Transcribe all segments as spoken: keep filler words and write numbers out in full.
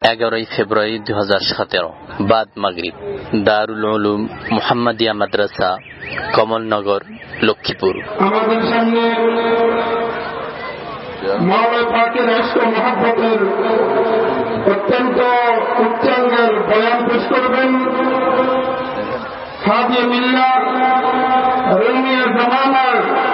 এগারোই ফেব্রুয়ারি দুই হাজার সতেরো বাদ মাগরিব, দারুল উলুম মুহাম্মাদিয়া মাদ্রাসা, কমলনগর, লক্ষ্মীপুর। আমাদের সামনে মাওলানা পাকের ইশক ও মহব্বতের অত্যন্ত উচ্চাঙ্গের বয়ান পেশ করবেন হাদি মিল্লাত রুমিয়া জামানার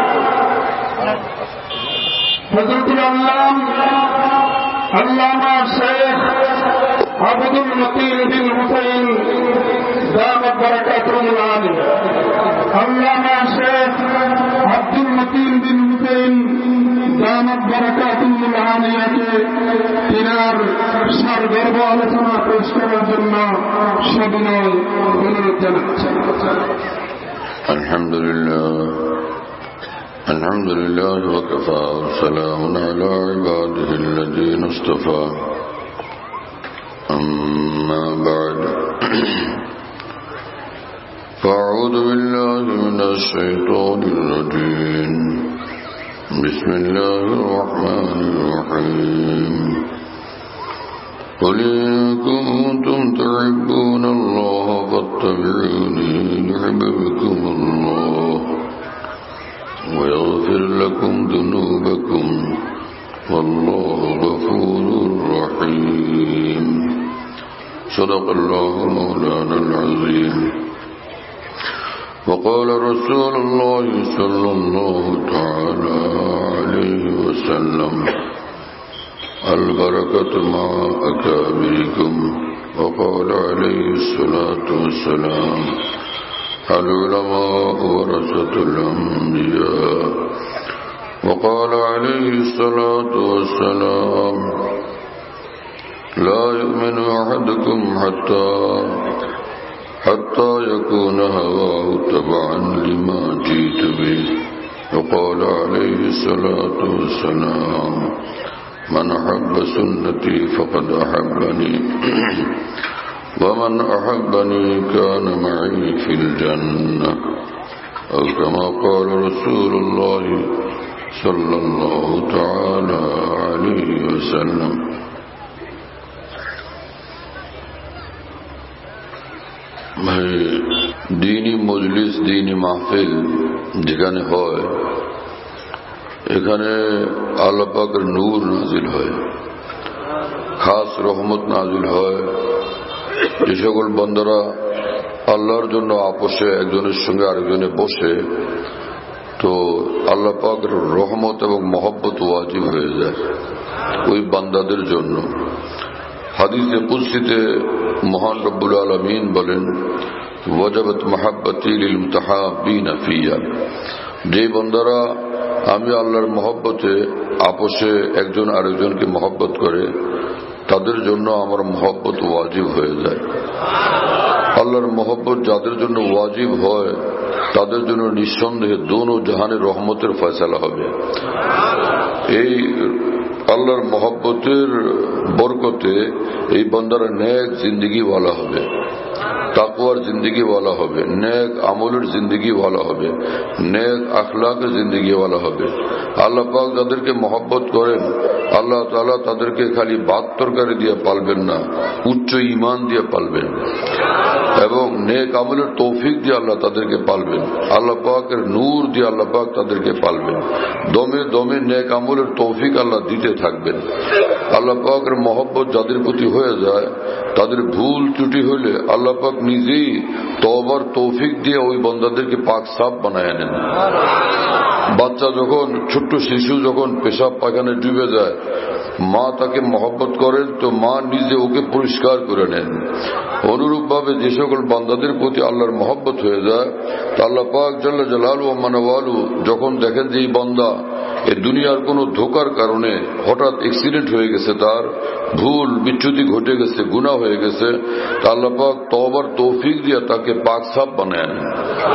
হযরতুল আল্লাম আল্লামা শেখ আব্দুল মতিন বিন হুসাইন দামাত বারাকাতুহুল আলিয়া। আল্লামা শেখ আব্দুল মতিন বিন হুসাইন দামাত বারাকাতুহুল আলিয়াকে তিনার সগর্ব আলোচনা পেশ করার জন্য সবিনয় অনুরোধ জানাচ্ছি। আলহামদুলিল্লাহ الحمد لله وكفى وسلام على عباده الذين اصطفى أما بعد فأعوذ بالله من الشيطان الرجيم بسم الله الرحمن الرحيم قل إن كنتم تحبون الله فاتبعوني يحببكم الله ويغفر لكم ذنوبكم والله غفور رحيم صدق الله مولانا العظيم وقال رسول الله صلى الله تعالى عليه وسلم البركة مع أكابركم وقال عليه الصلاة والسلام العلماء ورثة الأنبياء وقال عليه الصلاة والسلام لا يؤمن أحدكم حتى حتى يكون هواه تبعا لما جئت به وقال عليه الصلاة والسلام من أحب سنتي فقد أحبني ومن أحبني كان معي في الجنة أو كما قال رسول الله صلى الله تعالى عليه وسلم। ভাই, দিনী মজলিস, দিনী মাহফিল যেখানে হয়, এখানে আল্লাহ পাকের নূর নাজিল হয়, খাস রহমত নাজিল হয়। যে সকল বান্দারা আল্লাহর জন্য আপোষে একজনের সঙ্গে আরেকজনে বসে, তো আল্লাহ পাকের রহমত এবং মহব্বত ওয়াজিব হয়ে যায় ওই বান্দাদের জন্য। হাদিসে কুদসিতে মহান রব্বুল আলামিন বলেন, ওয়াজাবাত মাহাব্বতি লিল মুতাহাব্বিনা ফিয়া, যে বান্দারা আমি আল্লাহর মহব্বতে আপোষে একজন আরেকজনকে মহব্বত করে, তাদের জন্য আমার মহব্বত ওয়াজিব হয়ে যায়। আল্লাহর মহব্বত যাদের জন্য ওয়াজিব হয়, তাদের জন্য নিঃসন্দেহে দোনো জাহানের রহমতের ফয়সালা হবে। এই আল্লাহর মহব্বতের বরকতে এই বান্দারা নেক জিন্দেগি ওয়ালা হবে, তাকওয়ার জিন্দেগি ওয়ালা হবে, নেক আমলের জিন্দেগি ওয়ালা হবে, নেক আখলাকের জিন্দেগি ওয়ালা হবে। আল্লাহ পাক যাদেরকে মহব্বত করেন, আল্লাহ তাআলা তাদেরকে খালি ভাত তরকারি দিয়ে পালবেন না, উচ্চ ঈমান দিয়ে পালবেন এবং নেক আমলের তৌফিক দিয়ে আল্লাহ তাদেরকে পালবেন। আল্লাহ পাকের নূর দিয়ে আল্লাহ পাক তাদেরকে পালবেন। দমে দমে নেক আমলের তৌফিক আল্লাহ দিতে থাকবেন। আল্লাহ পাকের মহব্বত যাদের প্রতি হয়ে যায়, তাদের ভুল ত্রুটি হলে আল্লাহ পাক নিজেই তওবার তৌফিক দিয়ে ওই বান্দাদেরকে পাক সাফ বানায় নেন। বাচ্চা যখন, ছোট্ট শিশু যখন পেশাব পায়খানায় ডুবে যায়, মা তাকে মহব্বত করেন, তো মা নিজে ওকে পরিষ্কার করে নেন। অনুরূপ ভাবে যে সকল বান্দাদের প্রতি আল্লাহর মহব্বত হয়ে যায়, তা আল্লাহ পাক জাল্লা জালালু ওয়া মানওয়ালু যখন দেখেন যে এই বান্দা এই দুনিয়ার কোন ধোকার কারণে হঠাৎ অ্যাক্সিডেন্ট হয়ে গেছে, তার ভুল বিচ্যুতি ঘটে গেছে, গুনাহ হয়ে গেছে, তা আল্লাহ পাক তওবার তৌফিক দিয়ে তাকে পাক সাফ বানায় নেন।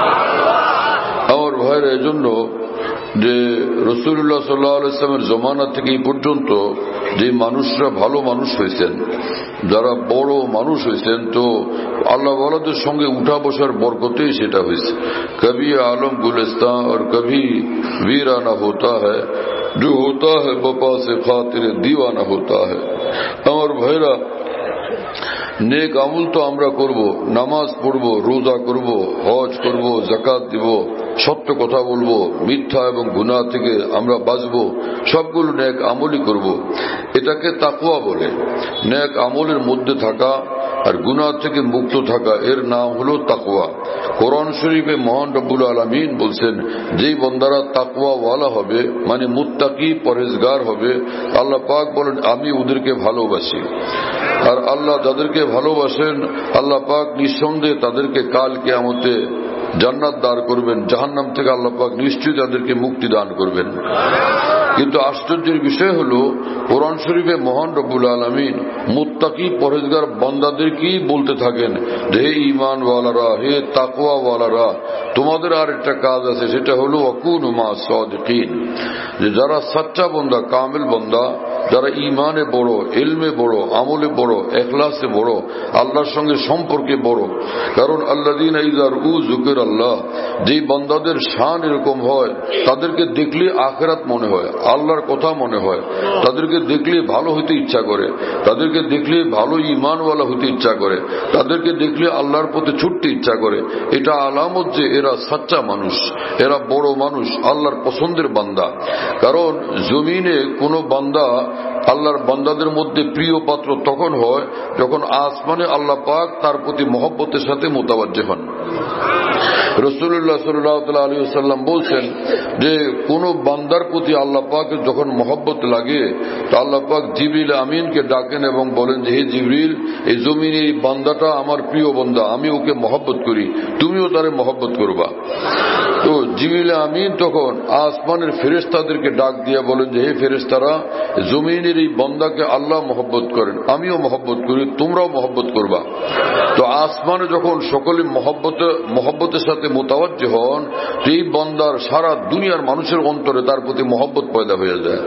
আমার ভাইয়ের এজন্য যে রাসূলুল্লাহ সাল্লাল্লাহু আলাইহি ওয়াসাল্লামের জমানা থেকে এই পর্যন্ত যে মানুষরা ভালো মানুষ হয়েছেন, যারা বড় মানুষ হয়েছেন, তো আল্লাহ ওয়ালাদের সঙ্গে উঠা বসার বরকতেই সেটা হয়েছে। কবি আলম গুলিস্তান আর কবি वीराना होता है, जो होता है बपा से खातिर दीवाना होता है। আমার ভাইরা, নেক আমল তো আমরা করব, নামাজ পড়ব, রোজা করব, হজ করব, যাকাত দিব, সত্য কথা বলবো, মিথ্যা এবং গুনাহ থেকে আমরা বাঁচব, সবগুলো নেক আমলই করব। এটাকে তাকওয়া বলে। নেক আমলের মধ্যে থাকা আর গুনাহ থেকে মুক্ত থাকা এর নাম হলো তাকওয়া। কোরআন শরীফে মহান রব্বুল আলামিন বলছেন, যেই বান্দারা তাকওয়া ওয়ালা হবে, মানে মুত্তাকি পরহেজগার হবে, আল্লাহ পাক বলেন আমি ওদেরকে ভালোবাসি। আর আল্লাহ যাদেরকে ভালোবাসেন আল্লাহ পাক নিঃসন্দেহে তাদেরকে কাল কিয়ামতে জান্নাত দান করবেন, জাহান্নাম থেকে আল্লাহ পাক নিশ্চয়ই তাদেরকে মুক্তি দান করবেন। কিন্তু আশ্চর্যের বিষয় হল কোরআন শরীফে মহান রব্বুল আলামিন মুত্তাকি পরহেজগার বান্দাদেরকেই বলতে থাকেন যে হে ঈমান ওয়ালারা, হে তাকওয়া ওয়ালারা, তোমাদের আর একটা কাজ আছে, সেটা হলো ওয়াকুনু মা সাদিকিন, যে যারা সচ্চা বান্দা, কামিল বান্দা, যারা ঈমানে বড়, ইলমে বড়, আমলে বড়, ইখলাসে বড়, আল্লাহর সঙ্গে সম্পর্কে বড়। কারণ আল্লাযীনা ইযা রুউ যিকরাল্লাহ, যেই বান্দাদের শান এরকম হয় তাদেরকে দেখলে আখিরাত মনে হয়, আল্লাহর কথা মনে হয়, তাদেরকে দেখলে ভালো হইতে ইচ্ছা করে, তাদেরকে দেখলে ভালো ঈমানওয়ালা হইতে ইচ্ছা করে, তাদেরকে দেখলে আল্লাহর পথে ছুটতে ইচ্ছা করে। এটা আলামত যে এরা সচ্চা মানুষ, এরা বড় মানুষ, আল্লাহর পছন্দের বান্দা। কারণ জমিনে কোনো বান্দা আল্লাহর বান্দাদের মধ্যে প্রিয় পাত্র তখন হয় যখন আসমানে আল্লাহ পাক তার প্রতি মহব্বতের সাথে মোতাবাজ্জে হন। রাসূলুল্লাহ সাল্লাল্লাহু আলাইহি ওয়াসাল্লাম বলছেন যে কোন বান্দার প্রতি আল্লাহ পাকের যখন মহব্বত লাগে তো আল্লাহ পাক জিবরিল আমিনকে ডাকেন এবং বলেন যে হে জিবরিল, এই জমিনে এই বান্দাটা আমার প্রিয় বান্দা, আমি ওকে মহব্বত করি, তুমিও তারে মহব্বত করবা। তো জিবরিল আমিন তখন আসমানের ফেরেশতাদেরকে ডাক দিয়ে বলেন যে হে ফেরেশতারা, জমিনের এই বান্দাকে আল্লাহ মহব্বত করেন, আমিও মহব্বত করি, তোমরাও মহব্বত করবা। তো আসমানে যখন সকলে মহব্বত মহব্বতের সাথে মোতাওয়াজ্জে হন, এই বান্দার সারা দুনিয়ার মানুষের অন্তরে তার প্রতি মহব্বত পয়দা হয়ে যায়।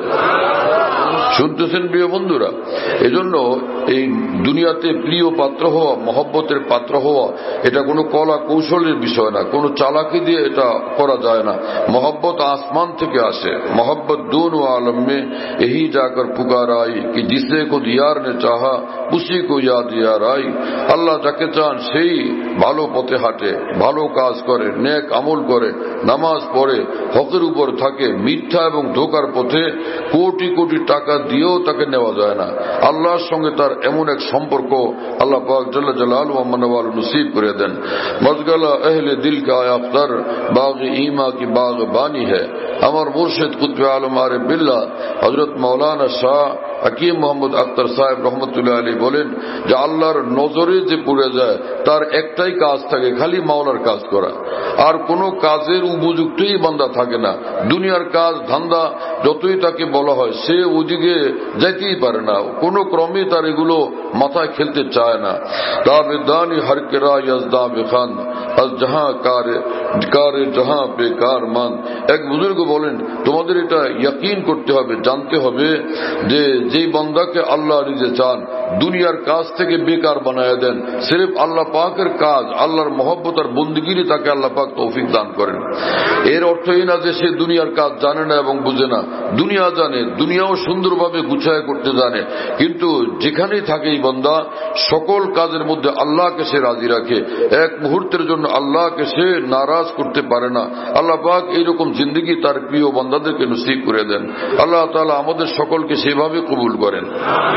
শুনতেছেন প্রিয় বন্ধুরা? এজন্য এই দুনিয়াতে প্রিয় পাত্র হওয়া, মহব্বতের পাত্র হওয়া, এটা কোনো কলা কৌশলের বিষয় না, কোনো চালাকি দিয়ে এটা করা যায় না। মহব্বত আসমান থেকে আসে। মহব্বত दोनों आलम में यही जाकर पुकार आई कि जिसे खुद यार ने चाहा उसी को याद यार आई। আল্লাহ যাকে চান সেই ভালো পথে হাঁটে, ভালো কাজ করে, নেক আমল করে, নামাজ পড়ে, হকের উপর থাকে। মিথ্যা এবং ধোঁকার পথে কোটি কোটি টাকা দিয়েও তাকে নেওয়া যায় না। আল্লাহর সঙ্গে তার এমন এক সম্পর্ক আল্লাহ পাক জাল্লা জালালুহু ওয়া মানওয়ালু নসিব করে দেন। মজগালা আহলে দিল কা আফতার বাগ ঈমা কি বাগ বানি है। আমার মুর্শিদ কুতবে আলম আরিফ বিল্লাহ হযরত মাওলানা শাহ হাকিম মোহাম্মদ আখতার সাহেব রহমতুল্লাহ আলী বলেন যে আল্লাহর নজরে যে পড়ে যায় তার একটাই কাজ থাকে, খালি মাওলার কাজ করা, আর কোনো কাজের উপযুক্তই বান্দা থাকে না। দুনিয়ার কাজ ধান্দা যতই তাকে বলা হয় সে ওদিকে যাইতেই পারে না, কোনো ক্রমে তার এগুলো মাথায় খেলতে চায় না। দাবেদানি হর কেরা ইয়াজদা বেখান আজ জাহাঁ কারে কারে জাহাঁ বেকার মান। এক বুজুর্গ বলেন তোমাদের এটা ইয়াকিন করতে হবে, জানতে হবে যে যেই বান্দাকে আল্লাহ রিজে চান দুনিয়ার কাজ থেকে বেকার বানায় দেন, সির্ফ আল্লাহ পাকের কাজ, আল্লাহর মহব্বত আর বন্দেগিরি তাকে আল্লাহ পাক তৌফিক দান করেন। এর অর্থ এই না যে সে দুনিয়ার কাজ জানে না এবং বুঝে না, দুনিয়া জানে, দুনিয়াও সুন্দরভাবে গুছায় করতে জানে, কিন্তু যেখানেই থাকে এই বান্দা সকল কাজের মধ্যে আল্লাহকে সে রাজি রাখে, এক মুহূর্তের জন্য আল্লাহকে সে নারাজ করতে পারে না। আল্লাহ পাক এইরকম জিন্দগি তার প্রিয় বান্দাদেরকে নসিব করে দেন। আল্লাহ তাআলা আমাদের সকলকে সেভাবে কবুল করেন।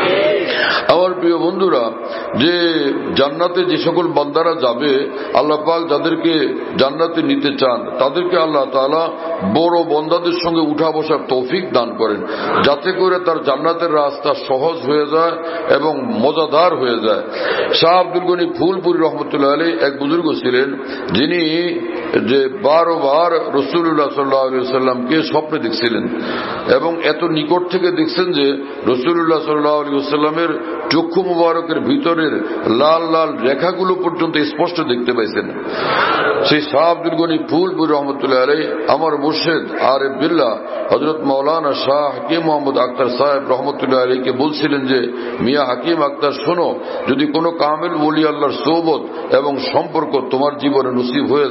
আমার প্রিয় বন্ধুরা, যে জান্নাতে যে সকল বান্দারা যাবে আল্লাহ পাক যাদেরকে জান্নাতে নিতে চান তাদেরকে আল্লাহ তাআলা বড় বান্দাদের সঙ্গে উঠা বসার তৌফিক দান করেন, যাতে করে তার জান্নাতের রাস্তা সহজ হয়ে যায় এবং মজাদার হয়ে যায়। শাহ আব্দুল গনি ফুলপুরি রহমতুল্লাহ আলাইহি এক বুজুর্গ ছিলেন যিনি যে বারো বার রাসূলুল্লাহ সাল্লাল্লাহু আলাইহি ওয়াসাল্লামকে স্বপ্নে দেখছিলেন এবং এত নিকট থেকে দেখছেন যে রাসূলুল্লাহ সাল্লাল্লাহু আলাইহি ওয়াসাল্লামের চক্ষু মুবারকের ভিতরের লাল লাল রেখাগুলো পর্যন্ত স্পষ্ট দেখতে পাইছেন। সেই শাহ আব্দুল গনি ফুলপুরি রহমতুল্লাহ আলাইহি আমার মুর্শিদ আরিফ বিল্লাহ হযরত মাওলানা শাহ হাকিম মোহাম্মদ আখতার সাহেব রহমতুল্লাহ আলাইহিকে বলছিলেন যে মিয়া হাকিম আখতার, শোনো, যদি কোনো কামিল ওলি আল্লাহর সোহবত এবং সম্পর্ক তোমার জীবনে নসিব হয়ে যায়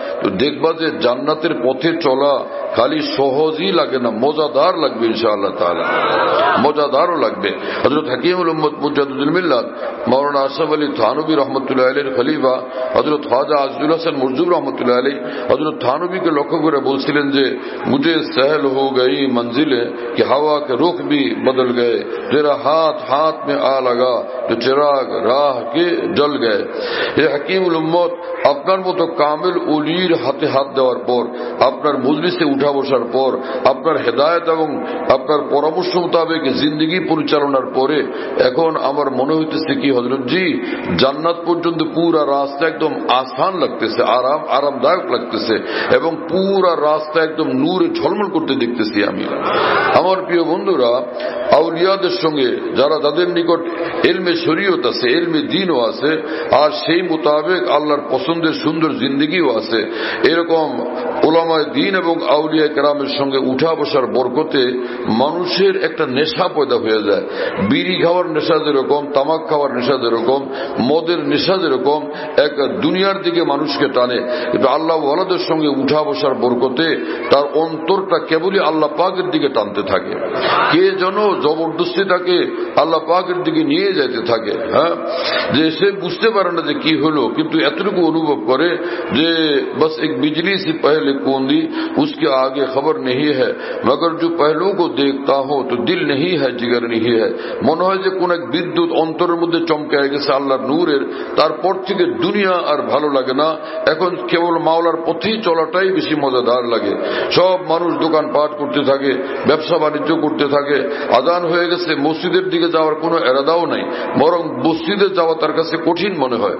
তো দেখবা যে জান্নাতের পথে চলা খালি সহজই লাগে না, মজাদার লাগবে ইনশাআল্লাহ তাআলা, মজাদারও লাগবে। হযরত হাকিমুল উম্মত মুজাদ্দিদুল মিল্লাত মাওলানা আশরাফ আলী থানভী রহমতুল্লাহ আলাইহির খলিফা হযরত খাজা আজিজুল হাসান মুরজুব রহমতুল্লাহ আলাইহি হযরত থানভীকে লক্ষ্য করে বলছিলেন যে মুঝে सहल हो गई मंजिले कि हवा के रुख भी बदल गए, तेरा हाथ हाथ में आ लगा तो चिराग राह के जल गए। ये हकीमुल उम्मत আপনার মতো কামিল ওলির হাতে হাত দেওয়ার পর, আপনার মজলিসে উঠা বসার পর, আপনার হেদায়েত এবং আপনার পরামর্শ মোতাবেক জিন্দেগি পরিচালনার পরে এখন আমার মনে হইতেছে কি হযরতজি জান্নাত পর্যন্ত পুরা রাস্তা একদম আসান লাগতেছে, আরাম আরামদায়ক লাগতেছে এবং পুরা রাস্তা একদম নূরে ঝলমল করতে দেখতেছি আমি। আমার প্রিয় বন্ধুরা, আউলিয়াদের সঙ্গে যারা তাদের নিকট ইলমে শরীয়ত আছে, ইলমে দ্বীনও আছে, আর সেই মোতাবেক আল্লাহর পছন্দের সুন্দর জিন্দেগিও আছে, এরকম উলামায়ে দ্বীন এবং আউলিয়া কেরামের সঙ্গে উঠা বসার বরকতে মানুষের একটা নেশা পয়দা হয়ে যায়। বিড়ি খাওয়ার নেশা যেরকম, তামাক খাওয়ার নেশা যেরকম, মদের নেশা যেরকম এক দুনিয়ার দিকে মানুষকে টানে, কিন্তু আল্লাহ ওয়ালাদের সঙ্গে উঠা বসার বরকতে তার অন্তরটা কেবলই আল্লাহ পাকের দিকে টানতে থাকে। কে যেন জবরদস্তি তাকে আল্লাহ পাকের দিকে নিয়ে যেতে থাকে, হ্যাঁ, যে সে বুঝতে পারে না যে কি হলো, কিন্তু এতটুকু অনুভব করে যে बस एक बिजली से पहले कौंदी उसके आगे खबर नहीं है, मगर जो पहलू को देखता हो तो दिल नहीं है जिगर नहीं है। মনে হয় যে কোন এক বিদ্যুৎ অন্তরের মধ্যে চমকে গেছে আল্লাহর নূরের, তারপর থেকে দুনিয়া আর ভালো লাগে না, এখন কেবল মাওলার পথেই চলাটাই বেশি মজাদার লাগে। সব মানুষ দোকান পাট করতে থাকে, ব্যবসা বাণিজ্য করতে থাকে, আজান হয়ে গেছে, মসজিদের দিকে যাওয়ার কোনো এরাদাও নাই, বরং মসজিদে যাওয়া তার কাছে কঠিন মনে হয়।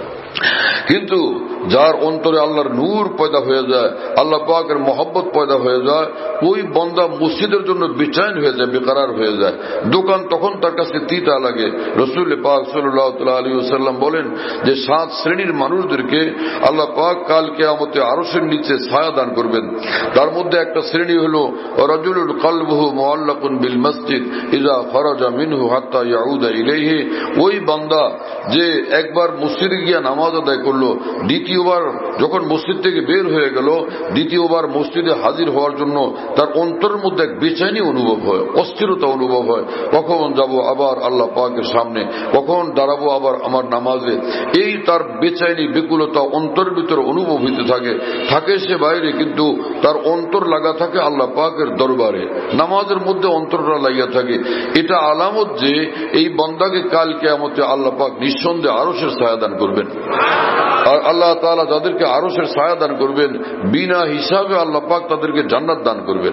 কিন্তু যার অন্তরে আল্লাহর নূর পয়দা হয়ে যায়, আল্লাহ পাকের মহব্বত পয়দা হয়ে যায়, ওই বান্দা মসজিদের জন্য বেচैन হয়ে যায়, বেকরার হয়ে যায়। দোকান তখন তার কাছে তিতা লাগে। রাসূল পাক সাল্লাল্লাহু আলাইহি ওয়াসাল্লাম বলেন যে সাত শ্রেণীর মানুষদেরকে আল্লাহ পাক কাল কিয়ামতে আরশের নিচে ছায়া দান করবেন। তার মধ্যে একটা শ্রেণী হলো রাজুলুল কলবুহু মুআল্লাকুন বিল মসজিদ ইযা খারাজা মিনহু হাত্তা ইয়াউদা ইলাইহি, ওই বান্দা যে একবার মসজিদে গিয়ে নামাজ আদায় করলো, দ্বিতীয়বার যখন মসজিদ থেকে বের হয়ে গেল, দ্বিতীয়বার মসজিদে হাজির হওয়ার জন্য তার অন্তরের মধ্যে এক বেচैनी অনুভব হয়, অস্থিরতা অনুভব হয়, কখন যাব আবার আল্লাহ পাকের সামনে, কখন দাঁড়াবো আবার আমার নামাজে। এই তার বেচैनी বেকুলতা অন্তরের ভিতরে অনুভব হইতে থাকে। থাকে সে বাইরে, কিন্তু তার অন্তর লাগা থাকে আল্লাহ পাকের দরবারে, নামাজের মধ্যে অন্তরটা লাগিয়া থাকে। এটা আলামত যে এই বান্দাকে কাল কিয়ামতে আল্লাহ পাক নিঃসন্দেহে আরশের ছায়া দান করবেন। আর আল্লাহ তাআলা যাদেরকে আরশের ছায়া দান করবেন, বিনা হিসাবে আল্লাহ পাক তাদেরকে জান্নাত দান করবেন।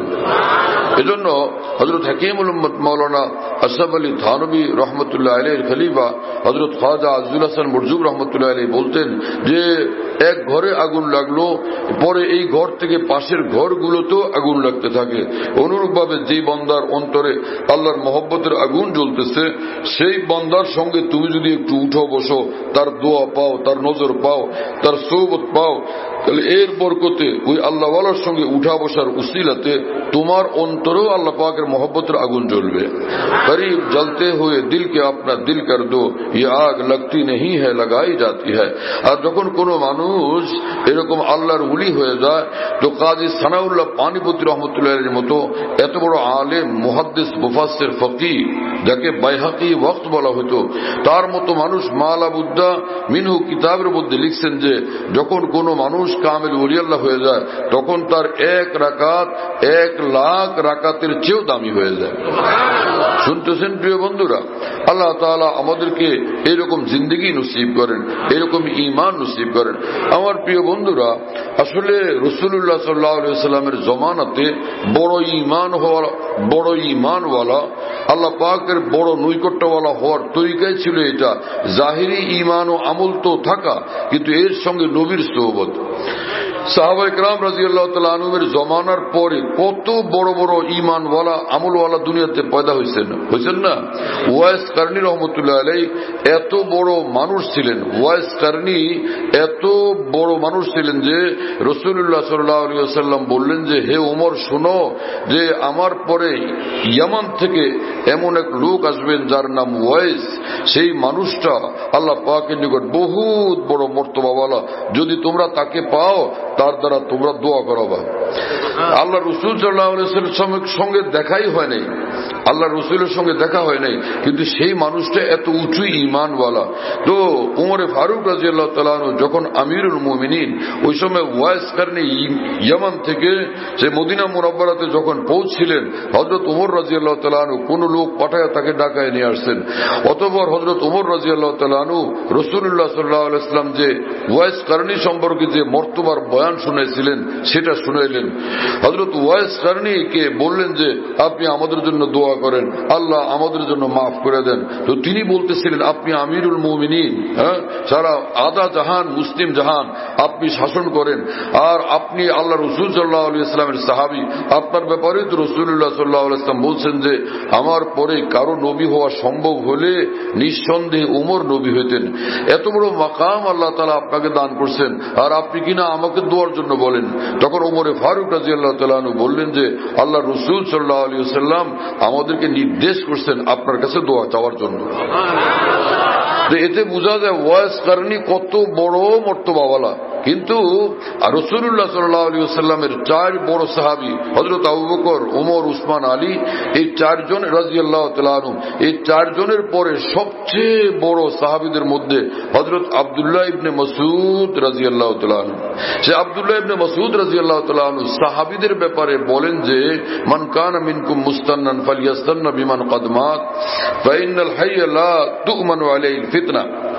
এজন্য হযরত হাকিমুল উম্মত মাওলানা আশরাফ আলী থানভী রহমতুল্লাহ আলাইহির খলিফা হযরত খাজা আজিজুল হাসান মুরজুব রহমতুল্লাহ আলাইহি বলতেন যে এক ঘরে আগুন লাগলো, পরে এই ঘর থেকে পাশের ঘরগুলোতেও আগুন লাগতে থাকে। অনুরূপভাবে যেই বান্দার অন্তরে আল্লাহর মহব্বতের আগুন জ্বলতেছে, সেই বান্দার সঙ্গে তুমি যদি একটু উঠো বসো, তার দোয়া পাও, তার নজর পাও, তার সোহবত পাও, তাহলে এর বরকতে ওই আল্লাহ ওয়ালার সঙ্গে উঠা বসার উসিলাতে তোমার অন্তরেও আল্লাহ পাকের মহব্বতের আগুন জ্বলবে। করিব জ্বলতে হুয়ে দিল কে আপনা দিল কর দো, ये आग लगती नहीं है लगाई जाती है। আর যখন কোনো মানুষ এরকম আল্লাহর ওলি হয়ে যায়, তো কাজী সানাউল্লাহ পানিপতি রহমতুল্লাহের মতো এত বড় আলেম, মুহাদ্দিস, মুফাসসির, ফকিহ, যাকে বাইহাকি ওয়াক্ত বলা হতো, তার মতো মানুষ মালা বুদ্দা মিনহু কিতাবের মধ্যে লিখছেন যে যখন কোনো মানুষ কামিল ওলি আল্লাহ হয়ে যায়, তখন তার এক রাকাত এক লাখ রাকাতের চেয়েও দামি হয়ে যায়। শুনতেছেন প্রিয় বন্ধুরা, আল্লাহ তাআলা আমাদেরকে এরকম জিন্দেগি নসিব করেন, এরকম ঈমান নসিব করেন। আমার প্রিয় বন্ধুরা, আসলে রাসূলুল্লাহ সাল্লাল্লাহু আলাইহি ওয়াসাল্লামের জমানাতে বড় ঈমান হওয়া, বড় ঈমানওয়ালা, আল্লাহ পাকের বড় নৈকট্যওয়ালা হওয়ার তরিকাই ছিল এটা। জাহিরি ঈমান ও আমল তো থাকা, কিন্তু এর সঙ্গে নবীর সোহবত। সাহাবায়ে কেরাম রাদিয়াল্লাহু তাআলা আনহুমের জমানার পরে কত বড় বড় ঈমানওয়ালা, আমলওয়ালা দুনিয়াতে পয়দা হয়েছেন, হয়েছেন না? ওয়াইস কারনী রহমতুল্লাহ আলাইহি এত বড় মানুষ ছিলেন। ওয়াইস কারনী এত বড় মানুষ ছিলেন যে রাসূলুল্লাহ সাল্লাল্লাহু আলাইহি ওয়াসাল্লাম বললেন যে হে ওমর, শোনো যে আমার পরে ইয়ামান থেকে এমন এক লোক আসবেন যার নাম ওয়াইস। সেই মানুষটা আল্লাহ পাকের নিকট বহুত বড় মর্তবাওয়ালা। যদি তোমরা তাকে পাও তার দ্বারা তোমরা দোয়া করাবা। আল্লাহ রসুল সাল্লাল্লাহু আলাইহি ওয়াসাল্লামের সঙ্গে দেখাই হয় নাই, আল্লাহ রসুলের সঙ্গে দেখা হয় নাই, কিন্তু সেই মানুষটা এত উঁচু ঈমানওয়ালা। তো উমরে ফারুক রাদিয়াল্লাহু তাআলা আনহু যখন আমিরুল মুমিনিন, ওই সময় ওয়াইস কারণে ইয়ামান থেকে সে মদিনা মুনাওয়ারাতে যখন পৌঁছছিলেন, হযরত উমর রাদিয়াল্লাহু তাআলা আনহু কোন লোক পাঠায় তাকে ঢাকায় নিয়ে আসছেন। অতঃপর হযরত উমর রাদিয়াল্লাহু তাআলা আনহু রাসূলুল্লাহ সাল্লাল্লাহু আলাইহি ওয়াসাল্লাম যে ওয়াইস কারণী সম্পর্কে যে মর্তবার বয়ান শুনেছিলেন সেটা শুনাইলেন। হযরত ওয়াইস কারণীকে বললেন যে আপনি আমাদের জন্য দোয়া করেন, আল্লাহ আমাদের জন্য মাফ করে দেন। তো তিনি বলতেছিলেন, আপনি আমিরুল মুমিনিন, হ্যাঁ, সারা আদা জাহান মুসলিম জাহান আপনি শাসন করেন, আর আপনি আল্লাহ রসুল সাল্লাল্লাহু আলাইহি ওয়াসাল্লামের সাহাবী, আপনার ব্যাপারে তো রাসূলুল্লাহ সাল্লাল্লাহু আলাইহি ওয়াসাল্লাম বলছেন যে আমার পরে কারো নবী হওয়া সম্ভব হলে নিঃসন্দেহে উমর নবী হইতেন। এত বড় মাকাম আল্লাহ তাআলা আপনাকে দান করছেন, আর আপনি কিনা আমাকে দোয়ার জন্য বলেন। তখন উমরে ফারুক রাদিয়াল্লাহু তাআলা আনহু বললেন যে আল্লাহ রসুল সাল্লাল্লাহু আলাইহি ওয়াসাল্লাম আমাদেরকে নির্দেশ করছেন আপনার কাছে দোয়া চাওয়ার জন্য। এতে বোঝা যায় ওয়াইস কারণী কত বড় মর্তবাওয়ালা। কিন্তু রাসূলুল্লাহ সাল্লাল্লাহু আলাইহি ওয়াসাল্লামের চার বড় সাহাবী হযরত আবু বকর, ওমর, উসমান, আলী, এই চারজন রাদিয়াল্লাহু তাআলা আনহু, এই চারজনের পরে সবচেয়ে বড় সাহাবীদের মধ্যে হযরত আব্দুল্লাহ ইবনে মাসউদ রাদিয়াল্লাহু তাআলা আনহু। সে আব্দুল্লাহ ইবনে মাসউদ রাদিয়াল্লাহু তাআলা আনহু সাহাবীদের ব্যাপারে বলেন যে মান কানা মিনকুম মুস্তান্নান ফালইয়াস্তান্না বিমান কদ মাত ফাইনাল হাইয়া লা তু'মানু আলাইহিল ফিতনা।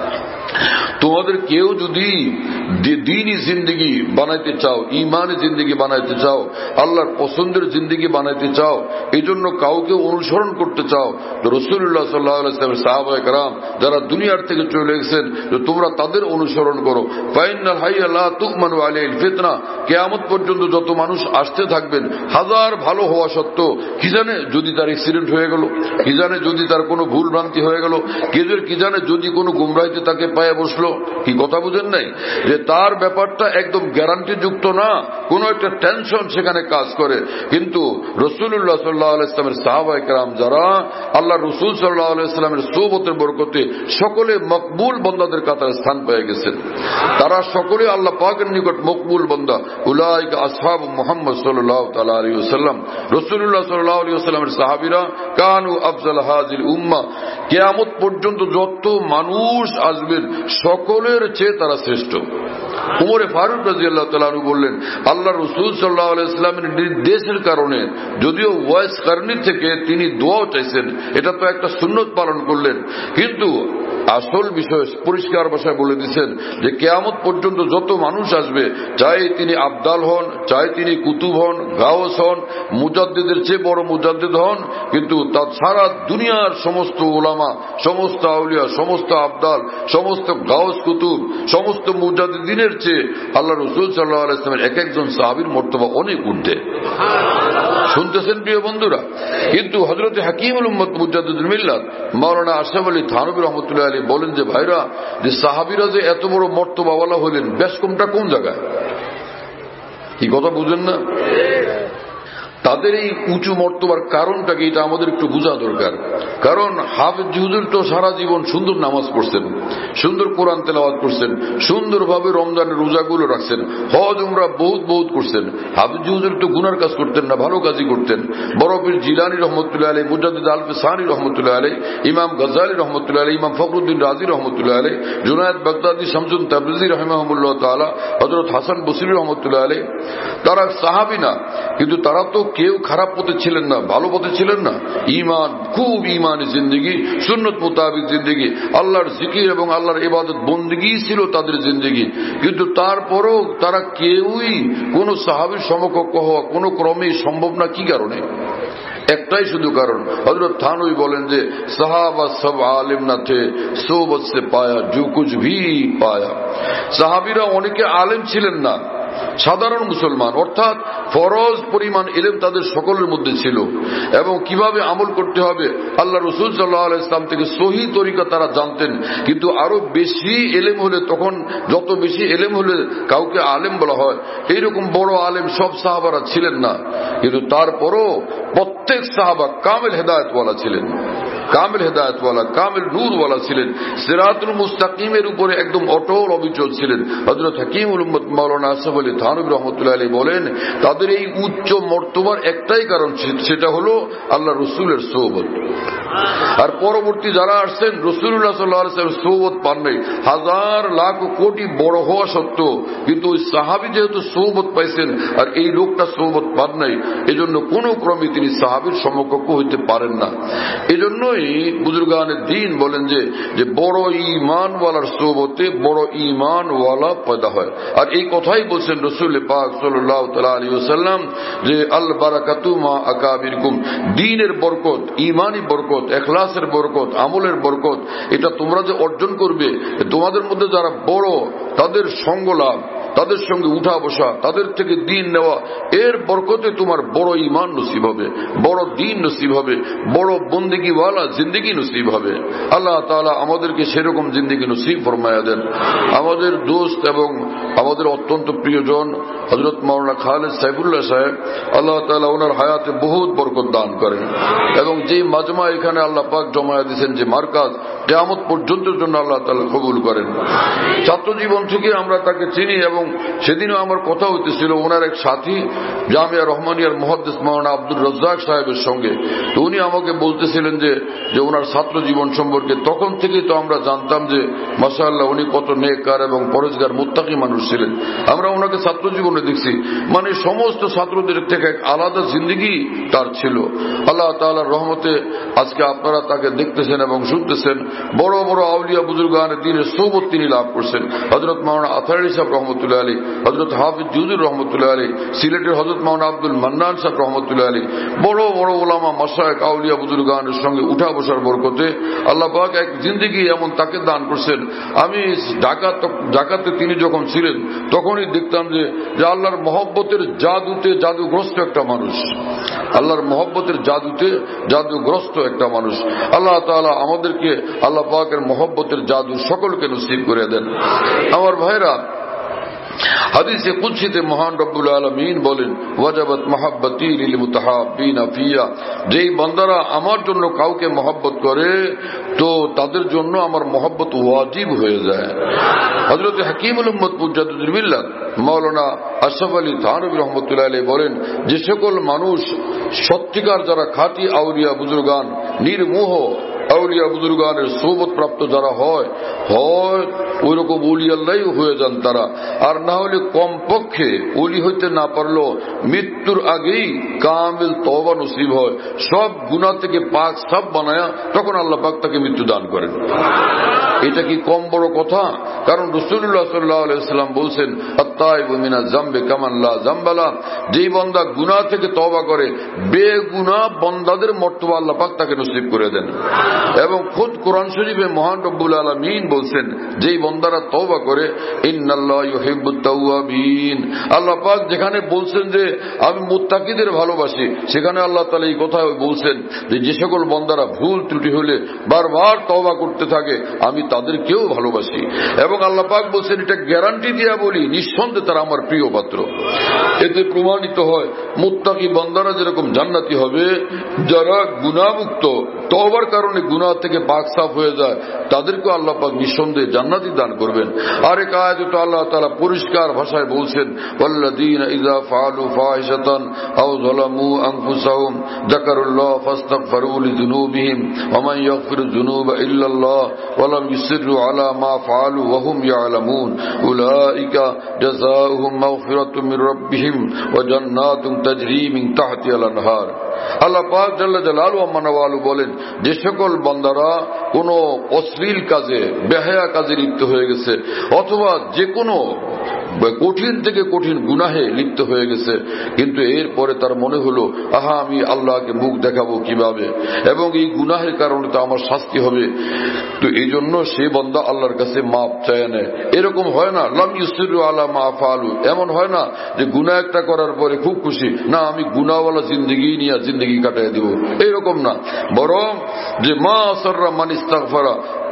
তোমাদের কেউ যদি দ্বীনি জিন্দেগি বানাইতে চাও, ইমানি জিন্দেগি বানাইতে চাও, আল্লাহর পছন্দের জিন্দেগি বানাইতে চাও, এই জন্য কাউকে অনুসরণ করতে চাও, তো রাসূলুল্লাহ সাল্লাল্লাহু আলাইহি ওয়াসাল্লামের সাহাবায়ে কেরাম যারা দুনিয়ার থেকে চলে গেছেন, তোমরা তাদের অনুসরণ করো। ফাইনাল হাইয়া লা তু'মানু আলাইহিল ফিতনা, কিয়ামত পর্যন্ত যত মানুষ আসতে থাকবেন, হাজার ভালো হওয়া সত্ত্বেও কি জানে যদি তার অ্যাক্সিডেন্ট হয়ে গেল, কি জানে যদি তার কোনো ভুল ভ্রান্তি হয়ে গেল, কি জানে যদি কোনো গুমরাহিতে তাকে পায়ে বসলো, কি কথা বুঝেন নাই যে তার ব্যাপারটা একদম গ্যারান্টি যুক্ত না, কোন একটা টেনশন সেখানে কাজ করে। কিন্তু রাসূলুল্লাহ সাল্লাল্লাহু আলাইহি ওয়াসাল্লামের সাহাবায়ে কেরাম যারা আল্লাহ রাসূল সাল্লাল্লাহু আলাইহি ওয়াসাল্লামের সোহবতের বরকতে সকলে মকবুল বান্দাদের কাতারে স্থান পেয়ে গেছেন, তারা সকলে আল্লাহ পাকের নিকট মকবুল বান্দা। উলাইকা আসহাবু মুহাম্মদ সাল্লাল্লাহু তাআলা আলাইহি ওয়াসাল্লাম, রাসূলুল্লাহ সাল্লাল্লাহু আলাইহি ওয়াসাল্লামের সাহাবীরা কানু আফজাল হাযিল উম্মাহ, কিয়ামত পর্যন্ত যত মানুষ আসবেন সকলের চেয়ে তারা শ্রেষ্ঠ। উমরে ফারুক রাদিয়াল্লাহু তাআলা আনহু বললেন, আল্লাহ রাসূল সাল্লাল্লাহু আলাইহি ওয়াসাল্লামের নির্দেশের কারণে যদিও ওয়াইস কারণী থেকে তিনি দোয়া চাইছেন, এটা তো একটা সুন্নত পালন করলেন, কিন্তু আসল বিষয় পরিষ্কার ভাষায় বলে দিচ্ছেন যে কিয়ামত পর্যন্ত যত মানুষ আসবে, চাই তিনি আবদাল হন, চাই তিনি কুতুব হন, গাউস হন, মুজাদ্দিদের চেয়ে বড় মুজাদ্দিদ হন, কিন্তু তার সারা দুনিয়ার সমস্ত উলামা, সমস্ত আউলিয়া, সমস্ত আবদাল, সমস্ত গাউস কুতুব, সমস্ত মুজাদ্দিদিনের চেয়ে আল্লাহ রাসূল সাল্লাল্লাহু আলাইহি ওয়াসাল্লামের এক একজন সাহাবীর মর্তবা অনেক ঊর্ধ্বে। শুনতেছেন প্রিয় বন্ধুরা? কিন্তু হযরত হাকিমুল উম্মত মুজাদ্দিদুল মিল্লাত মাওলানা আশরাফ আলী থানভী রাহমাতুল্লাহ আলাইহি বলেন যে ভাইরা, যে সাহাবীরা যে এত বড় মর্তবাওয়ালা হলেন, বেশ কমটা কোন জায়গায়? কি কথা বুঝেন না? তাদের এই উঁচু মর্তবার কারণটাকে এটা আমাদের একটু বোঝা দরকার। কারণ হাফেজ হুজুর তো সারা জীবন সুন্দর নামাজ পড়ছেন, সুন্দর কোরআন তেলাওয়াত করছেন, সুন্দরভাবে রমজানের রোজাগুলো রাখছেন, হজ উমরা বহুত বহুত করছেন। হাফেজ হুজুর তো গুনার কাজ করতেন না, ভালো কাজই করতেন। বড় পীর জিলানী রহমতুল্লাহ আলাইহি, মুজাদ্দিদ আলফে সানি রহমতুল্লাহ আলাইহি, ইমাম গজালি রহমতুল্লাহ আলাইহি, ইমাম ফখরুদ্দিন রাজি রহমতুল্লাহ আলাইহি, জুনায়েদ বাগদাদি, শামসুন তাবরিজি রাহিমাহুল্লাহ তাআলা, হযরত হাসান বসরি রহমতুল্লাহ আলাইহি, তারা সাহাবী না, কিন্তু তারা তো কেউ খারাপ পথে ছিলেন না, ভালো পথে ছিলেন না। ঈমান, খুব ঈমানি জিন্দেগি, সুন্নত মোতাবেক জিন্দেগি, আল্লাহর জিকির এবং আল্লাহর ইবাদত বন্দেগী ছিল তাদের জিন্দেগি। কিন্তু তারপরও তারা কেউই কোন সাহাবীর সমকক্ষ হওয়া কোনো ক্রমেই সম্ভব না। কি কারণে? একটাই শুধু কারণ। হযরত থানভী বলেন যে সাহাবা সব আলিম না থে, সোবত সে পায়া জো কুছ ভি পায়া। সাহাবীরা অনেকে আলেম ছিলেন না, সাধারণ মুসলমান, অর্থাৎ ফরজ পরিমাণ ইলম তাদের সকলের মধ্যে ছিল, এবং কিভাবে আমল করতে হবে আল্লাহ রাসূল সাল্লাল্লাহু আলাইহি ওয়াসাল্লাম থেকে সহি তরিকা তারা জানতেন। কিন্তু আরো বেশি ইলম হলে, তখন যত বেশি ইলম হলে কাউকে আলেম বলা হয়, এইরকম বড় আলেম সব সাহাবারা ছিলেন না। কিন্তু তারপরও প্রত্যেক সাহাবা কামেল হেদায়েতওয়ালা ছিলেন। কামিল হেদায়েতওয়ালা, কামিল নূরওয়ালা ছিলেন, সিরাতুল মুস্তাকিমের উপরে একদম অটল অবিচল ছিলেন। হযরত হাকিমুল উম্মত মাওলানা আশরাফ আলী থানভী রাহমাতুল্লাহি আলাইহি বলেন, তাদের এই উচ্চ মর্তবার একটাই কারণ, সেটা হলো আল্লাহ রসুলের সোহবত। আর পরবর্তী যারা আসছেন রাসূলুল্লাহ সাল্লাল্লাহু আলাইহি ওয়াসাল্লামের সোহবত পান নাই, হাজার লাখ কোটি বড় হওয়া সত্ত্বেও, কিন্তু ওই সাহাবী যেহেতু সোহবত পাইছেন আর এই লোকটা সোহবত পান নাই, এজন্য কোন ক্রমে তিনি সাহাবীর সমকক্ষ হইতে পারেন না। এজন্যই বুজুর্গানের দ্বীন বলেন যে যে বড় ঈমানওয়ালার সোহবতে বড় ঈমানওয়ালা পয়দা হয়। আর এই কথাই বলছেন রাসূল পাক সাল্লাল্লাহু তাআলা আলাইহি ওয়াসাল্লাম যে আল বারাকাতু মা আকাবিরকুম, দ্বীনের বরকত, ঈমানি বরকত, ইখলাসের বরকত, আমলের বরকত, এটা তোমরা যে অর্জন করবে, তোমাদের মধ্যে যারা বড় তাদের সঙ্গ লাভ, তাদের সঙ্গে উঠা বসা, তাদের থেকে দিন নেওয়া, এর বরকতে তোমার বড় ঈমান নসিব হবে, বড় দিন নসিব হবে, বড় বন্দেগীওয়ালা জিন্দেগি নসিব হবে। আল্লাহ তাআলা আমাদেরকে সেরকম জিন্দেগি নসিব ফরমায়া দেন। আমাদের দোস্ত এবং আমাদের অত্যন্ত প্রিয়জন হযরত মাওলানা খালেদ সাইফুল্লাহ সাহেব, আল্লাহ তাআলা ওনার হায়াতে বহুত বরকত দান করেন, এবং যে মাজমা এখানে আল্লাহ পাক জমায়া দিয়েছেন, যে মার্কাজ, কিয়ামত পর্যন্তের জন্য আল্লাহ তাআলা কবুল করেন। ছাত্র জীবন থেকে আমরা তাকে চিনি, এবং সেদিনও আমার কথা হইতেছিল ওনার এক সাথী জামিয়া রহমানিয়ার মুহাদ্দিস মাওলানা আব্দুর রাজ্জাক সাহেবের সঙ্গে। তো উনি আমাকে বলতেছিলেন যে যে ওনার ছাত্র জীবন সম্পর্কে। তখন থেকেই তো আমরা জানতাম যে মাশাআল্লাহ উনি কত নেককার এবং পরেজগার মুত্তাকি মানুষ ছিলেন। আমরা ওনাকে ছাত্র জীবনে দেখছি, মানে সমস্ত ছাত্রদের থেকে এক আলাদা জিন্দেগি তার ছিল। আল্লাহ তাআলার রহমতে আজকে আপনারা তাকে দেখতেছেন এবং শুনতেছেন। বড় বড় আউলিয়া বুজুর্গানের দ্বীনের সোহবত তিনি লাভ করছেন। হযরত মাওলানা আতারি সাহেব রহমতুল্লাহ আলী, হযরত হাফিজ জুজুর রহমতুল্লাহ আলী, সিলেটের হযরত মাওলানা আব্দুল মান্নান সাহেব রহমতুল্লাহ আলী, বড় বড় ওলামা মাশায়েখ আউলিয়া বুজুর্গানের সঙ্গে উঠা বসার বরকতে আল্লাহ পাক এক জিন্দেগি এমন তাকে দান করছেন। আমি ঢাকা ঢাকাতে তিনি যখন ছিলেন তখনই দেখতাম যে আল্লাহর মহব্বতের জাদুতে জাদুগ্রস্ত একটা মানুষ, আল্লাহর মহব্বতের জাদুতে জাদুগ্রস্ত একটা মানুষ। আল্লাহ তাআলা আমাদেরকে আল্লাহ পাকের মহব্বতের জাদু সকলকে নসিব করে দেন। আমার ভাইরা, হাদিসে কুদসিতে মহান রব্বুল আলামিন বলেন, ওয়াজাবাত মাহাব্বতি লিল মুতাহাব্বিনা ফিয়া, যেই বান্দারা আমার জন্য কাউকে মহব্বত করে তো তাদের জন্য আমার মহব্বত ওয়াজিব হয়ে যায়। হযরত হাকিমুল উম্মত মুজাদ্দিদুল মিল্লাত মাওলানা আশরাফ আলী থানভী রাহমাতুল্লাহি আলাইহি বলেন, যে সকল মানুষ সত্যিকার যারা খাঁটি আউলিয়া বুজুর্গান, নির্মোহ আউলিয়া বুজুর্গানের সোহবত প্রাপ্ত যারা হয় হয় ওই রকম ওলি আল্লাহ হয়ে যান তারা। আর না হলে কমপক্ষে ওলি হইতে না পারলেও মৃত্যুর আগেই কামিল তওবা নসিব হয়, সব গুনাহ থেকে পাক সাফ বানায়া তখন আল্লাহ পাক তাকে মৃত্যু দান করেন। এটা কি কম বড় কথা? কারণ রাসূলুল্লাহ সাল্লাল্লাহু আলাইহি ওয়াসাল্লাম বলছেন, আত-তাইবু মিনাজ যামবি কামান লা যামবালা, যেই বান্দা গুনাহ থেকে তওবা করে বেগুনাহ বান্দাদের মর্তবা আল্লাহ পাক তাকে নসিব করে দেন। এবং খুদ কোরআন শরীফে মহান রব্বুল আলামিন বলছেন, যেই বান্দারা তওবা করে, ইন্নাল্লাহ ইউহিব্বুত তাওয়াবিন, আল্লাহ পাক যেখানে বলছেন যে আমি মুত্তাকিদের ভালোবাসি, সেখানে আল্লাহ তাআলা এই কথা বলছেন যে যে সকল বান্দারা ভুল ত্রুটি হলে বারবার তওবা করতে থাকে আমি তাদেরকেও ভালোবাসি। এবং আল্লাহ পাক বলছেন, এটা গ্যারান্টি দিয়া বলি, নিঃসন্দেহে তারা আমার প্রিয় পাত্র। এতে প্রমাণিত হয় মুত্তাকি বান্দারা যেরকম জান্নাতি হবে, যারা গুনাহমুক্ত তওবার কারণে গুনাহ থেকে পাক সাফ হয়ে যায় তাদেরকে আল্লাহ পাক নিঃসন্দেহে জান্নাতি দান করবেন। আরেক আয়াতে তো আল্লাহ তাআলা পরিষ্কার ভাষায় বলছেন, ওয়াল্লাযীনা ইযা ফাআলু ফাহিশাতান আও যালামু আনফুসাহুম যাকারুল্লাহ ফাস্তাগফিরু লিযুনুবিহিম ওয়া মান ইয়াগফিরু যুনুবা ইল্লাল্লাহ ওয়া লাম ইউসিররু আলা মা ফাআলু ওয়া হুম ইয়ালামুন উলাইকা জাযাউহুম মাগফিরাতুম মির রাব্বিহিম ওয়া জান্নাতুন তাজরি মিন তাহতিহাল আনহার। আল্লাহ পাক জাল্লা জালালুহু ওয়া মানাওয়ালু বলেন, যে সকল বান্দারা কোন অশ্লীল কাজে, বেহায়া কাজে লিপ্ত হয়ে গেছে, অথবা যে কোনো কঠিন থেকে কঠিন গুনাহে লিপ্ত হয়ে গেছে, কিন্তু এরপরে তার মনে হলো আহা আমি আল্লাহকে মুখ দেখাবো কিভাবে, এবং এই গুনাহের কারণে তো আমার শাস্তি হবে, তো এই জন্য সে বান্দা আল্লাহর কাছে মাপ চায় নেয়। এরকম হয় না লাম ইউসিরু আলা মা ফাআলু, এমন হয় না যে গুনাহ একটা করার পরে খুব খুশি, না আমি গুনাহওয়ালা জিন্দেগি নিয়ে জিন্দেগি কাটাই দিব, এইরকম না। বরং যে মা আসাররা মান ইস্তাগফারা,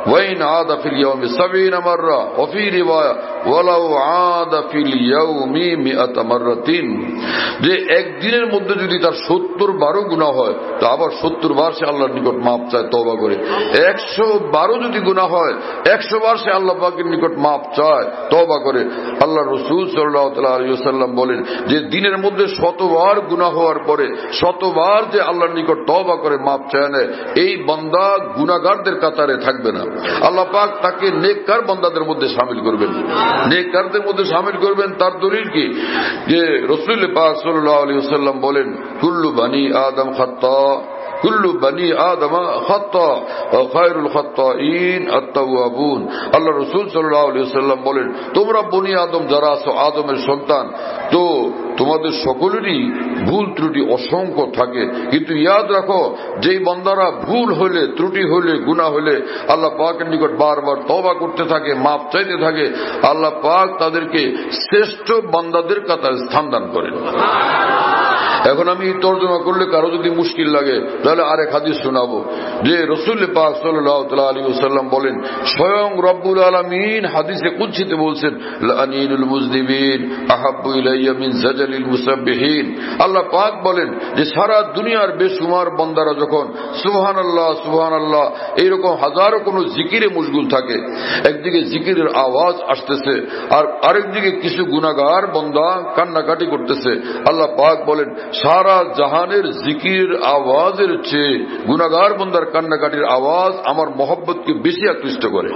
ওয়াইন আদা ফিল ইয়াউমি সাবিনা মাররা ওয়া ফি রিওয়ায়া ওয়ালাউ আদা ফিল ইয়াউমি মিআতা মাররাতিন, যে একদিনের মধ্যে যদি তার সত্তর বারো গুনাহ হয় তো আবার সত্তর বার সে আল্লাহর নিকট মাপ চায়, তওবা করে। একশো বারো যদি গুনাহ হয় একশো বার সে আল্লাহ পাকের নিকট মাপ চায়, তওবা করে। আল্লাহ রাসূল সাল্লাল্লাহু আলাইহি ওয়াসাল্লাম বলেন যে দিনের মধ্যে শতবার গুনাহ হওয়ার পরে শতবার যে আল্লাহর নিকট তওবা করে মাপ চায় নেয়, এই বান্দা গুনাহগারদের কাতারে থাকবে না। আল্লাহ পাক তাকে নেককার বান্দাদের মধ্যে শামিল করবেন, নেককারদের মধ্যে শামিল করবেন। তার দলিল কি? যে রাসূল পাক সাল্লাল্লাহু আলাইহি ওয়াসাল্লাম বলেন কুল্লু বানি আদম খাত্তা কুল্লু বানি আদম খাত্তা ওয়া খায়রুল খাত্তাইন আত-তাওয়াবুন। আল্লাহ রাসূল সাল্লাল্লাহু আলাইহি ওয়াসাল্লাম বলেন তোমরা বনি আদম যারা আছো, আদমের সন্তান, তো তোমাদের সকলেরই ভুল ত্রুটি অসংখ্য থাকে, কিন্তু ইয়াদ রাখো যেই বান্দারা ভুল হলে ত্রুটি হলে গুনাহ হলে আল্লাহ পাকের নিকট বারবার তওবা করতে থাকে, মাপ চাইতে থাকে, আল্লাহ পাক তাদেরকে শ্রেষ্ঠ বান্দাদের কাতারে স্থান দান করেন। এখন আমি তর্জমা করলে কারো যদি মুশকিল লাগে তাহলে আরেক হাদিস শোনাবো, যে রাসূল পাক সাল্লাল্লাহু আলাইহি ওয়াসাল্লাম বলেন স্বয়ং রব্বুল আলামিন হাদিসে কুদসিতে বলছেন লাআনিনুল মুজনিবিন আহাব্বু ইলাইয়া মিন জাজালিল মুসাব্বিহিন। আল্লাহ পাক বলেন যে সারা দুনিয়ার বেশুমার বান্দারা যখন সুবহানাল্লাহ সুবহানাল্লাহ এইরকম হাজারো কোনো জিকিরে মশগুল থাকে, একদিকে জিকিরের আওয়াজ আসতেছে আর আরেকদিকে কিছু গুনাহগার বান্দা কান্নাকাটি করতেছে, আল্লাহ পাক বলেন সারা জাহানের জিকির আওয়াজের চেয়ে গুনাহগার বান্দার কান্নাকাটির আওয়াজ আমার মহব্বতকে বেশি আকৃষ্ট করে।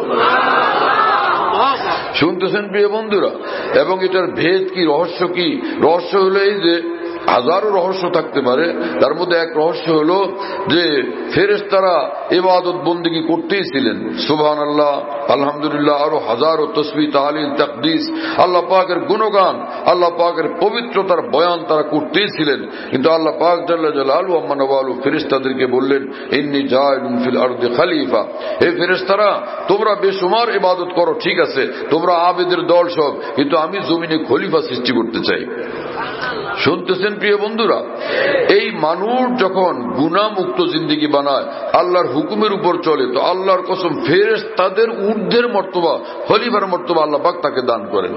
শুনতেছেন প্রিয় বন্ধুরা? এবং এটার ভেদ কি, রহস্য কি? রহস্য হলো এই যে হাজারো রহস্য থাকতে পারে, তার মধ্যে এক রহস্য হলো যে ফেরেশতারা ইবাদত বন্দেগী করতেই ছিলেন, সুবহানাল্লাহ আলহামদুলিল্লাহ আরো হাজারো তাসবিহ তাহলিল তাকদীস আল্লাহ পাকের গুণগান আল্লাহ পাকের পবিত্রতার বয়ান তারা করতেই ছিলেন, কিন্তু আল্লাহ পাক জাল্লা জালালুহু ওয়া মানওয়ালু ফেরেশতাদেরকে বললেন ইন্নী জাইলুন ফিল আরদি খলিফা, হে ফেরেশতারা তোমরা বেশুমার ইবাদত করো, ঠিক আছে, তোমরা আবেদের দল সব, কিন্তু আমি জমিনে খলিফা সৃষ্টি করতে চাই। শুনতেছেন প্রিয় বন্ধুরা? এই মানুষ যখন গুনাহমুক্ত জিন্দেগি বানায়, আল্লাহর হুকুমের উপর চলে, তো আল্লাহর কসম ফেরেশতাদের ঊর্ধ্বের মর্তবা, খলিফার মর্তবা আল্লাহ পাক তাকে দান করেন।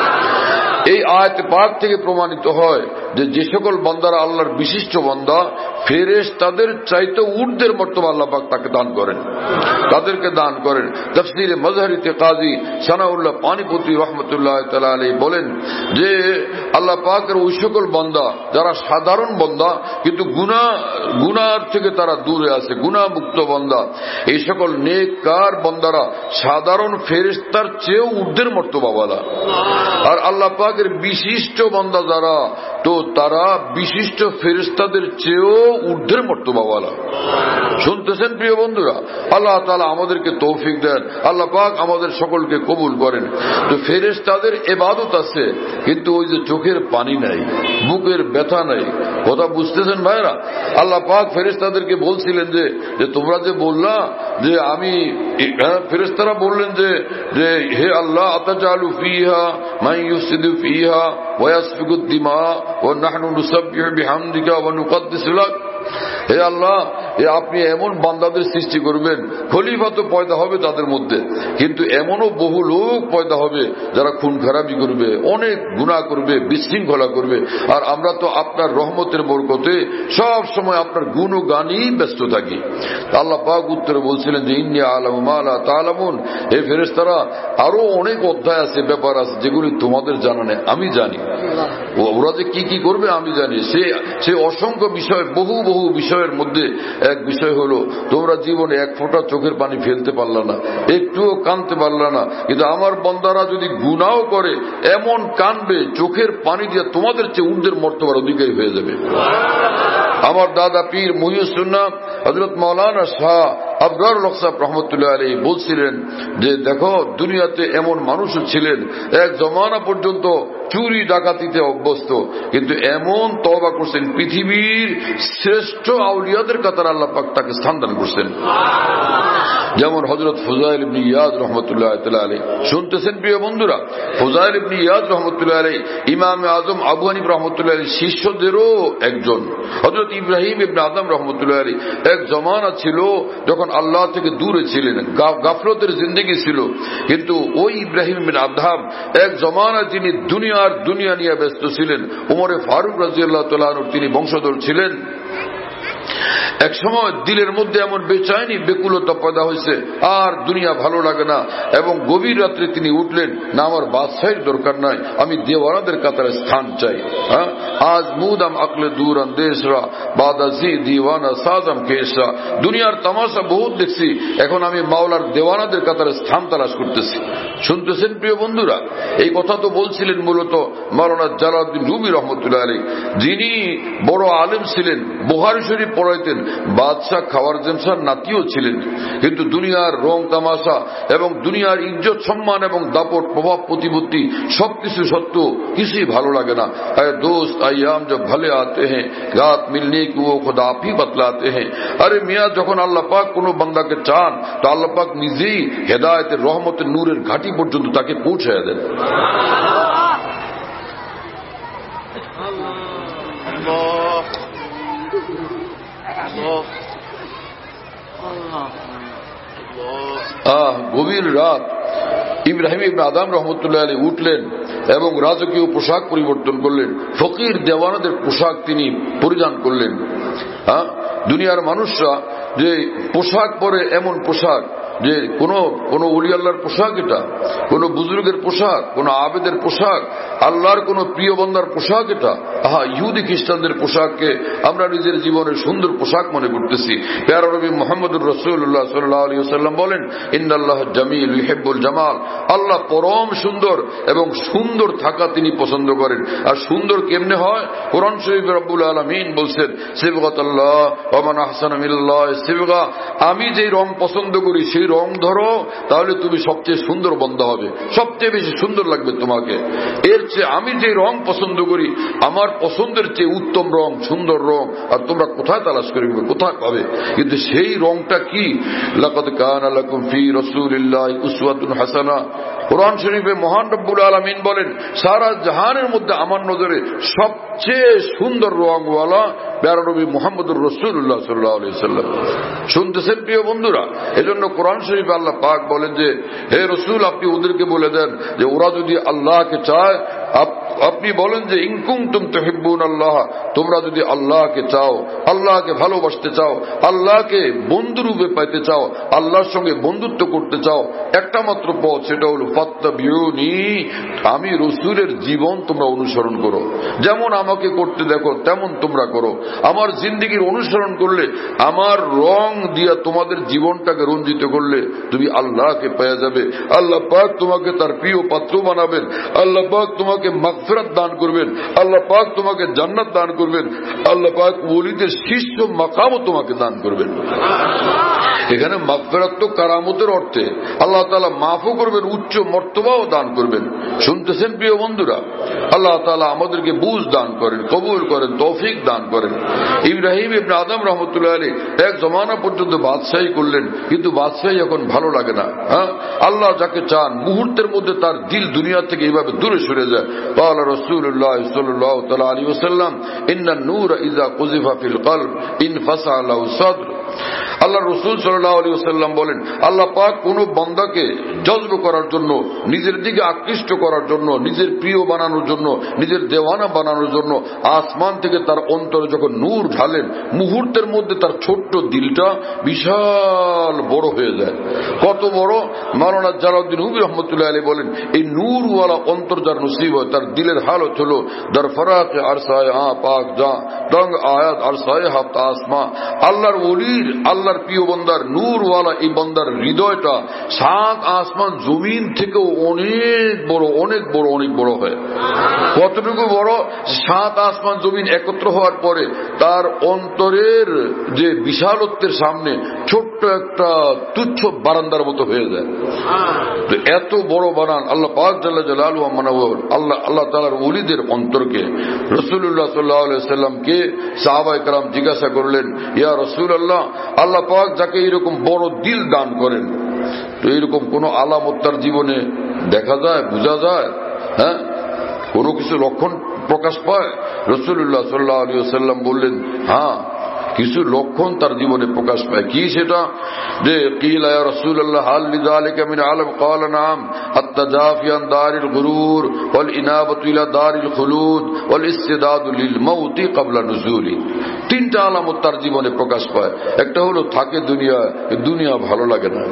এই আয়াত পাক থেকে প্রমাণিত হয় যে যে সকল বান্দারা আল্লাহর বিশিষ্ট বান্দা, ফেরেশতাদের চাইতে ঊর্ধ্বের মর্তবা আল্লাহ পাক তাকে দান করেন, তাদেরকে দান করেন। তাফসীরে মাজহারিতে কাজী সানাউল্লাহ পানিপতি রাহমাতুল্লাহ তাআলা আলাইহি বলেন যে আল্লাহ পাকের ওই সকল বান্দা যারা সাধারণ বান্দা কিন্তু গুনাহ গুনাহ থেকে তারা দূরে আছে, গুনাহমুক্ত বান্দা, এই সকল নেককার বান্দারা সাধারণ ফেরেশতার চেয়েও ঊর্ধ্বের মর্তবাওয়ালা। আর আল্লাহ পাকের বিশিষ্ট বান্দা যারা, তো তারা বিশিষ্ট ফেরেশতাদের চেয়েও ঊর্ধ্বের মর্তবাওয়ালা। শুনতেছেন প্রিয় বন্ধুরা? আল্লাহ তাআলা আমাদেরকে তৌফিক দেন, আল্লাহ পাক আমাদের সকলকে কবুল করেন। তো ফেরেশতাদের ইবাদত আছে, কিন্তু ওই যে চোখের পানি নাই, বুকের ব্যথা নাই, কথা বুঝতেছেন ভাইরা? আল্লাহ পাক ফেরেশতাদেরকে বলছিলেন যে যে তোমরা যে বললা যে আমি, ফেরেশতারা বললেন যে যে হে আল্লাহ আতাজালু ফিহা মান ইউফসিদু ফিহা ওয়া ইয়াসফিকু দিমা ওয়া নাহনু নুসাব্বিহু বিহামদিকা ওয়া নুকদ্দিসু লাক। হে আল্লাহ, এ আপনি এমন বান্দাদের সৃষ্টি করবেন, খলিফা তো পয়দা হবে তাদের মধ্যে, কিন্তু এমনও বহু লোক পয়দা হবে যারা খুন খারাপি করবে, অনেক গুনাহ করবে, বিশৃঙ্খলা করবে, আর আমরা তো আপনার রহমতের বরকতে সব সময় আপনার গুণগানই ব্যস্ত থাকি। আল্লাহ পাক উত্তরে বলছিলেন যে ইন্নী আ'লামু মা লা তা'লামুন, হে ফেরেশতারা আরো অনেক অধ্যায় আছে, ব্যাপার আছে যেগুলি তোমাদের জানা নেই, আমি জানি। ওরা যে কি কি করবে আমি জানি। সে সে অসংখ্য বিষয়, বহু বহু বিষয়ের মধ্যে এক বিষয় হলো তোমরা জীবনে এক ফোঁটা চোখের পানি ফেলতে পারলা না, একটুও কাঁদতে পারলা না, কিন্তু আমার বান্দারা যদি গুনাহ করে এমন কাঁদবে চোখের পানি দিয়ে তোমাদের চেয়ে ঊর্ধ্বের মর্তবার অধিকারী হয়ে যাবে। আমার দাদা পীর মুহিউস সুন্নাহ হযরত মাওলানা শাহ আবরারুল হক সাহেব রহমতুল্লাহ আলাইহি বলছিলেন যে দেখো দুনিয়াতে এমন মানুষও ছিলেন এক জমানা পর্যন্ত চুরি ডাকাতিতে অভ্যস্ত, কিন্তু এমন তওবা করছেন পৃথিবীর শ্রেষ্ঠ আউলিয়াদের কাতারে আল্লাহ পাক তাকে স্থান দান করছেন, যেমন হযরত ফুযাইল ইবনে ইয়াদ রাহমাতুল্লাহ তাআলা আলাইহি। শুনতেছেন প্রিয় বন্ধুরা? ফুযাইল ইবনে ইয়াদ রাহমাতুল্লাহ আলাইহি ইমাম আযম আবু হানিফা রাহমাতুল্লাহ আলাইহি শিষ্যদেরও একজন। হযরত ইব্রাহিম ইবনে আদম রাহমাতুল্লাহ আলাইহি এক জমানা ছিল যখন আল্লাহ থেকে দূরে ছিলেন, গাফলতের জিন্দেগি ছিল। কিন্তু ওই ইব্রাহিম বিন আদহাম এক জমানায় তিনি দুনিয়ার দুনিয়া নিয়ে ব্যস্ত ছিলেন। ওমরে ফারুক রাদিয়াল্লাহু তাআলা আনহু তিনি বংশধর ছিলেন। এক সময় দিলের মধ্যে এমন বেচাইনি বেকুলতা পয়দা হয়েছে, আর দুনিয়া ভালো লাগে না, এবং গভীর রাত্রে তিনি উঠলেন, না আমার বাদশাহীর দরকার নাই, আমি দেওয়ানাদের কাতারে স্থান চাই। হ্যাঁ, আজ মুদাম আকলে দূর আন্দেশরা বাদাজি দিওয়ানা সাজাম কেশরা, দুনিয়ার তামাশা বহুত দেখছি, এখন আমি মাওলার দেওয়ানাদের কাতারে স্থান তালাশ করতেছি। শুনতেছেন প্রিয় বন্ধুরা, এই কথা তো বলছিলেন মূলত মাওলানা জালালউদ্দিন রুমি রহমতুল্লাহ আলাইহি, যিনি বড় আলেম ছিলেন, বুখারী শরীফ পড়াইতেন, বাদশাহ খাওয়ার জেমসার নাতিও ছিলেন। কিন্তু দুনিয়ার রং তামাশা এবং দুনিয়ার ইজ্জত সম্মান এবং দাপট প্রভাব প্রতিপত্তি সবকিছু সত্য কিছুই ভালো লাগে না। আরে দোস্ত, আয়াম জব ভালে আতে হ্যাঁ, রাত মিলনে কি ও খুদা আপ হি বতলাতে হ্যাঁ। আরে মিয়া, যখন আল্লাহ পাক কোনো বান্দাকে চান তো আল্লাহ পাক নিজেই হেদায়েতের রহমতের নূরের ঘাটি পর্যন্ত তাকে পৌঁছায় দেন। আহ গভীর রাত ইব্রাহিম ইবনে আদম রহমতুল্লাহ আলাইহি উঠলেন এবং রাজকীয় পোশাক পরিবর্তন করলেন, ফকির দেওয়ানাদের পোশাক তিনি পরিধান করলেন। হ্যাঁ, দুনিয়ার মানুষরা যে পোশাক পরে, এমন পোশাক যে কোন কোন ওলি আল্লাহর পোশাক, এটা কোন বুজুর্গের পোশাক, কোন আবেদের পোশাক, আল্লাহর কোন প্রিয় বন্দার পোশাক এটা। আহা, ইহুদি খ্রিস্টানদের পোশাককে আমরা নিজের জীবনের সুন্দর পোশাক মনে করতেছি। প্যারা নবী মুহাম্মদুর রাসূলুল্লাহ সাল্লাল্লাহু আলাইহি ওয়াসাল্লাম বলেন, ইন্নাল্লাহ জামিল ইউহিব্বুল জামাল, আল্লাহ পরম সুন্দর এবং সুন্দর থাকা তিনি পছন্দ করেন। আর সুন্দর কেমনে হয়? কোরআন শরীফে রব্বুল আলামিন বলছেন, সিবগাতুল্লাহ ওয়া মান আহসানু মিনাল্লাহ সিবগা, আমি যেই রং পছন্দ করি সেই রং ধরো, তাহলে তুমি সবচেয়ে সুন্দর বন্ধা হবে, সবচেয়ে বেশি সুন্দর লাগবে তোমাকে। এর চেয়ে আমি যে রং পছন্দ করি, আমার পছন্দের চেয়ে উত্তম রং, সুন্দর রং আর তোমরা কোথায় তালাশ করবে, কোথায় পাবে? কিন্তু সেই রংটা কি? লাকাদ কানা লাকুম ফি রাসূলিল্লাহি উসওয়াতুন হাসানা। কোরআন শরীফে মহান রব্বুল আলামিন বলেন, সারা জাহানের মধ্যে আমার নজরে সবচেয়ে সুন্দর রংওয়ালা প্যারা নবী মুহাম্মদুর রাসূলুল্লাহ সাল্লাল্লাহু আলাইহি ওয়াসাল্লাম। শুনতেছেন প্রিয় বন্ধুরা? এজন্য কোরআন শরীফে আল্লাহ পাক বলেন যে, হে রাসূল, আপনি ওদেরকে বলে দেন যে ওরা যদি আল্লাহকে চায়, আপনি বলেন যে ইন কুনতুম তুহিব্বুনাল্লাহ, তোমরা যদি আল্লাহকে চাও, আল্লাহকে ভালোবাসতে চাও, আল্লাহকে বন্ধুরূপে পাইতে চাও, আল্লাহর সঙ্গে বন্ধুত্ব করতে চাও, একটা মাত্র পথ, সেটা হলো ফাত্তাবিউনি, আমি রাসূলের জীবন তোমরা অনুসরণ করো। যেমন আমাকে করতে দেখো তেমন তোমরা করো। আমার জিন্দেগির অনুসরণ করলে, আমার রং দিয়া তোমাদের জীবনটাকে রঞ্জিত করলে তুমি আল্লাহকে পেয়ে যাবে। আল্লাহ পাক তোমাকে তার প্রিয় পাত্র বানাবেন, আল্লাহ পাক তোমাকে মাগফিরাত দান করবেন, আল্লাহ পাক তোমাকে জান্নাত দান করবেন, আল্লাহ পাক ওলিদের শীর্ষ মাকামও তোমাকে দান করবেন। এখানে মাগফিরাত তো কারামতের অর্থে, আল্লাহ তাআলা মাফও করবেন, উচ্চ মর্তবাও দান করবেন। শুনতেছেন প্রিয় বন্ধুরা? আল্লাহ তাআলা আমাদেরকে বুঝ দান করেন, কবুল করেন, তৌফিক দান করেন। ইব্রাহিম ইবনে আদম রাহমাতুল্লাহ আলাইহি এক জমানা পর্যন্ত বাদশাহী করলেন, কিন্তু বাদশাহী এখন ভালো লাগে না। হ্যাঁ, আল্লাহ যাকে চান মুহূর্তের মধ্যে তার দিল দুনিয়া থেকে এইভাবে দূরে সরে যায়। قال رسول الله صلى الله عليه وسلم ان النور اذا قذف في القلب انفصل له الصدر। আল্লাহ রাসূল সাল্লাল্লাহু আলাইহি ওয়াসাল্লাম বলেন, আল্লাহ পাক কোন বান্দাকে জজব করার জন্য, নিজের দিকে আকৃষ্ট করার জন্য, নিজের প্রিয় বানানোর জন্য, নিজের দেওয়ানা বানানোর জন্য আসমান থেকে তার অন্তরে যখন নূর ঢালেন, মুহূর্তের মধ্যে তার ছোট্ট দিলটা বিশাল বড় হয়ে যায়। কত বড়? মাওলানা জালালউদ্দিন রুমি রহমতুল্লাহ আলাইহি বলেন, এই নূরওয়ালা অন্তর যার নসিব হয়, তার দিলের হালত হলো দর ফরাকে আরসায়ে আ পাক যা দং আয়াত আরসায়ে হাফত আসমা। আল্লাহর ওলির, আল্লাহর প্রিয় বান্দার নূরওয়ালা এই বান্দার হৃদয়টা সাত আসমান জমিন থেকেও অনেক বড়, অনেক বড়, অনেক বড় হয়। কতটুকু বড়? সাত আসমান জমিন একত্র হওয়ার পরে তার অন্তরের যে বিশালত্বের সামনে ছোট্ট একটা তুচ্ছ বারান্দার মতো হয়ে যায়। তো এত বড় বানান আল্লাহ পাক জাল্লা জালালুহু মানাওয়ার আল্লাহ আল্লাহ তাআলার ওলিদের অন্তরকে। রাসূলুল্লাহ সাল্লাল্লাহু আলাইহি ওয়াসাল্লামকে সাহাবায়ে কেরাম জিজ্ঞাসা করলেন, ইয়া রাসূলুল্লাহ, আল্লাহ পাক যাকে এরকম বড় দিল দান করেন, তো এরকম কোন আলামত তার জীবনে দেখা যায়, বোঝা যায়? হ্যাঁ, কোন কিছু লক্ষণ প্রকাশ পায়? রাসূলুল্লাহ সাল্লাল্লাহু আলাইহি ওয়াসাল্লাম বললেন, হ্যাঁ, কিছু লক্ষণ তার জীবনে প্রকাশ পায়। কি সেটা? যে কিলা ইয়া রাসূলুল্লাহ হাল লিযালিকা মিন আলাম ক্বালা নাম আত-তাজাফি আন দারিল গুরুর ওয়াল ইনাবাতু ইলা দারিল খুলুদ ওয়াল ইস্তিদাদু লিল মাউতি ক্বাবলা নুজুলি। তিনটা আলামত তার জীবনে প্রকাশ পায়। একটা হলো থাকে দুনিয়া, দুনিয়া ভালো লাগে না,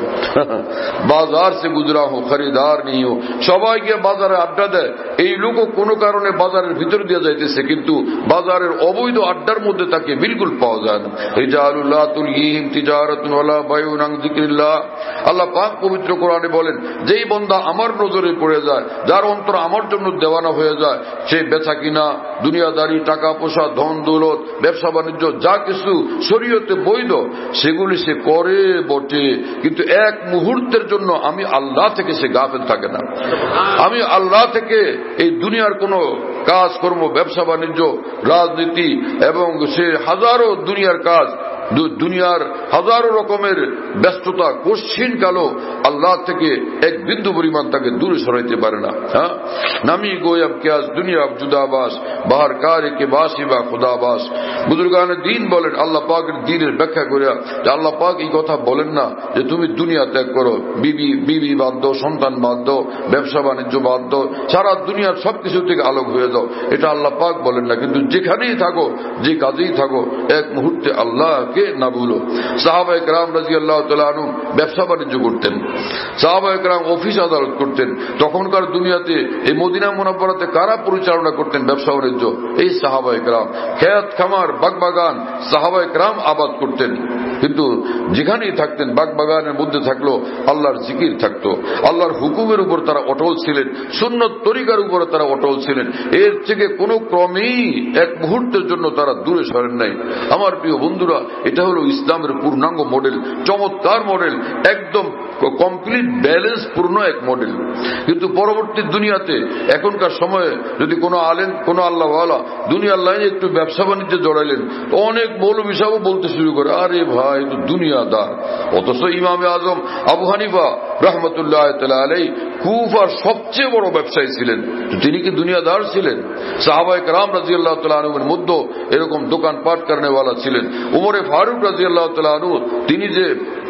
বাজার সে গুজরা হো খরিদার নেই হো, সবাইকে বাজারে আড্ডা দেয়, এই লোকও কোনো কারণে বাজারের ভিতর দিয়ে যাইতেছে, কিন্তু বাজারের অবৈধ আড্ডার মধ্যে তাকে বিলকুল পাওয়া যায় না। রিজালুল্লাহ তুলহিহিম তিজারাতুন ওয়ালা বাইউন আন যিকরিল্লাহ। আল্লাহ পাক পবিত্র কোরআনে বলেন, যেই বান্দা আমার নজরে পড়ে যায়, যার অন্তর আমার জন্য দেওয়ানা হয়ে যায়, সে বেচা কিনা, দুনিয়াদারি, টাকা পয়সা, ধন দৌলত, ব্যবসা বাণিজ্য যা কিছু শরীয়তে বৈধ সেগুলি সে করে বটে, কিন্তু এক মুহূর্তের জন্য আমি আল্লাহ থেকে সে গাফেল থাকে না। আমি আল্লাহ থেকে এই দুনিয়ার কোন কাজ কর্ম, ব্যবসা বাণিজ্য, রাজনীতি এবং সে হাজারো দুনিয়ার কাজ, দুনিয়ার হাজারো রকমের ব্যস্ততা কোশ্চিন কালো আল্লাহ থেকে এক বিন্দু পরিমাণ তাকে দূরে সরাইতে পারে না। হ্যাঁ, নামি গোয়াব কেয়াস দুনিয়া জুদাবাস বাহার কারে কে বাসি বা খুদাবাস। বুজুর্গানে দিন বলেন, আল্লাহ পাকের দিনের ব্যাখ্যা করিয়া যে আল্লাহ পাক এই কথা বলেন না যে তুমি দুনিয়া ত্যাগ করো, বিবি বিবি বাদ দাও, সন্তান বাদ দাও, ব্যবসা বাণিজ্য বাদ দাও, সারা দুনিয়ার সবকিছু থেকে আলোক হয়ে যাও, এটা আল্লাহ পাক বলেন না। কিন্তু যেখানেই থাকো, যে কাজেই থাকো, এক মুহূর্তে আল্লাহকে না ভুলো। সাহাবায়ে কেরাম রাদিয়াল্লাহু তাআলা আনহুম ব্যবসা বাণিজ্য করতেন, সাহাবায়ে কেরাম অফিস আদালত করতেন। তখনকার দুনিয়াতে এই মদিনা মুনাওয়ারাতে কারা পরিচালনা করতেন ব্যবসা বাণিজ্য? এই সাহাবায়ে কেরাম। খেত খামার বাগবাগান সাহাবায়ে কেরাম আবাদ করতেন, কিন্তু যেখানেই থাকতেন বাগবাগানের মধ্যে থাকলো আল্লাহর জিকির থাকতো, আল্লাহর হুকুমের উপর তারা অটল ছিলেন, সুন্নত তরিকার উপরে তারা অটল ছিলেন। এর থেকে কোনো ক্রমেই এক মুহূর্তের জন্য তারা দূরে সরেন নাই। আমার প্রিয় বন্ধুরা, এটা হলো ইসলামের পূর্ণাঙ্গ মডেল, চমৎকার মডেল, একদম কমপ্লিট ব্যালেন্স পূর্ণ এক মডেল। কিন্তু পরবর্তী দুনিয়াতে এখনকার সময়ে যদি কোনো আলেম, কোনো আল্লাহওয়ালা দুনিয়ার লাইনে একটু ব্যবসা বাণিজ্যে জড়াইলেন, অনেক মৌলবী সাহেব বলতে শুরু করে, আরে ভাই তো দুনিয়াদার। অথচ ইমামে আজম আবু হানিফা রহমতুল্লাহ তাআলা আলাইহি কুফার সবচেয়ে বড় ব্যবসায়ী ছিলেন, তিনি কি দুনিয়াদার ছিলেন? সাহাবায়ে কেরাম রাদিয়াল্লাহু তাআলা আনহুর মধ্যে এরকম দোকান পাট করেনেওয়ালা ছিলেন। উমরে ফারুক রাদিয়াল্লাহু তাআলা আনহু, তিনি যে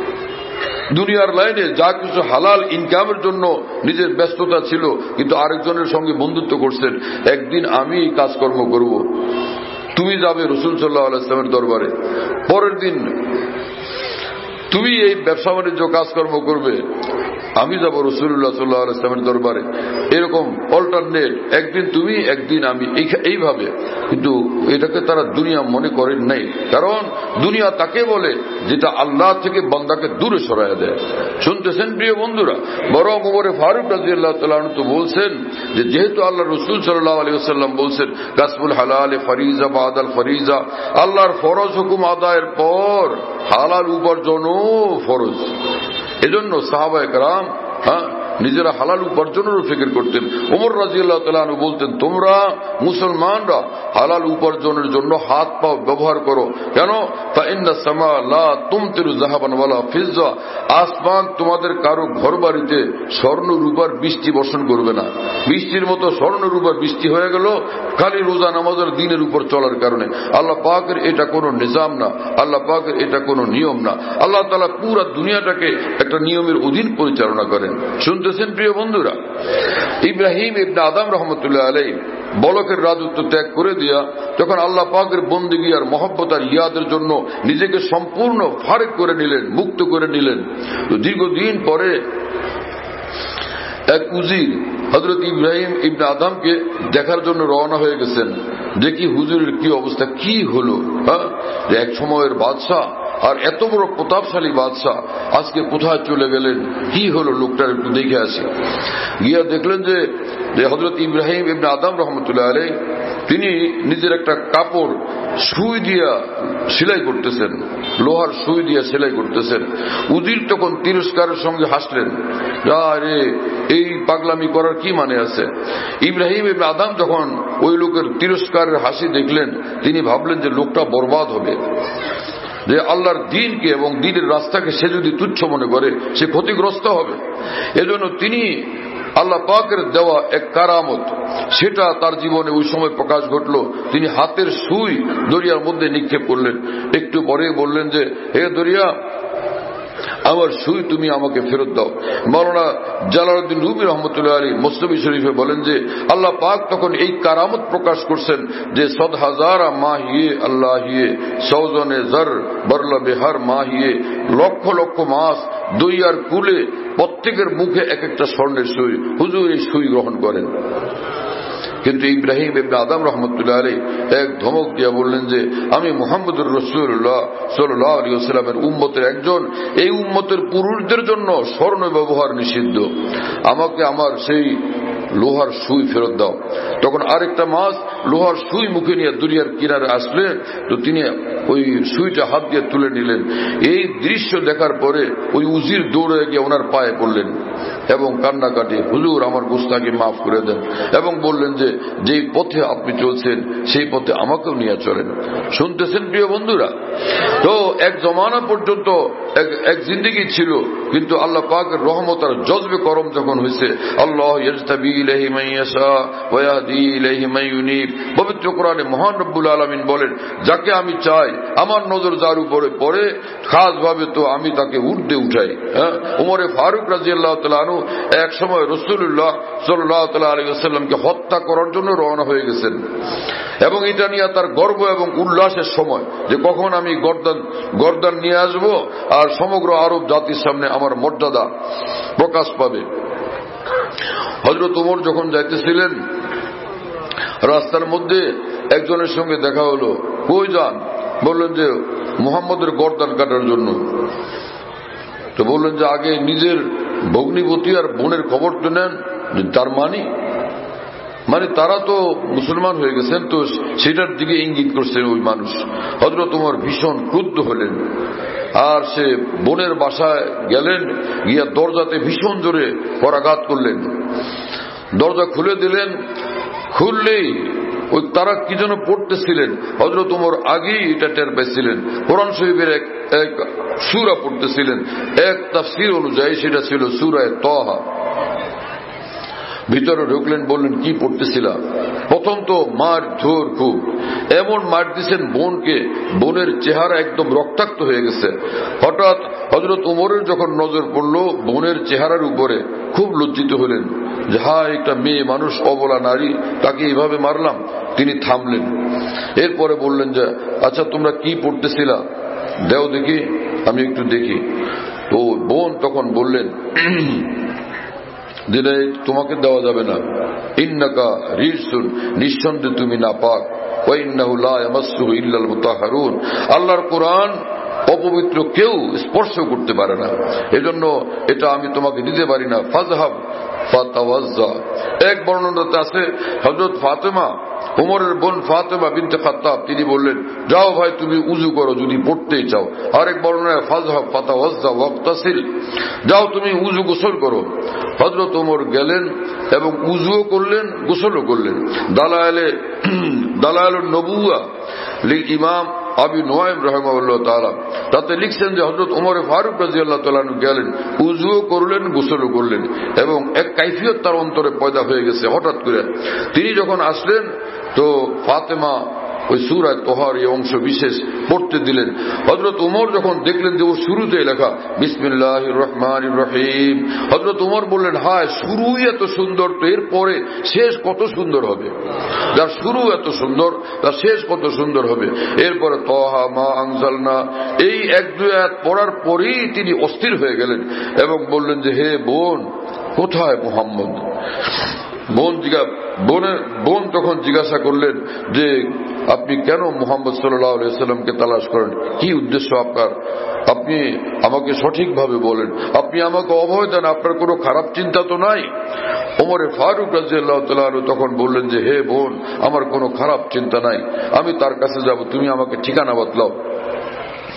দুনিয়ার লাইনে যা কিছু হালাল ইনকামের জন্য নিজের ব্যস্ততা ছিল, কিন্তু আরেকজনের সঙ্গে বন্ধুত্ব করছেন। একদিন আমি কাজকর্ম করব, তুমি যাবে রাসূল সাল্লাল্লাহু আলাইহি ওয়াসাল্লামের দরবারে, পরের দিন তুমি এই ব্যবসা বাণিজ্য কাজকর্ম করবে, আমি যাব রাসূলুল্লাহ সাল্লাল্লাহু আলাইহি ওয়াসাল্লামের দরবারে। এরকম অল্টারনেট, একদিন তুমি একদিন আমি, এইভাবে। কিন্তু এটাকে তারা দুনিয়া মনে করেন নাই, কারণ দুনিয়া তাকে বলে যেটা আল্লাহ থেকে বান্দাকে দূরে সরায় দেয়। শুনতেছেন প্রিয় বন্ধুরা? বরং ওমরে ফারুক রাদিয়াল্লাহু তাআলা আনহু তো বলছেন যে যেহেতু আল্লাহ রাসূল সাল্লাল্লাহু আলাইহি ওয়াসাল্লাম বলছেন কাসবুল হালাল ফরিজা বাদাল ফরিজা, আল্লাহর ফরজ হুকুম আদায়ের পর হালাল উপার্জনও ফরজ। এজন্য সাহাবায়ে কেরাম হ্যাঁ নিজেরা হালাল উপার্জনেরও ফিকির করতেন। ওমর রাদিয়াল্লাহু তাআলা আনহু বলতেন, তোমরা মুসলমানরা হালাল উপার্জনের জন্য হাত পা ব্যবহার করো। কেন? তা ইন্নাস সামা লা তুমতিরু যাহাবান ওয়ালা ফিজ্জা, আসমান তোমাদের কারো ঘর বাড়িতে স্বর্ণ রূপার বৃষ্টি বর্ষণ করবে না। বৃষ্টির মতো স্বর্ণ রূপার বৃষ্টি হয়ে গেল খালি রোজা নামাজের দিনের উপর চলার কারণে। আল্লাহ পাকের এটা কোনো নিজাম না, আল্লাহ পাকের এটা কোনো নিয়ম না। আল্লাহ তাআলা পুরো দুনিয়াটাকে একটা নিয়মের অধীন পরিচালনা করেন। শুনতেছেন প্রিয় বন্ধুরা? ইব্রাহিম ইবনে আদম রহমতুল্লাহ আলাইহি বলকের রাজত্ব ত্যাগ করে দিয়া যখন আল্লাহ পাকের বন্দেগী আর মহব্বত আর ইয়াদের জন্য নিজেকে সম্পূর্ণ ফারেক করে নিলেন, মুক্ত করে নিলেন, তো দীর্ঘদিন পরে এক উজির হযরত ইব্রাহিম ইবনে আদমকে দেখার জন্য রওনা হয়ে গেছেন। দেখি হুজুরের কি অবস্থা, কি হলো। হ্যাঁ, এক সময়ের বাদশাহ আর এত বড় প্রতাপশালী বাদশাহ আজকে কোথায় চলে গেলেন, কি হলো লোকটার একটু দেখে আসি। গিয়া দেখলেন যে হযরত ইব্রাহিম ইবনে আদম রহমতুল্লাহ আলাইহি তিনি নিজের একটা কাপড় সুই দিয়া সেলাই করতেছেন, লোহার সুই দিয়া সেলাই করতেছেন। উজির তখন তিরস্কারের সঙ্গে হাসলেন, আরে এই পাগলামি করার কি মানে আছে। ইব্রাহিম ইবনে আদম যখন ওই লোকের তিরস্কারের হাসি দেখলেন, তিনি ভাবলেন যে লোকটা বরবাদ হবে, যে আল্লাহর দ্বীনকে এবং দ্বীনের রাস্তাকে সে যদি তুচ্ছ মনে করে সে ক্ষতিগ্রস্ত হবে। এজন্য তিনি আল্লাহ পাকের দেওয়া এক কারামত, সেটা তার জীবনে ওই সময় প্রকাশ ঘটল। তিনি হাতের সুই দরিয়ার মধ্যে নিক্ষেপ করলেন। একটু পরে বললেন যে, হে দরিয়া, আমার সুই তুমি আমাকে ফেরত দাও। মাওলানা জালালউদ্দিন রুমি রহমতুল্লাহ আলী মুসনবী শরীফে বলেন যে আল্লাহ পাক তখন এই কারামত প্রকাশ করছেন যে সদ হাজারা মাহিয়ে আল্লাহিয়ে সৌজনে জর বরলা বেহার মাহিয়ে, লক্ষ লক্ষ মাস দরিয়ার কুলে প্রত্যেকের মুখে এক একটা স্বর্ণের সুই। হুজুর এই সুই গ্রহণ করেন। কিন্তু ইব্রাহিম ইবনে আদম রহমতুল্লাহ আলাইহি এক ধমক দিয়ে বললেন যে আমি মুহাম্মদুর রাসূলুল্লাহ সাল্লাল্লাহু আলাইহি ওয়াসাল্লামের উম্মতের একজন, এই উম্মতের পুরুষদের জন্য স্বর্ণ ব্যবহার নিষিদ্ধ, আমাকে আমার সেই লোহার সুই ফেরত দাও। তখন আরেকটা মাস লোহার সুই মুখে নিয়ে দরিয়ার কিনারে আসলেন, তো তিনি ওই সুইটা হাত দিয়ে তুলে নিলেন। এই দৃশ্য দেখার পরে ওই উজির দৌড়ে গিয়ে ওনার পায়ে পড়লেন এবং কান্নাকাটি, হুজুর আমার গুস্তাখি মাফ করে দেন, এবং বললেন যে যেই পথে আপনি চলছেন সেই পথে আমাকেও নিয়ে চলেন। শুনতেছেন প্রিয় বন্ধুরা? তো এক জমানা পর্যন্ত এক জিন্দেগি ছিল, কিন্তু আল্লাহ পাকের রহমত আর জজবে করম যখন হয়েছে, আল্লাহ ইয়াজতাবি ইলাইহি মান ইয়াশা ওয়া ইয়াহদি ইলাইহি মান ইউনিব, পবিত্র কোরআনে মহান রব্বুল আলামিন বলেন যাকে আমি চাই আমার নজর যার উপরে পড়ে খাস ভাবে তো আমি তাকে ঊর্ধ্বে উঠাই। হ্যাঁ, ওমরে ফারুক রাদিয়াল্লাহু তাআলা আনহু এক সময় রাসূলুল্লাহ সাল্লাল্লাহু তাআলা আলাইহি ওয়াসাল্লামকে হত্যা করার জন্য রওনা হয়ে গেছেন, এবং এটা নিয়ে তার গর্ব এবং উল্লাসের সময় যে কখন আমি গর্দান গর্দান নিয়ে আসব আর সমগ্র আরব জাতির সামনে আমার মর্যাদা প্রকাশ পাবে। হযরত ওমর যখন যাইতেছিলেন, রাস্তার মধ্যে একজনের সঙ্গে দেখা হলো। কই যান? বললেন যে মুহাম্মদের গর্দান কাটার জন্য। তো বললেন যে আগে নিজের ভগ্নিপতি আর বোনের খবর তো নেন। তার মানে মানে তারা তো মুসলমান হয়ে গেছেন, তো সেটার দিকে ইঙ্গিত করছেন ওই মানুষ। হযরত ওমর ভীষণ ক্রুদ্ধ হলেন, আর সে বোনের বাসায় গেলেন, গিয়া দরজাতে ভীষণ জোরে করাঘাত করলেন। দরজা খুলে দিলেন। খুললেই ওই তারা কি যেন পড়তেছিলেন, হযরত ওমর আগেই এটা টের পাইছিলেন। কোরআন শরীফের এক এক সূরা পড়তেছিলেন। এক তাফসীর অনুযায়ী সেটা ছিল সূরা তাহা। ভিতরে ঢুকলেন, বললেন কি পড়তেছিলাম? প্রথম তো মার ধর খুব, এমন মার দিচ্ছেন বোনকে, বোনের চেহারা একদম রক্তাক্ত হয়ে গেছে। হঠাৎ হযরত ওমরের যখন নজর পড়ল বোনের চেহারার উপরে, খুব লজ্জিত হলেন যে হা একটা মেয়ে মানুষ, অবলা নারী, তাকে এইভাবে মারলাম। তিনি থামলেন। এরপরে বললেন যে আচ্ছা তোমরা কি পড়তেছিলা, দেও দেখি, আমি একটু দেখি। তো বোন তখন বললেন দিলে তোমাকে দেওয়া যাবে না, ইন্নাকা রিজসুন, নিঃসন্দেহে তুমি নাপাক, ওয়া ইন্নাহু লা ইয়ামাসসুহু ইল্লাল মুতাহহারুন, আল্লাহর কোরআন অপবিত্র কেউ স্পর্শ করতে পারে না, এজন্য এটা আমি তোমাকে দিতে পারি না। ফাযহাব ফাতাওয়াজ্জা। এক বর্ণনাতে আছে হযরত ফাতেমা, ওমরের বোন ফাতেমা বিনতে খাত্তাব, তিনি বললেন যাও ভাই তুমি উযু করো যদি পড়তেই চাও। আরেক বর্ণনায় ফাযহাব ফাতাওয়াজ্জা ওয়াগতাসিল, যাও তুমি উযু গোসল করো। হযরত ওমর গেলেন এবং উযুও করলেন, গোসলও করলেন। দালায়েলে দালায়েলুন নবুওয়া লিল ইমাম আবি নুআইম রাহিমাহুল্লাহ তাআলা, তাতে লিখছেন যে হযরত ওমর ফারুক রাদিয়াল্লাহু তাআলা আনহু গেলেন, উযুও করলেন, গোসলও করলেন, এবং এক কাইফিয়ত তার অন্তরে পয়দা হয়ে গেছে হঠাৎ করে। তিনি যখন আসলেন তো ফাতেমা ওই সূরা তাহার এই অংশ বিশেষ পড়তে দিলেন। হযরত ওমর যখন দেখলেন যে ওর শুরুতে লেখা বিসমিল্লাহির রহমানির রহিম, হযরত ওমর বললেন হায় শুরুই এত সুন্দর, তো এর পরে শেষ কত সুন্দর হবে, যার শুরু এত সুন্দর তার শেষ কত সুন্দর হবে। এরপরে তাহা মা আনজালনা, এই এক দুই আয়াত পড়ার পরেই তিনি অস্থির হয়ে গেলেন এবং বললেন যে হে বোন, কোথায় মুহাম্মদ? বোন জিজ্ঞা বোনের বোন তখন জিজ্ঞাসা করলেন যে আপনি কেন মুহাম্মদ সাল্লাল্লাহু আলাইহি ওয়াসাল্লামকে তালাশ করেন, কি উদ্দেশ্য আপনার? আপনি আমাকে সঠিকভাবে বলেন, আপনি আমাকে অভয় দেন, আপনার কোনো খারাপ চিন্তা তো নাই? ওমরে ফারুক রাদিয়াল্লাহু তাআলা আনহু তখন বললেন যে হে বোন, আমার কোনো খারাপ চিন্তা নাই, আমি তার কাছে যাব, তুমি আমাকে ঠিকানা বদলাও।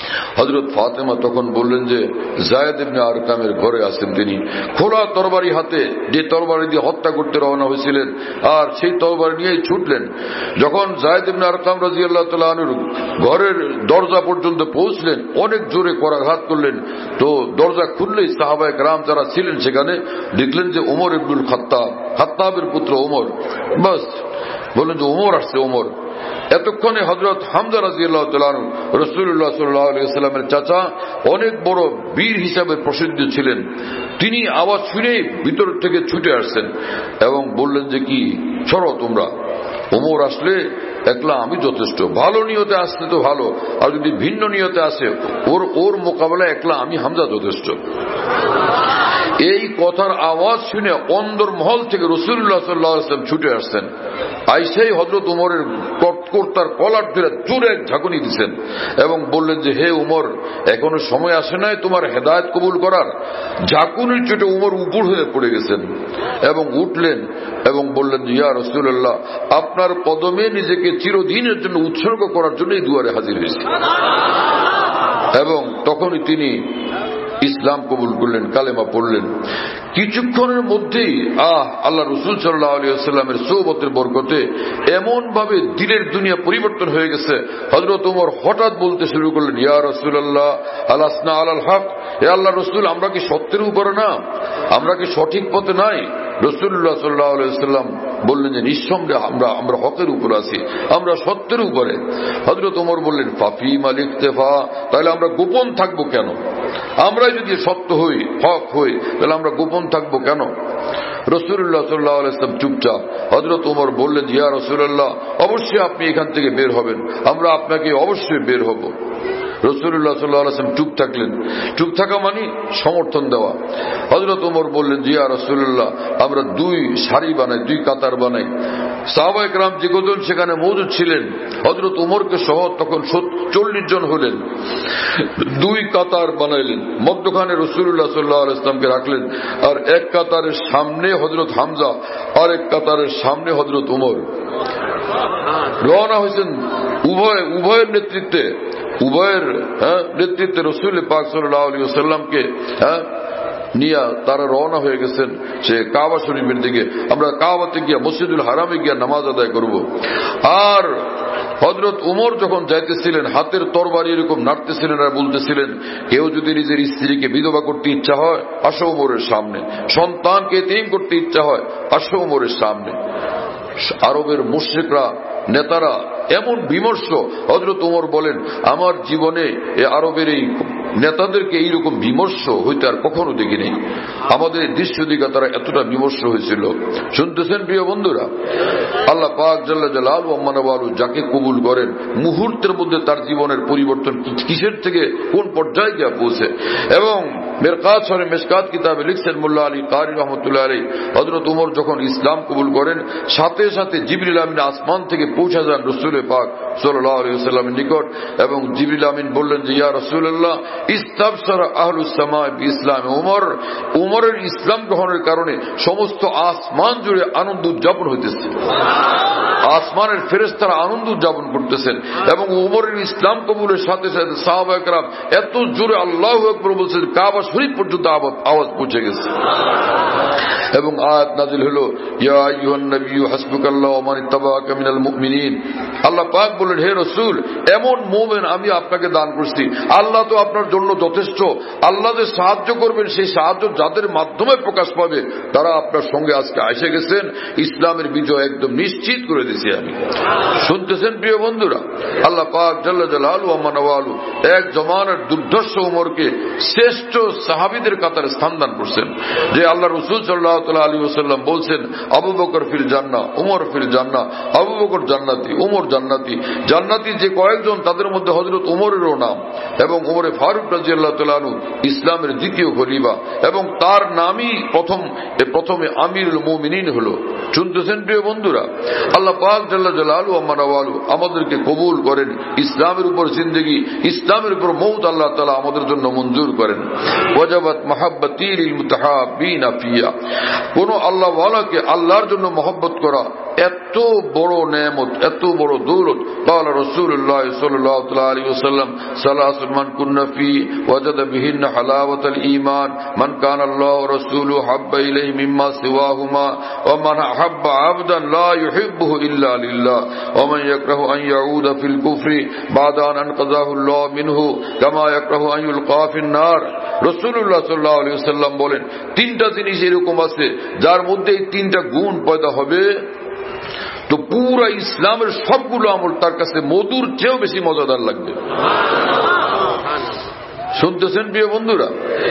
হযরত ফাতেমা তখন বললেন যে যায়েদ ইবনে আরকামের ঘরে আছেন তিনি। খোলা তরবারি হাতে, যে তরবারি দিয়ে হত্যা করতে রওনা হয়েছিলেন, আর সেই তরবারি নিয়েই ছুটলেন। যখন যায়েদ ইবনে আরকাম রাদিয়াল্লাহু তাআলা আনহুর ঘরের দরজা পর্যন্ত পৌঁছলেন, অনেক জোরে করাঘাত করলেন। তো দরজা খুললেই সাহাবায়ে কেরাম যারা ছিলেন সেখানে দেখলেন যে ওমর ইবনুল খাত্তাব, খাত্তাবের পুত্র ওমর। বাস বললেন যে ওমর আসছে, ওমর। এতক্ষণে হযরত হামজা রাদিয়াল্লাহু তাআলা আনহু রাসূলুল্লাহ সাল্লাল্লাহু আলাইহি ওয়াসাল্লামের চাচা, অনেক বড় বীর হিসাবে প্রসিদ্ধ ছিলেন। তিনি আওয়াজ শুনে ভিতর থেকে ছুটে আসছেন এবং বললেন যে কি সরো তোমরা, ওমর আসলে একলা আমি যথেষ্ট। ভালো নিয়তে আসলে তো ভালো, আর যদি ভিন্ন নিয়তে আসে ওর ওর মোকাবেলায় একলা আমি হামজা যথেষ্ট। এই কথার আওয়াজ শুনে অন্দর মহল থেকে রাসূলুল্লাহ সাল্লাল্লাহু আলাইহি ওয়াসাল্লাম ছুটে আসছেন। আইসাই হযরত ওমরের কর্তার কলার ধরে জোরে এক ঝাঁকুনি দিচ্ছেন এবং বললেন যে হে ওমর, এখনো সময় আসে নাই তোমার হেদায়েত কবুল করার। ঝাঁকুনির চোটে ওমর উপর হয়ে পড়ে গেছেন এবং উঠলেন এবং বললেন যে ইয়া রাসূলুল্লাহ, আপনার কদমে নিজেকে চিরদিনের জন্য উৎসর্গ করার জন্যই দুয়ারে হাজির হয়েছি। এবং তখনই তিনি ইসলাম কবুল করলেন, কালেমা পড়লেন। কিছুক্ষণের মধ্যেই আহ আল্লাহ রাসূল সাল্লাল্লাহু আলাইহি ওয়াসাল্লামের সোহবতের বরকতে এমন ভাবে দিলের দুনিয়া পরিবর্তন হয়ে গেছে। হযরত ওমর হঠাৎ বলতে শুরু করলেন ইয়া রাসূলুল্লাহ আলাসনা আলাল হক, হে আল্লাহর রাসূল, আমরা কি সত্যের উপরে না? আমরা কি সঠিক পথে নাই? রাসূলুল্লাহ সাল্লাল্লাহু আলাইহি ওয়াসাল্লাম বললেন যে নিঃসন্দেহে আমরা আমরা হকের উপরে আছি, আমরা সত্যের উপরে। হযরত ওমর বললেন ফাফি মালিক তেফা, তাহলে আমরা গোপন থাকবো কেন? আমরা যদি সত্য হই, হক হই, তাহলে আমরা গোপন থাকবো কেন? রাসূলুল্লাহ সাল্লাল্লাহু আলাইহি ওয়াসাল্লাম চুপচাপ। হযরত ওমর বললেন ইয়া রাসূলুল্লাহ, অবশ্যই আপনি এখান থেকে বের হবেন, আমরা আপনাকে অবশ্যই বের হব। রাসূলুল্লাহ সাল্লাল্লাহু আলাইহি ওয়াসাল্লাম চুপ থাকলেন। চুপ থাকা মানে সমর্থন দেওয়া। হযরত ওমর বললেন ইয়া রাসূলুল্লাহ, আমরা দুই সারি বানাই, দুই কাতার বানাই। সাহাবায়ে কেরাম যে কজন সেখানে মওজুদ ছিলেন, হযরত ওমরকে সহ তখন চল্লিশ জন হলেন। দুই কাতার বানাইলেন, মধ্যখানে রাসূলুল্লাহ সাল্লাল্লাহু আলাইহি ওয়াসাল্লামকে রাখলেন, আর এক কাতারের সামনে হযরত হামজা, আর এক কাতারের সামনে হযরত ওমর। রওনা হয়েছেন উভয় উভয়ের নেতৃত্বে উভয়ের নেতৃত্বে রাসূল পাক সাল্লাল্লাহু আলাইহি ওয়াসাল্লামকে নিয়ে তারা রওনা হয়ে গেছেন সে কাবা শরীফের দিকে। আমরা কাবাতে গিয়া মসজিদুল হারামে গিয়া নামাজ আদায় করব। আর হযরত ওমর যখন যাইতেছিলেন হাতের তরবারি এরকম নাড়তেছিলেন আর বলতেছিলেন, কেউ যদি নিজের স্ত্রীকে বিধবা করতে ইচ্ছা হয় আসো ওমরের সামনে, সন্তানকে এতিম করতে ইচ্ছা হয় আসো ওমরের সামনে। আরবের মুশরিকরা নেতারা এমন বিমর্ষ, হযরত ওমর বলেন আমার জীবনে এই আরবের এই নেতাদেরকে এইরকম বিমর্ষ হইতে আর কখনো দেখিনি। আমাদের দৃশ্য দিকে তারা এতটা বিমর্ষ হয়েছিল। শুনতেছেন প্রিয় বন্ধুরা, আল্লাহ পাক জাল্লা জালালহু ওয়া মানওয়ালু যাকে কবুল করেন মুহূর্তের মধ্যে তার জীবনের পরিবর্তন কিসের থেকে কোন পর্যায়ে গিয়ে পৌঁছে। এবং মিরকাত শরীফ মিশকাত কিতাবে লিখছেন মোল্লা আলী কারি রহমাতুল্লাহ আলাইহি, হযরত ওমর যখন ইসলাম কবুল করেন সাথে সাথে জিবরিল আমিন আসমান থেকে পৌঁছে যান রাসূল পাক সাল্লাল্লাহু আলাইহি ওয়াসাল্লামের নিকট এবং জিবরিল আমিন বললেন যে ইয়া রাসূলুল্লাহ ইস্তাবশারা আহলুস সামা বিইসলাম ওমর, ওমরের ইসলাম গ্রহণের কারণে সমস্ত আসমান জুড়ে আনন্দ উদযাপন হইতেছে। আসমানের ফেরেশতারা আনন্দ উদযাপন করতেছেন এবং ওমরের ইসলাম কবুলের সাথে সাথে সাহাবায়ে কেরাম এত জোরে আল্লাহু আকবার বলছেন কাবা শরীফ পর্যন্ত আওয়াজ পৌঁছে গেছে। এবং আয়াত নাযিল হলো ইয়া আইয়ুহান নাবিয়্যু হাসবুকাল্লাহু ওয়া মান ইত্তাবাআকা মিনাল মুমিনিন। আল্লাহ পাক বলেন হে রাসূল, এমন মুমিন আমি আপনাকে দান করছি, আল্লাহ তো আপনার জন্য যথেষ্ট। আল্লাহ যে সাহায্য করবেন সেই সাহায্য যাদের মাধ্যমে প্রকাশ পাবে তারা আপনার সঙ্গে আজকে এসে গেছেন। ইসলামের বিজয় একদম নিশ্চিত করে দিয়েছি আমি। শুনতেছেন প্রিয় বন্ধুরা, আল্লাহ পাক জাল্লা জালালহু ওয়া মানওয়ালু এক জমানার দুর্ধর্ষ ওমরকে শ্রেষ্ঠ সাহাবীদের কাতারে স্থান দান করছেন। যে আল্লাহ রাসূল সাল্লাল্লাহু আলাইহি ওয়াসাল্লাম বলছেন আবু বকর ফিল জান্নাহ, ওমর ফিল জান্নাহ, আবু বকর জান্নাতি, ওমর জান্নাতি। জান্নাতি যে কয়েকজন তাদের মধ্যে হযরত ওমরেরও নাম এবং ওমরে ফারুক রাদিয়াল্লাহু তাআলা আনহু ইসলামের দ্বিতীয় খলিফা এবং তার নামই প্রথম প্রথমে আমিরুল মুমিনিন হলো। শুনতেছেন প্রিয় বন্ধুরা, আল্লাহ পাক জাল্লা জালালহু ওয়া মানওয়ালু আমাদেরকে কবুল করেন, ইসলামের উপর জিন্দেগি, ইসলামের উপর মওত আল্লাহ তাআলা আমাদের জন্য মঞ্জুর করেন। ওয়াজাবাত মাহাব্বাতি লিল মুতাহাব্বিনা ফিয়া, কোন আল্লাহ ওয়ালাকে আল্লাহর জন্য মহব্বত করা এত বড় নেয়ামত, এত বড় দৌলত। قال رسول الله صلى الله عليه وسلم ثلاث من كن فيه وجد بهن حلاوة الإيمان من كان الله ورسوله حب إليه مما سواهما ومن أحب عبدا لا يحبه إلا لله ومن يكره أن يعود في الكفر بعد أن أنقذه الله منه كما يكره أن يلقى في النار। রাসূলুল্লাহ সাল্লাল্লাহু আলাইহি ওয়াসাল্লাম বলেন, তিনটা জিনিস এরকম আছে যার মধ্যে এই তিনটা গুণ পয়দা হবে তো পুরা ইসলামের সবগুলো আমল তার কাছে মধুর চেয়েও বেশি মজাদার লাগবে। শুনতেছেন প্রিয় বন্ধুরা?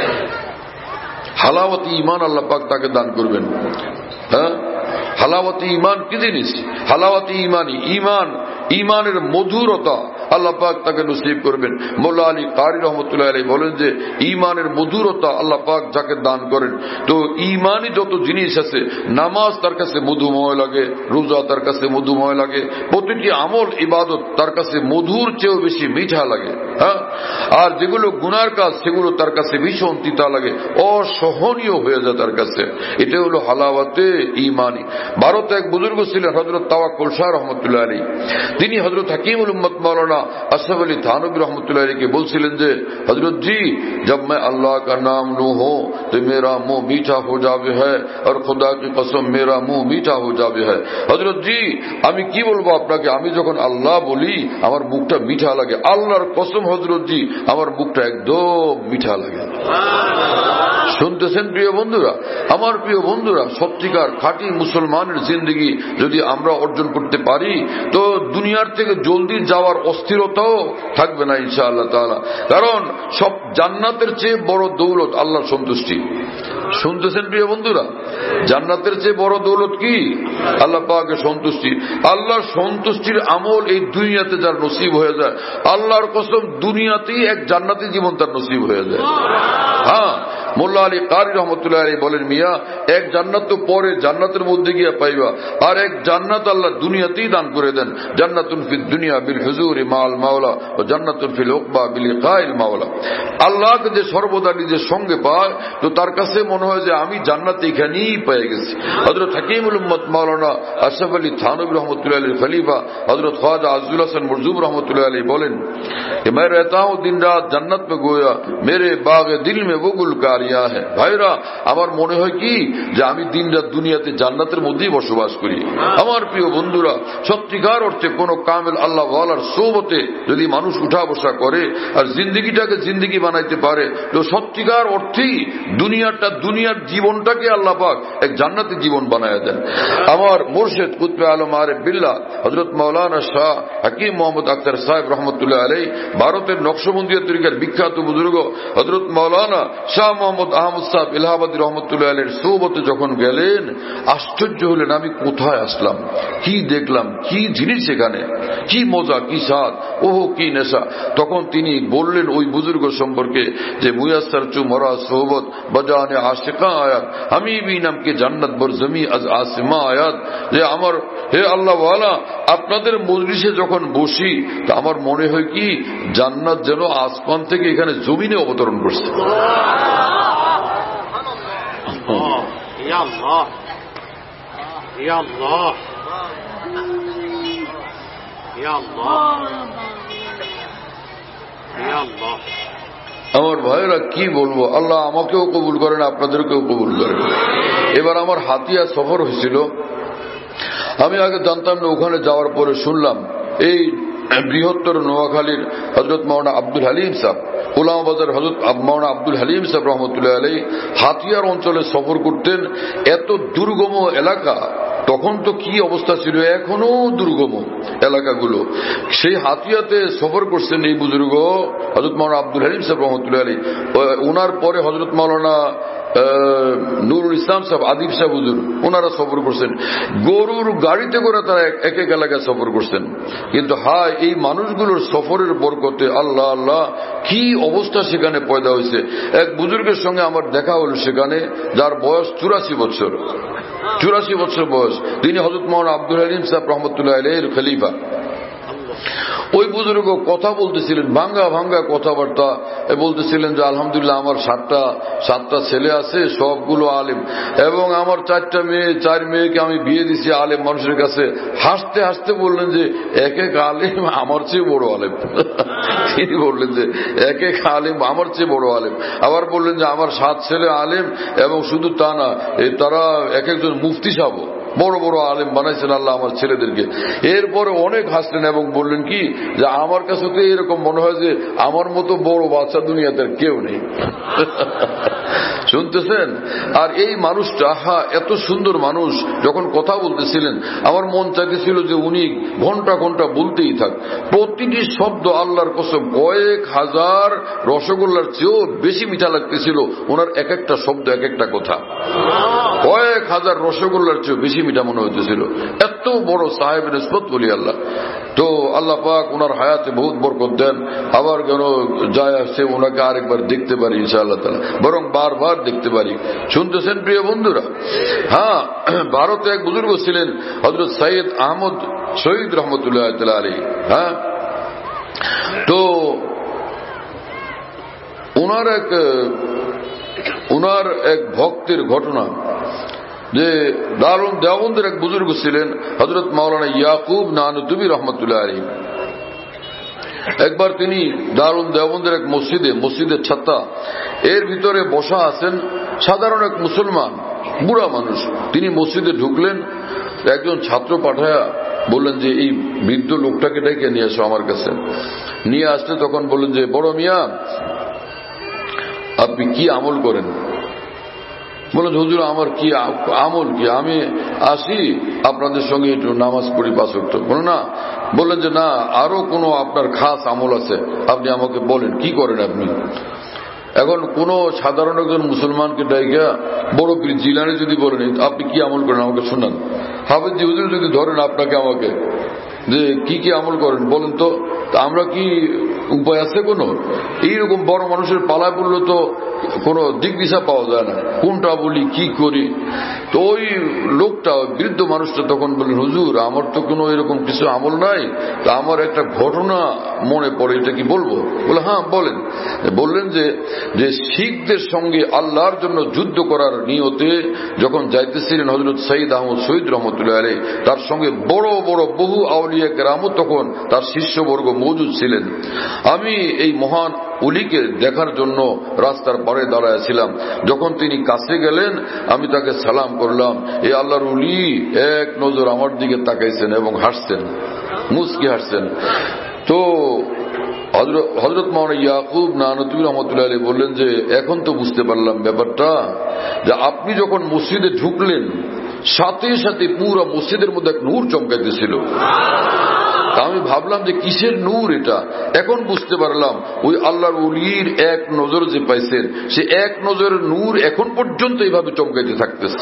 হালাওয়াতি ঈমান আল্লাহ পাক তাকে দান করবেন। হ্যাঁ, হালাওয়াতি ঈমান কি জিনিস? হালাওয়াতি ঈমানি ঈমান, ঈমানের মধুরতা আল্লাহ পাক তাকে নসিব করবেন। মোল্লা আলী কারি রহমতুল্লাহ আলাইহি বলেন যে ঈমানের মধুরতা আল্লাহ পাক যাকে দান করেন, তো ঈমানি যত জিনিস আছে, নামাজ তার কাছে মধুময় লাগে, রোজা তার কাছে মধুময় লাগে, প্রতিটি আমল ইবাদত তার কাছে মধুর চেয়েও বেশি মিঠা লাগে। হ্যাঁ, আর যেগুলো গুনার কাজ সেগুলো তার কাছে ভীষণ তিতা লাগে, অসহনীয় হয়ে যায় তার কাছে। এটা হলো হালাওয়াতে ঈমানি। ভারতে এক বুজুর্গ ছিলেন হযরত তাওয়াক্কুল শাহ রহমতুল্লাহ আলাইহি। তিনি হযরত হাকিমুল উম্মত মাওলানা আশরাফ আলী থানভী रहमतुल्लाह अलैह के बोलছিলেন যে हजरत जी जब मैं अल्लाह का नाम लूं हो तो मेरा मुंह मीठा हो जावे है और खुदा की कसम मेरा मुंह मीठा हो जावे है। हजरत जी আমি কি বলবো আপনাকে, আমি যখন আল্লাহ বলি আমার মুখটা মিঠা লাগে, আল্লাহর কসম হজরত জি আমার মুখটা একদম মিঠা লাগে। শুনতেছেন প্রিয় বন্ধুরা? আমার প্রিয় বন্ধুরা, সত্যিকার খাঁটি মুসলমানের জিন্দেগি যদি আমরা অর্জন করতে পারি তো দুনিয়ার থেকে জলদি যাওয়ার অস্থিরতাও থাকবে না ইনশাআল্লাহ তাআলা। কারণ সব জান্নাতের চেয়ে বড় দৌলত আল্লাহর সন্তুষ্টি। শুনতেছেন প্রিয় বন্ধুরা? জান্নাতের চেয়ে বড় দৌলত কি? আল্লাহ পাকের সন্তুষ্টি। আল্লাহর সন্তুষ্টির আমল এই দুনিয়াতে যার নসিব হয়ে যায়, আল্লাহর কসম দুনিয়াতেই এক জান্নাতি জীবন তার নসিব হয়ে যায়। হ্যাঁ, মোল্লা আলী কারি রহমতুল্লাহ আলাইহি বলেন, মিয়া এক জান্নাত তো পরে জান্নাতের মধ্যে গিয়ে পাইবা, আর এক জান্নাত আল্লাহ দুনিয়াতেই দান করে দেন। জান্নাতুন ফিদ দুনিয়া বিল হুজুরি মাল মাওলা ও জান্নাতুন ফিল উকবা বিল লিকাইল মাওলা। আল্লাহকে যে সর্বদা নিজের সঙ্গে পায় তো তার কাছে মনে হয় যে আমি জান্নাত এখানেই পেয়ে গেছি। হযরত হাকিমুল উম্মত মাওলানা আশরাফ আলী থানভী রহমতুল্লাহ আলাইহি খলিফা হযরত খ্বাজা আজজুল হাসান মুরজুব রহমতুল্লাহ আলাইহি বলেন कि मैं रहता हूं दिन रात जन्नत में गोया मेरे बाग दिल में वो गुलकारियां है। ভাইরা, আমার মনে হয় কি যে আমি দিন রাত দুনিয়াতে জান্নাতের মধ্যেই বসবাস করি। আমার প্রিয় বন্ধুরা, সত্যিকার অর্থে কোন কামেল আল্লাহ ওয়ালার সোহবতে যদি মানুষ উঠা বসা করে আর জিন্দেগিটাকে জিন্দেগি বানাইতে পারে তো সত্যিকার অর্থেই দুনিয়াটা দুনিয়ার জীবনটাকে আল্লাহ পাক এক জান্নাতি জীবন বানায় দেন। আমার মুর্শিদ কুতবে আলম আরিফ বিল্লাহ হযরত মাওলানা শাহ হাকিম মোহাম্মদ আখতার সাহেব রহমতুল্লাহ আলাইহি, ভারতের নকশবন্দিয়া তরিকার বিখ্যাত বুজুর্গ হযরত মাওলানা শাহ মোহাম্মদ আহমদ সাহেব ইলাহাবাদী রহমতুল্লাহ আলাইহির সোহবতে যখন গেলেন, আশ্চর্য হলেন আমি কোথায় আসলাম, কি দেখলাম, কি জিনিস এখানে, কি মজা, কি স্বাদ, ওহো কি নেশা। তখন তিনি বললেন ওই বুজুর্গ সম্পর্কে যে মুয়াসসার চু মরা সোহবত বজানে আশিকা আয়াত আমি বি নাম কে জান্নাত বর জমি আজ আসিমা আয়াত, যে আমার হে আল্লাহ ওয়ালা আপনাদের মজলিসে যখন বসি তা আমার মনে হয় কি জান্নাত যেন আসমান থেকে এখানে জমিনে অবতরণ করছে। ইয়া আল্লাহ, ইয়া আল্লাহ, ইয়া আল্লাহ, ইয়া আল্লাহ। আমার ভাইয়েরা কি বলবো, আল্লাহ আমাকেও কবুল করেন, আপনাদেরকেও কবুল করেন। এবার আমার হাতিয়া সফর হয়েছিল, আমি আগে জানতাম না, ওখানে যাওয়ার পরে শুনলাম এই বৃহত্তর নোয়াখালীর হযরত মাওলানা আব্দুল হালিম সাহেব, উলামাবাজার হযরত মাওলানা আব্দুল হালিম সাহেব রহমতুল্লাহ আলাইহি হাতিয়ার অঞ্চলে সফর করতেন। এত দুর্গম এলাকা, তখন তো কি অবস্থা ছিল, এখনো দুর্গম এলাকাগুলো, সেই হাতিয়াতে সফর করছেন এই বুজুর্গ হযরত মাওলানা আব্দুল হালিম সাহেব রহমতুল্লাহ আলাইহি। ওনার পরে হযরত মাওলানা নুরুল ইসলাম সাহেব, আদিব সাহেব হুজুর, ওনারা সফর করছেন। গরুর গাড়িতে করে তারা এক এক এলাকায় সফর করছেন। কিন্তু হায়, এই মানুষগুলোর সফরের বরকতে আল্লাহ আল্লাহ কি অবস্থা সেখানে পয়দা হয়েছে। এক বুজুর্গের সঙ্গে আমার দেখা হল সেখানে, যার বয়স চুরাশি বছর চুরাশি বছর বয়স। তিনি হযরত মাওলানা আব্দুল হালিম সাহেব রহমতুল্লাহ আলাইহির খলিফা। ওই বুজুর্গ কথা বলতেছিলেন, ভাঙ্গা ভাঙ্গা কথাবার্তা বলতেছিলেন যে আলহামদুলিল্লাহ আমার সাতটা সাতটা ছেলে আছে, সবগুলো আলেম, এবং আমার চারটা মেয়ে চার মেয়েকে আমি বিয়ে দিছি আলেম মানুষের কাছে। হাসতে হাসতে বললেন যে এক এক আলেম আমার চেয়ে বড় আলেম। তিনি বললেন যে এক এক আলেম আমার চেয়ে বড় আলেম। আবার বললেন যে আমার সাত ছেলে আলেম, এবং শুধু তা না, তারা এক একজন মুফতি সাহেব, বড় বড় আলেম বানাইছেন আল্লাহ আমার ছেলেদেরকে। এরপরে অনেক হাসলেন এবং বললেন কি যে আমার কাছে তো এরকম মনে হয় যে আমার মতো বড় বাচ্চা দুনিয়াতে কেউ নেই। শুনতেছেন? আর এই মানুষটা, হা, এত সুন্দর মানুষ, যখন কথা বলতেছিলেন আমার মন চাইতেছিল যে উনি ঘন্টা ঘন্টা বলতেই থাক। প্রতিটি শব্দ আল্লাহর কসম কয়েক হাজার রসগোল্লার চেয়েও বেশি মিঠা লাগতেছিল ওনার এক একটা শব্দ, এক একটা কথা কয়েক হাজার রসগোল্লার চেয়েও বেশি মিঠা মনে হইতেছিল। এত বড় সাহেব নিসবত বলি আল্লাহ। তো আল্লাহ পাক ওনার হায়াতে বহুত বরকত দেন। আবার কেন যায় আসছে ওনাকে আরেকবার দেখতে পারি ইনশাআল্লাহ তাআলা, বরং বারবার দেখতে পারি। শুনতেছেন প্রিয় বন্ধুরা? হ্যাঁ, ভারতে এক বুজুর্গ ছিলেন হযরত সৈয়দ আহমদ শহীদ রহমতুল্লাহ আলাইহি। হ্যাঁ, তো ওনার এক ওনার এক ভক্তের ঘটনা, যে দারুন দেওবন্দের এক বুজুর্গ ছিলেন হযরত মাওলানা ইয়াকুব নানুতুবি রহমতুল্লাহ আলাইহি। একবার তিনি দারুন দেওবন্দের এক মসজিদে, মসজিদের ছাত্তা, এর ভিতরে বসা আছেন সাধারণ এক মুসলমান বুড়া মানুষ। তিনি মসজিদে ঢুকলেন, একজন ছাত্র পাঠায়া বললেন যে এই বৃদ্ধ লোকটাকে ডেকে নিয়ে আসো আমার কাছে। নিয়ে আসলে তখন বললেন যে বড় মিয়া আপনি কি আমল করেন? বললেন হুজুর আমার কি আমল কি, আমি আসি আপনাদের সঙ্গে একটু নামাজ পড়ি পাঁচ ওয়াক্ত। বলো না, বললেন যে না, আরো কোনো আপনার খাস আমল আছে, আপনি আমাকে বলেন কি করেন আপনি। এখন কোন সাধারণ একজন মুসলমানকে ডাইকা বড় পীর জিলানী যদি বলেন আপনি কি আমল করেন আমাকে শোনান, হাফেজ জি হুজুর যদি ধরেন আপনাকে আমাকে যে কি কি আমল করেন বলেন তো, আমরা কি উপায় আছে কোনো? এইরকম বড় মানুষের পালায় পড়লে তো কোন দিক দিশা পাওয়া যায় না, কোনটা বলি কি করি। তো ওই লোকটা, বৃদ্ধ মানুষটা তখন বললেন হুজুর আমার তো কোনো এরকম কিছু আমল নাই, তা আমার একটা ঘটনা মনে পড়ে, এটা কি বলবো? বলে হ্যাঁ বলেন। বললেন যে যে শিখদের সঙ্গে আল্লাহর জন্য যুদ্ধ করার নিয়তে যখন যাইতেছিলেন হযরত সৈয়দ আহমদ শহীদ রহমতুল্লাহ আলাইহি, তার সঙ্গে বড় বড় বহু আউলিয়া কেরামও তখন তার শিষ্যবর্গ মওজুদ ছিলেন। আমি এই মহান উলিকে দেখার জন্য রাস্তার পাড়ে দাঁড়াইছিলাম। যখন তিনি কাছে গেলেন আমি তাকে সালাম করলাম। এই আল্লাহর উলি এক নজর আমার দিকে তাকাইছেন এবং হাসছেন, মুস্কি হাসছেন। তো হযরত মাওলানা ইয়াকুব নানুতুবি রহমতুল্লাহ আলাইহি বললেন যে এখন তো বুঝতে পারলাম ব্যাপারটা, যে আপনি যখন মসজিদে ঢুকলেন সাথে সাথে পুরো মসজিদের মধ্যে এক নূর চমকাইতেছিল। আমি ভাবলাম যে কিসের নূর এটা, এখন বুঝতে পারলাম ওই আল্লাহর ওলির এক নজর যে পাইছেন সে এক নজরের নূর এখন পর্যন্ত এইভাবে চমকাইতে থাকতেছে।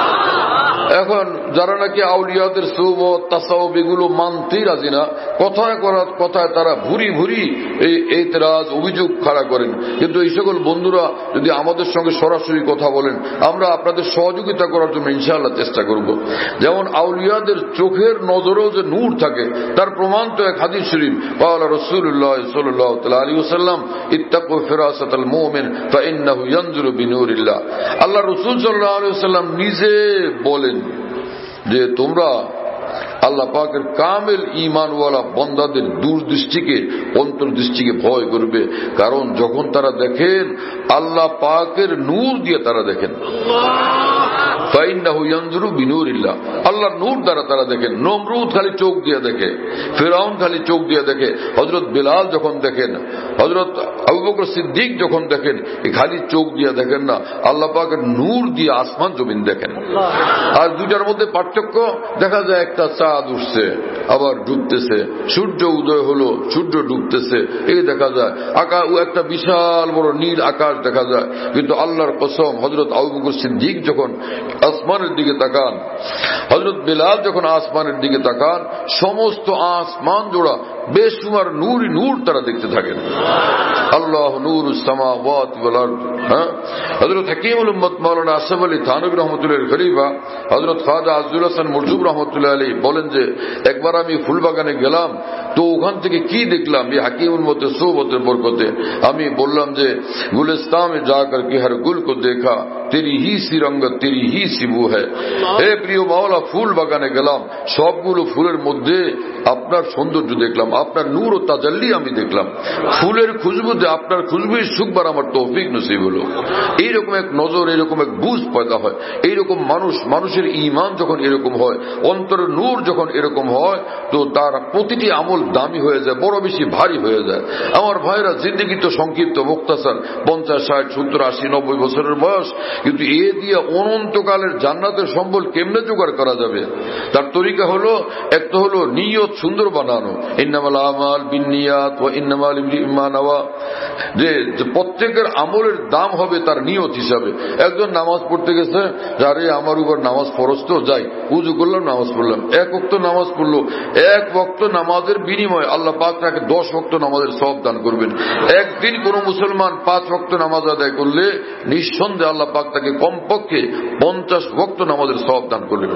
এখন যারা নাকি আউলিয়াদের সুবত তাসাউফ এগুলো মানতেই রাজি না, কথায় কথায় তারা ভুরি ভুরি এই এতরাজ অভিযোগ খাড়া করেন। কিন্তু এই সকল বন্ধুরা যদি আমাদের সঙ্গে সরাসরি কথা বলেন আমরা আপনাদের সহযোগিতা করার জন্য ইনশাআল্লাহ চেষ্টা করব। যেমন আউলিয়াদের চোখের নজরেও যে নূর থাকে তার প্রমাণ তো এক হাদিস শরীফ, ক্বালা রাসূলুল্লাহ সাল্লাল্লাহু আলাইহি ওয়াসাল্লাম ইত্তাকু ফিরাসাতাল মুমিন ফাইন্নাহু ইয়ানজুরু বিনূরিল্লাহ। আল্লাহ রাসূল সাল্লাল্লাহু আলাইহি ওয়াসাল্লাম নিজে বলেন যে তোমরা আল্লাহ পাকের কামেল ঈমানওয়ালা বান্দাদের দূরদৃষ্টিকে, অন্তর্দৃষ্টিকে ভয় করবে, কারণ যখন তারা দেখেন আল্লাহ পাকের নূর দিয়ে তারা দেখেন। ফাইন্নাহু ইয়ানজুরু বিনূরিল্লাহ, আল্লাহর নূর দ্বারা তারা দেখেন। নমরুদ খালি চোখ দিয়ে দেখে, ফিরআউন খালি চোখ দিয়ে দেখে, হযরত বিলাল যখন দেখেন, হযরত আবু বকর সিদ্দিক যখন দেখেন, এই খালি চোখ দিয়ে দেখেন না, আল্লাহ পাকের নূর দিয়ে আসমান জমিন দেখেন। আর দুটার মধ্যে পার্থক্য দেখা যায়, একটা চাঁদ উঠছে আবার ডুবতেছে, সূর্য উদয় হলো সূর্য ডুবতেছে, এই দেখা যায়। আকাশ একটা বিশাল বড় নীল আকাশ দেখা যায়। কিন্তু আল্লাহর কসম হযরত আবু বকর সিদ্দিক যখন আসমানের দিকে তাকান, হযরত বিলাল যখন আসমানের দিকে তাকান, সমস্ত আসমান জোড়া বেশুমার নূরই নূর তারা দেখতে থাকেন। আল্লাহ নূরুস সামাওয়াতি ওয়াল আরদ। হ্যাঁ, হযরত হাকিমুল উম্মত মাওলানা আশরাফ আলী থানভী রহমাতুল্লাহ খলিফা হযরত খাজা আজদুল হাসান মুরজুব রহমাতুল্লাহ আলাইহি বলেন যে একবার আমি ফুলবাগানে গেলাম, তো ওখান থেকে কি দেখলাম এই হাকিমুল উম্মতের সোহবতের বরকতে। আমি বললাম যে গুলিস্তান में जाकर के हर गुल को देखा तेरी ही सी रंगत तेरी ही सी बू है। হে প্রিয় মাওলা, ফুল বাগানে গেলাম, সবগুলো ফুলের মধ্যে আপনার সৌন্দর্য দেখলাম, আপনার নূর ও তাজাল্লি আমি দেখলাম। ফুলের খুশবুতে আপনার খুশবুই সুখবার আমার তৌফিক নসিব হলো। এইরকম এক নজর, এরকম এক বুঝ পয়দা হয়। এইরকম মানুষ, মানুষের ঈমান যখন এরকম হয়, অন্তরের নূর যখন এরকম হয়, তো তার প্রতিটি আমল দামি হয়ে যায়, বড় বেশি ভারী হয়ে যায়। আমার ভাইরা, জিন্দগি তো সংক্ষিপ্ত, মুক্তাসার, পঞ্চাশ ষাট সত্তর আশি নব্বই বছরের বয়স, কিন্তু এ দিয়ে অনন্তকালের জান্নাতের সম্বল কেমনে জোগাড় করা যাবে? তার তরিকা হলো, এক তো হলো নিয়ত সুন্দর বানানো, ইন্নামাল আমাল বিন্নিয়াত ওয়া ইন্নামাল লিমরিইন মা নাওয়া, যে প্রত্যেকের আমলের দাম হবে তার নিয়ত হিসাবে। একজন নামাজ পড়তে গেছে, যারে আমার উপর নামাজ ফরজ, তো যাই উযু করলাম, নামাজ পড়লাম, এক ওয়াক্ত নামাজ পড়লো, এক ওয়াক্ত নামাজের বিনিময়ে আল্লাহ পাক তাকে দশ ওয়াক্ত নামাজের সওয়াব দান করবেন। একদিন কোন মুসলমান পাঁচ ওয়াক্ত নামাজ আদায় করলে নিঃসন্দেহে আল্লাহ পাক তাকে কমপক্ষে পঞ্চাশ ওয়াক্ত নামাজের সওয়াব দান করলেন।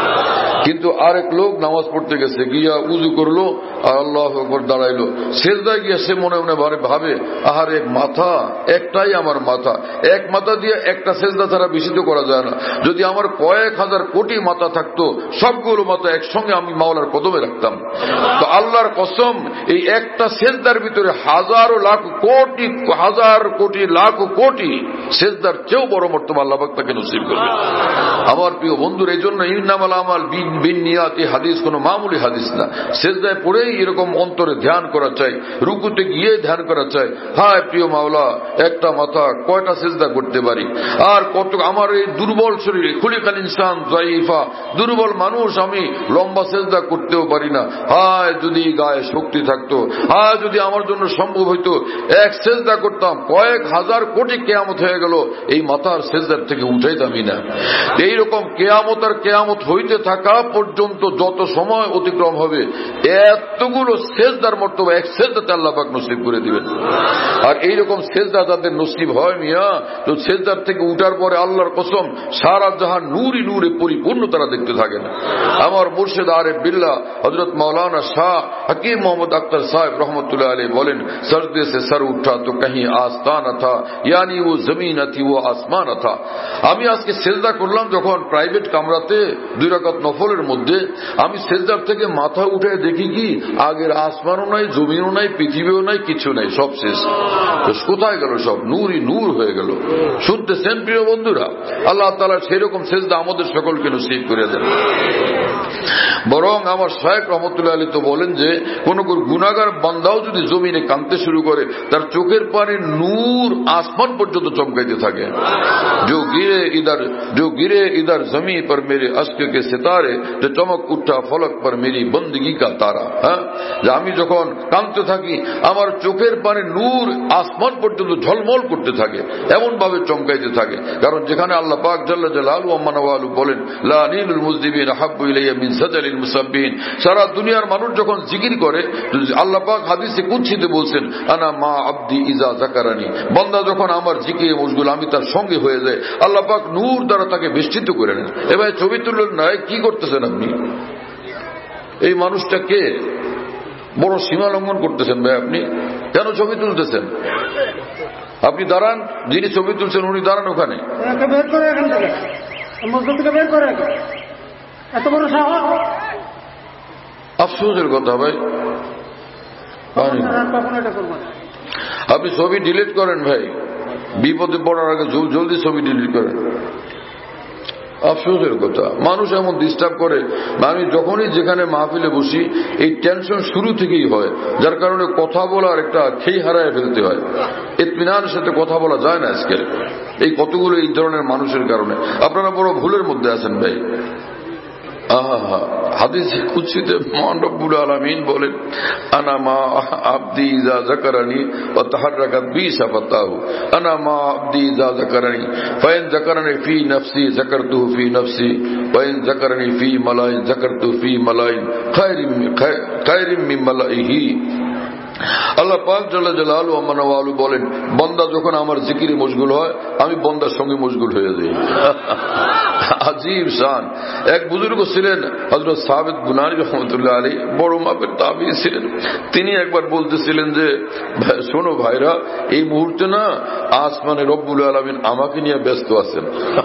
কিন্তু আরেক লোক নামাজ পড়তে গেছে, গিয়া উযু করলো আর আল্লাহু আকবার দাঁড়াইলো, সেজদায় গিয়া সে মনে মনে ভাবে, আহারে মাথা একটাই আমার মাথা, এক মাথা দিয়ে একটা সেজদা ছাড়া বেশি তো করা যায় না। যদি আমার কয়েক হাজার কোটি মাথা থাকতো, সবগুলো মাথা একসঙ্গে আমি মাওলার কদমে রাখতাম। তো আল্লাহর কসম, এই একটা সেজদার ভিতরে হাজারো লাখ কোটি, হাজার কোটি লাখ কোটি সেজদার চেয়েও বড় মর্তবা আল্লাহ পাক তাকে নসিব করবে। আমার প্রিয় বন্ধুর, এই জন্য ইন্নামাল আমাল বিন্নিয়াত, এই হাদিস কোনো মামুলি হাদিস না। সেজদায় পড়েই এরকম অন্তরে ধ্যান করা চাই, রুকুতে গিয়ে ধ্যান করা চাই, হায় প্রিয় মাওলা, একটা মাথা কয়টা সেজদা করতে পারি, আর কত আমার এই দুর্বল শরীরে, খুলিকাল ইনসান যায়িফা, দুর্বল মানুষ, আমি লম্বা সেজদা করতেও পারি না। হায় যদি গায়ে শক্তি থাকতো, হায় যদি আমার জন্য সম্ভব হইতো, এক সেজদা করতাম, কয়েক হাজার কোটি কেয়ামত হয়ে গেল, এই মাথার সেজদার থেকে উঠাইতামই না। এইরকম কেয়ামত আর কেয়ামত হইতে থাকা পর্যন্ত যত সময় অতিক্রম হবে, এতগুলো সেজদার মর্তবা এক সেজদাতে আল্লাহ পাক নসিব করে দিবেন। আর এইরকম সেজদা যাদের নসিব হয় মিয়া, তো সেজদার থেকে উঠার পরে আল্লাহর কসম সারা জাহান নূরি নূরে পরিপূর্ণ তারা দেখতে থাকেন। আমার মুর্শিদ আরিফ বিল্লাহ হযরত মাওলানা শাহ হাকিম মোহাম্মদ আখতার সাহেব রহমতুল্লাহ আলাইহি বলেন, সরদে সে সর উঠা তো কहीं आस्ताना था, यानी वो जमीन थी वो आसमान था। আমি আজকে সেজদা করলাম যখন প্রাইভেট কামরাতে দুই রাকাত নফলের মধ্যে, আমি সেজদার থেকে মাথা উঠে দেখি কি আগের আসমানও নাই, জমিনও নাই, পৃথিবীও নাই, কিছু নাই, সব শেষ। কোথায় গেল সব? নূরই নূর হয়ে গেল। শুনতেছেন প্রিয় বন্ধুরা? আল্লাহ তাআলা সেরকম সেজদা আমাদের সকলকে নসিব করে দেন। বরং আমার শায়েখ রহমতুল্লাহ আলাইহি তো বলেন যে কোন কোন গুনাহগার বান্দাও যদি জমিনে কাঁদতে শুরু করে, তার চোখের পানি নূর আসমান পর্যন্ত চমকাইতে থাকে। जो गिरे इधर जो गिरे इधर जमीन पर मेरे अश्क के सितारे, जो चमक उठा फलक पर मेरी बंदगी का तारा। হ্যাঁ, যে আমি যখন কাঁদতে থাকি, আমার চোখের পানি নূর আসমান পর্যন্ত ঝলমল করতে থাকে, এমন ভাবে চমকাইতে থাকে। কারণ যেখানে আল্লাহ পাক জাল্লা জালালু ওয়া মানওয়ালু বলেন, লা নীলুল মুজদিবিন আহাব্বু ইলাইয়া মিন সাজালিল মুসাব্বিহিন, সারা দুনিয়ার মানুষ যখন জিকির করে, আল্লাহ পাক হাদিসে কুদসিতে বলছেন, আনা মা আব্দি ইজা যাকারানি, বান্দা যখন আমার জিকিরে মশগুল, আমি তার সঙ্গে হয়ে যায়। আল্লাহ পাক নূর দ্বারা তাকে বেষ্টিত করে নেন। এবার ছবি তুললেন না, কি করতেছেন আপনি? এই মানুষটা কে? বড় সীমা লঙ্ঘন করতেছেন ভাই আপনি। কেন ছবি তুলতেছেন? আপনি দাঁড়ান, যিনি ছবি তুলছেন উনি দাঁড়ান ওখানে। বের করে এখান থেকে, মসজিদ থেকে বের করে, এত বড় সাহস! আফসোসের কথা ভাই, আপনি ছবি ডিলিট করেন ভাই, বিপদে পড়ার আগে জলদি ছবি ডিলিট করেন। আফসোসের কথা, মানুষ এমন ডিস্টার্ব করে। আমি যখনই যেখানে মাহফিলে বসি, এই টেনশন শুরু থেকেই হয়, যার কারণে কথা বলার একটা খেই হারায় ফেলতে হয়। ইতমিনানের সাথে কথা বলা যায় না আজকে, এই কতগুলো এই ধরনের মানুষের কারণে। আপনারা বড় ভুলের মধ্যে আছেন ভাই। আহা, হাদিসে কুদসিতে মহান রব্বুল আলামিন বলেন, আনা মা আবদি ইজা যাকারানি ওয়া তাহাররাকাত বি শাফাতাহু, আনা মা আবদি ইজা যাকারানি ফাইন যাকারানি ফি নফসি যাকারতুহু ফি নফসি ওয়াইন যাকারনি ফি মালাইন যাকারতু ফি মালাইন খায়রিম খায়রিম মিন মালাইহি। আল্লাহ পাক জাল্লা জালালু ওয়া মানওয়ালু বলেন, বান্দা যখন আমার জিকিরে মশগুল হয় আমি বান্দার সঙ্গে মশগুল হয়ে যাই। আজীব শান। এক বুজুর্গ ছিলেন হযরত সাবিত বুনানি রাহমাতুল্লাহ আলাইহি, বড় মাপের তাবী ছিলেন। তিনি একবার বলতেছিলেন যে, শোনো ভাইরা, এই মুহূর্তে না আসমানে রব্বুল আলামিন আমাকে নিয়ে ব্যস্ত আছেন,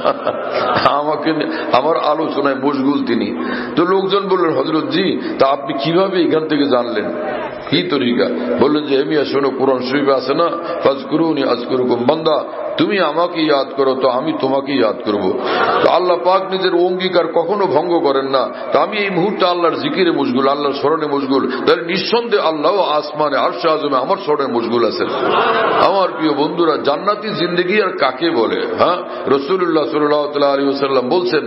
আমাকে আমার আলোচনায় মশগুল তিনি। তো লোকজন বললেন, হযরত জি, তা আপনি কিভাবে এখান থেকে জানলেন, কি তরিকা? বললেন যে, এমিয়া শোনো, কোরআন শরীফে আছে না, ফাজকুরুনি আযকুরুকুম, বান্দা তুমি আমাকে ইয়াদ করো তো আমি তোমাকে ইয়াদ করব। তো আল্লাহ পাক নিজের অঙ্গীকার কখনো ভঙ্গ করেন না। তো আমি এই মুহূর্তে আল্লাহর জিকিরে মশগুল, আল্লাহর স্মরণে মশগুল, তাহলে নিঃসন্দেহে আল্লাহ আসমানে আরশে আযমে আমার স্মরণে মশগুল আছেন। আমার প্রিয় বন্ধুরা, জান্নাতি জিন্দেগি আর কাকে বলে? হ্যাঁ, রাসূলুল্লাহ সাল্লাল্লাহু আলাইহি ওয়াসাল্লাম বলছেন,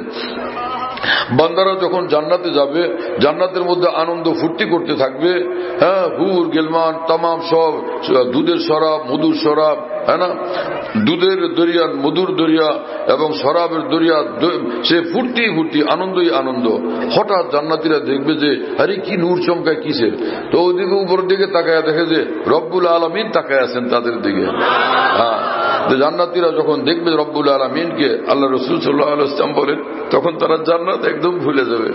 বান্দারা যখন জান্নাতে যাবে, জান্নাতের মধ্যে আনন্দ ফুর্তি করতে থাকবে। হ্যাঁ, হুর গিলমান তামাম সব দুধের শরাব, মধুর শরাব, হ্যাঁ না, দুধের দরিয়া, মধুর দরিয়া এবং শরাবের দরিয়া, সে ফুর্তি ফুর্তি, আনন্দই আনন্দ। হঠাৎ জান্নাতীরা দেখবে যে, আরে কি নূর চমকায় কিসের? তো ওইদিকে উপরের দিকে তাকায় দেখে যে রব্বুল আলামিন তাকায় আছেন তাদের দিকে। হ্যাঁ, জান্নাতীরা যখন দেখবে রব্বুল আলামিনকে, আল্লাহ রাসূল সাল্লাল্লাহু আলাইহি ওয়াসাল্লাম বলেন, তখন তারা জান্নাত একদম ভুলে যাবে।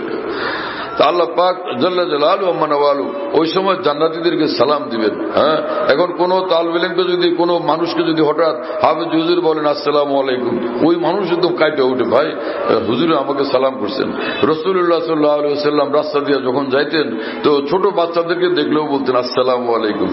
আল্লাহ পাক জাল্লা জালালু ওয়া মানওয়ালু ওই সময় জান্নাতীদেরকে সালাম দিবেন। হ্যাঁ, এখন কোন তালবেলেমকে যদি, কোন মানুষকে যদি হঠাৎ হাফেজ হুজুর বলেন আসসালামু আলাইকুম, ওই মানুষ একদম কাইপে উঠে, ভাই হুজুর আমাকে সালাম করছেন। রাসূলুল্লাহ সাল্লাল্লাহু আলাইহি ওয়াসাল্লাম রাস্তা দিয়ে যখন যাইতেন, তো ছোট বাচ্চাদেরকে দেখলেও বলতেন আসসালামু আলাইকুম।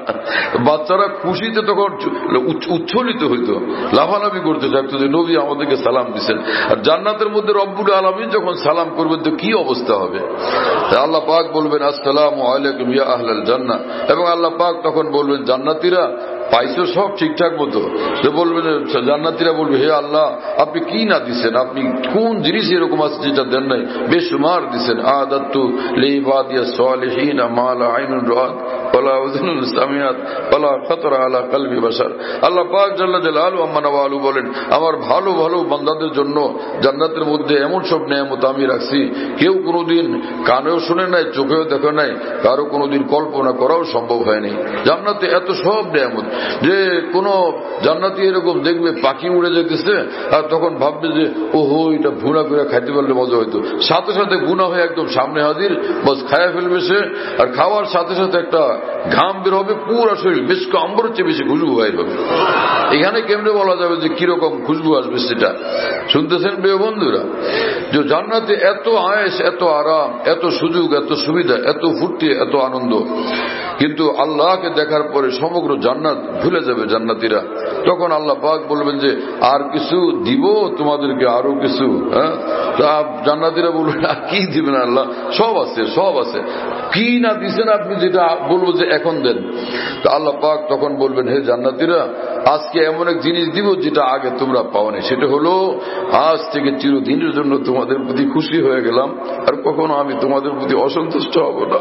বাচ্চারা খুশিতে তখন উচ্ছ্বলিত হইতো, লাফালাফি করতে থাকতো যে নবী আমাদেরকে সালাম দিচ্ছেন। আর জান্নাতের মধ্যে রব্বুল আলামিন যখন সালাম করবেন তো কি অবস্থা হবে? আল্লাহ পাক বলবেন আসসালামু আলাইকুম ইয়া আহলাল জান্নাহ, এবং আল্লাহ পাক তখন বলবেন, জান্নাতীরা পাইছো সব ঠিকঠাক মতো? সে বলবেন, জান্নাতীরা বলবে, হে আল্লাহ আপনি কি না দিচ্ছেন, আপনি কোন জিনিস এরকম আছে যেটা দেন নাই? বেশুমার দিচ্ছেন। আদাতু লিইবাদিয়াস সালিহিনা মা লা আইনুন রাআত ওয়ালা উযুনুন সামিআত ওয়ালা খাতারা আলা কলবি বাশার। আল্লাহ পাক জাল্লা জালালু ওয়া মানওয়ালু বলেন, আমার ভালো ভালো বান্দাদের জন্য জান্নাতের মধ্যে এমন সব নেয়ামত আমি রাখছি, কেউ কোনোদিন কানেও শুনে নাই, চোখেও দেখে নাই, কারো কোনোদিন কল্পনা করাও সম্ভব হয়নি। জান্নাতে এত সব নেয়ামত যে কোন জান্নাতি এরকম দেখবে পাখি উড়ে যেতেছে, আর তখন ভাববে যে ওহো এটা ভুনা করে খাইতে পারলে মজা হইতো, সাথে সাথে গুনাহ হয়ে একদম সামনে হাজির, বস খায়া ফেলবে সে। আর খাওয়ার সাথে সাথে একটা ঘাম বের হবে, পুরো শরীর বেশ আম্বরের চেয়ে বেশি খুশবু বাইর হবে। এখানে কেমনে বলা যাবে যে কিরকম খুশবু আসবে সেটা? শুনতেছেন প্রিয় বন্ধুরা, যে জান্নাতে এত আয়েশ, এত আরাম, এত সুযোগ, এত সুবিধা, এত ফুর্তি, এত আনন্দ, কিন্তু আল্লাহকে দেখার পরে সমগ্র জান্নাত ভুলে যাবে জান্নাতীরা। তখন আল্লাহ পাক বলবেন যে আর কিছু দিব তোমাদেরকে, আরো কিছু। হ্যাঁ, তা জান্নাতীরা বলবেন আর কি দিবেন আল্লাহ? সব আছে, সব আছে। কি না দিচ্ছেন আপনি যেটা বলবো যে এখন দেন? তা আল্লাহ পাক তখন বলবেন, হে জান্নাতীরা, আজকে এমন এক জিনিস দিব যেটা আগে তোমরা পাওনি। সেটা হলো আজ থেকে চিরদিনের জন্য তোমাদের প্রতি খুশি হয়ে গেলাম, আর কখনো আমি তোমাদের প্রতি অসন্তুষ্ট হব না।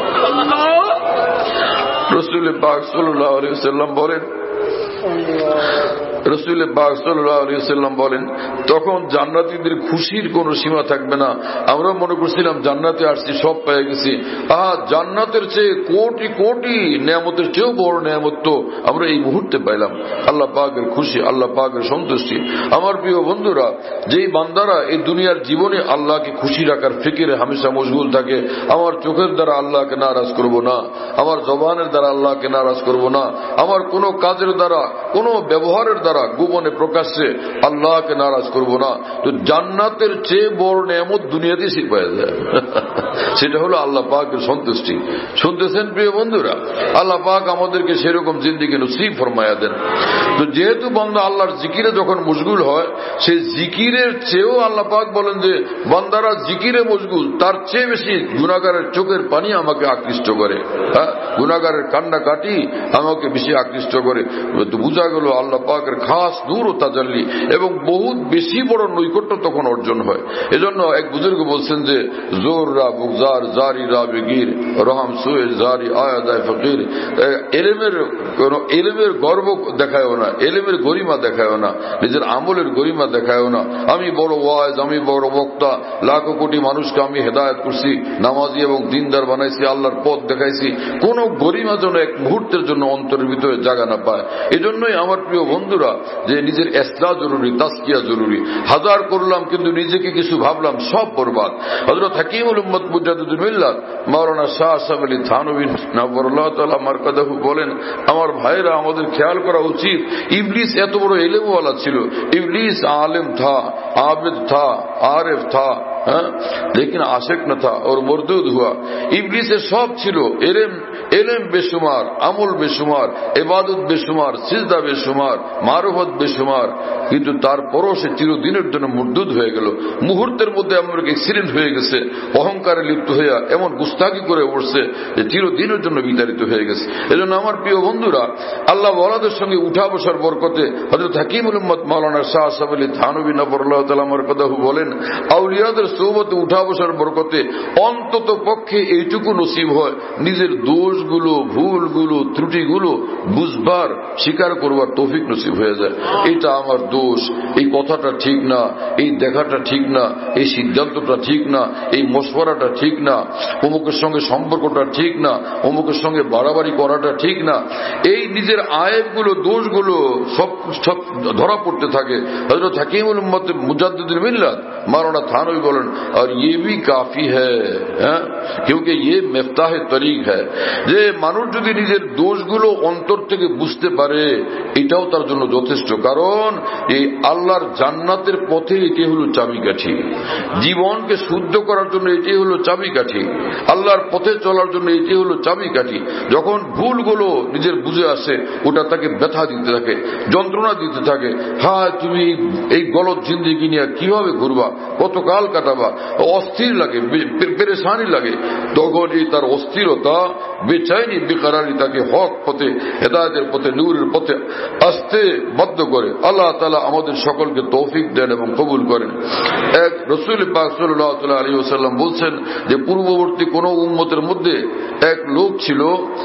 রাসূল পাক সাল্লাল্লাহু আলাইহি ওয়াসাল্লাম বলেন, রাসূল পাক সাল্লাল্লাহু আলাইহি ওয়াসাল্লাম বলেন, তখন জান্নাতীদের খুশির কোনো সীমা থাকবে না। আমরা মনে করছিলাম জান্নাতে আসছি সব পেয়ে গেছি, আহা জান্নাতের চেয়ে কোটি কোটি নেয়ামতের চেয়েও বড় নেয়ামত তো আমরা এই মুহূর্তে পাইলাম। আল্লাহ পাকের খুশি, আল্লাহ পাকের সন্তুষ্টি। আমার প্রিয় বন্ধুরা, যেই বান্দারা এই দুনিয়ার জীবনে আল্লাহকে খুশি রাখার ফিকিরে হামেশা মশগুল থাকে, আমার চোখের দ্বারা আল্লাহকে নারাজ করব না, আমার জবানের দ্বারা আল্লাহকে নারাজ করব না, আমার কোনো কাজের দ্বারা, কোনো ব্যবহারের দ্বারা গোপনে প্রকাশ্যে আল্লাহকে নারাজ করব না, তো জান্নাতের চেয়ে বড় নেয়ামত দুনিয়াতেই শিখায় যায়। সেটা হলো আল্লাহ পাকের সন্তুষ্টি। শুনতেছেন প্রিয় বন্ধুরা, আল্লাহ পাক আমাদেরকে সেরকম জিন্দেগি নসিব ফরমায়া দেন। তো যেহেতু বান্দা আল্লাহর জিকিরে যখন মশগুল হয়, সেই জিকিরের চেয়েও আল্লাহ পাক বলেন যে বান্দারা জিকিরে মশগুল, তার চেয়ে বেশি গুনাহগারের চোখের পানি আমাকে আকৃষ্ট করে। হ্যাঁ, গুনাহগারের কান্না কাটি আমাকে বেশি আকৃষ্ট করে। তো বোঝা গেল আল্লাহ পাকের খাস নূর ও তাজাল্লি এবং বহুত বেশি বড় নৈকট্য তখন অর্জন হয়। এজন্য এক বুজুর্গ বলছেন যে জোররা বুগজার জারিরা বেগির রহম সুয়ে জারি আয়াদায় ফকির, এলেমের কোন এলেমের গর্ব দেখায়ও না, এলেমের গরিমা দেখায়ও না, নিজের আমলের গরিমা দেখায়ও না। আমি বড় ওয়াজ, আমি বড় বক্তা, লাখো কোটি মানুষকে আমি হেদায়েত করছি, নামাজি এবং দিনদার বানাইছি, আল্লাহর পথ দেখাইছি, কোন গরিমা যেন এক মুহূর্তের জন্য অন্তরের ভিতরে জায়গা না পায়। এজন্যই আমার প্রিয় বন্ধুরা যে নিজের ইসলাহ জরুরি, তাসকিয়া জরুরি। হাজার করলাম কিন্তু নিজেকে কিছু ভাবলাম, সব বরবাদ। হযরত হাকিমুল উম্মত মুজাদ্দিদুল মিল্লাত মাওলানা শাহ আশরাফ আলী থানভী নওয়ারাল্লাহু তাআলা মারকাদাহু বলেন, আমার ভাইরা আমাদের খেয়াল করা উচিত, ইবলিস এত বড় ইলমওয়ালা ছিল, ইবলিস आलिम था, आबिद था, आरिफ था, लेकिन आशिक न था और मरदूद हुआ। इब्लिसेर सब ছিল इल्म इल्म बेशुमार, আমল বেশুমার, ইবাদত বেশুমার, সিজদা বেশুমার, মারফত বেশুমার, কিন্তু তারপরও সে চিরদিনের জন্য মরদুদ হয়ে গেল। মুহূর্তের মধ্যে এমন অ্যাক্সিডেন্ট হয়ে গেছে, অহংকারে লিপ্ত হয়ে এমন গুস্তাখি করে উঠছে যে চিরদিনের জন্য বিতাড়িত হয়ে গেছে। এজন্য আমার প্রিয় বন্ধুরা, আল্লাহ ওয়ালাদের সঙ্গে উঠা বসার বরকতে হযরত হাকিমুল উম্মত মাওলানা শাহ আশরাফ আলী থানভী নওয়ারাল্লাহু তাআলা মারকাদাহু বলেন, আউলিয়াদের সোহবতে উঠা বসার বরকতে অন্তত পক্ষে এইটুকু নসিব হয়, নিজের দোষগুলো, ভুলগুলো, ত্রুটিগুলো বুঝবার, স্বীকার করবার তৌফিক নসিব হয়ে যায়। এটা আমার দোষ, এই কথাটা ঠিক না, এই দেখাটা ঠিক না, এই সিদ্ধান্তটা ঠিক না, এই মশওয়ারাটা ঠিক না, অমুকের সঙ্গে সম্পর্কটা ঠিক না, অমুকের সঙ্গে বাড়াবাড়ি করাটা ঠিক না, এই নিজের আয়েবগুলো, দোষগুলো সব সব ধরা পড়তে থাকে। হযরত হাকিমুল উম্মত মুজাদ্দিদুল মিল্লাত মাওলানা থানভী বলেন, আর ये भी काफी है, क्योंकि ये मिफ्ताह तरीक है, যে মানুষ যদি নিজের দোষগুলো অন্তর থেকে বুঝতে পারে এটাও তার জন্য যথেষ্ট। কারণ এই আল্লাহর জান্নাতের পথে এটি হলো চাবিকাঠি, জীবনকে শুদ্ধ করার জন্য এটি হলো চাবিকাঠি, আল্লাহর পথে চলার জন্য এটি হলো চাবিকাঠি। যখন ভুলগুলো নিজের বুঝে আসে, ওটা তাকে ব্যথা দিতে থাকে, যন্ত্রণা দিতে থাকে। হ্যাঁ, তুমি এই গলত জিন্দেগি নিয়ে কিভাবে ঘুরবা, কতকাল কাটাবা, অস্থির লাগে, পেরেশানি লাগে। তখন এই তার অস্থিরতা, বেচাইনি, বেকারারি তাকে হক পথে, হেদায়েতের পথে, নূরের পথে আসতে বাধ্য করে। আল্লাহ তাআলা আমাদের সকলকে তৌফিক দেন এবং কবুল করেন। এক রাসূল পাক সাল্লাল্লাহু আলাইহি ওয়াসাল্লাম বলছেন যে পূর্ববর্তী কোন উম্মতের মধ্যে এক লোক ছিল,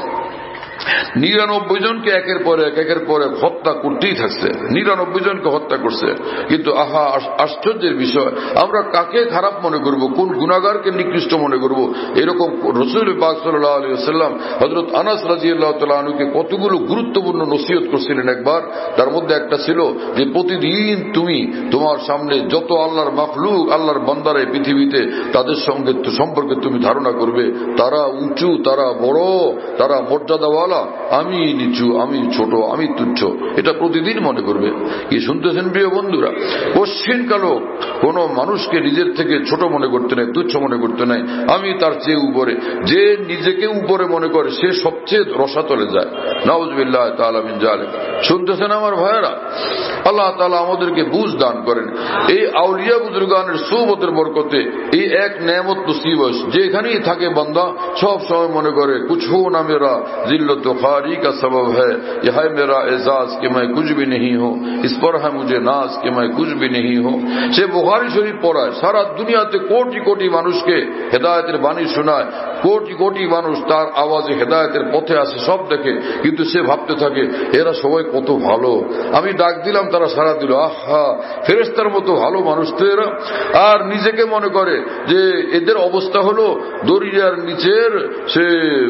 নিরানব্বই জনকে একের পর এক একের পর এক হত্যা করতেই থাকছে, নিরানব্বই জনকে হত্যা করছে। কিন্তু আহা, আশ্চর্যের বিষয়, আমরা কাকে খারাপ মনে করব, কোন গুনাহগারকে নিকৃষ্ট মনে করব? এরকম রাসূল পাক সাল্লাল্লাহু আলাইহি ওয়াসাল্লাম হযরত আনাস রাদিয়াল্লাহু তাআলা আনহুকে কতগুলো গুরুত্বপূর্ণ নসিহত করছিলেন একবার। তার মধ্যে একটা ছিল যে প্রতিদিন তুমি তোমার সামনে যত আল্লাহর মাখলুক, আল্লাহর বান্দারা পৃথিবীতে, তাদের সঙ্গে সম্পর্কে তুমি ধারণা করবে তারা উঁচু, তারা বড়, তারা মর্যাদাওয়ালা, আমি নিচু, আমি ছোট, আমি তুচ্ছ, এটা প্রতিদিন মনে করবে। কি শুনতেছেন প্রিয় বন্ধুরা? পশ্চিম কালো কোন মানুষকে নিজের থেকে ছোট মনে করতে নাই, তুচ্ছ মনে করতে নাই, আমি তার চেয়ে উপরে। যে নিজেকে উপরে মনে করে সে সবচেয়ে রসাতলে যায়। নাউযুবিল্লাহ তাআলা মিন যালিক। শুনতেছেন আমার ভাইয়েরা? আল্লাহ তাআলা আমাদেরকে বুঝ দান করেন। এই আউলিয়া বুজুর্গানের সুবতের বরকতে এই এক নেয়ামত নসিব হয়, যেখানেই থাকে বান্দা সব সময় মনে করে कुछ हो ना मेरा जिल्लत तो खारी का सबब है, यह है मेरा एजाज कि मैं कुछ भी नहीं हूं, इस पर है मुझे नाज कि मैं कुछ भी नहीं हूं। সে বুখারী শরীফ পড়ায়, সারা দুনিয়াতে কোটি কোটি মানুষকে হেদায়েতের বাণী শোনায়, কোটি কোটি মানুষ তার আওয়াজে হেদায়েতের পথে আসে, সব দেখে, কিন্তু সে ভাবতে থাকে এরা সবাই কত ভালো, আমি ডাক দিলাম তারা সাড়া দিল, আহা ফেরেশতার মতো ভালো মানুষ তো এরা। আর নিজেকে মনে করে যে এদের অবস্থা হলো দরিয়ার নিচের সে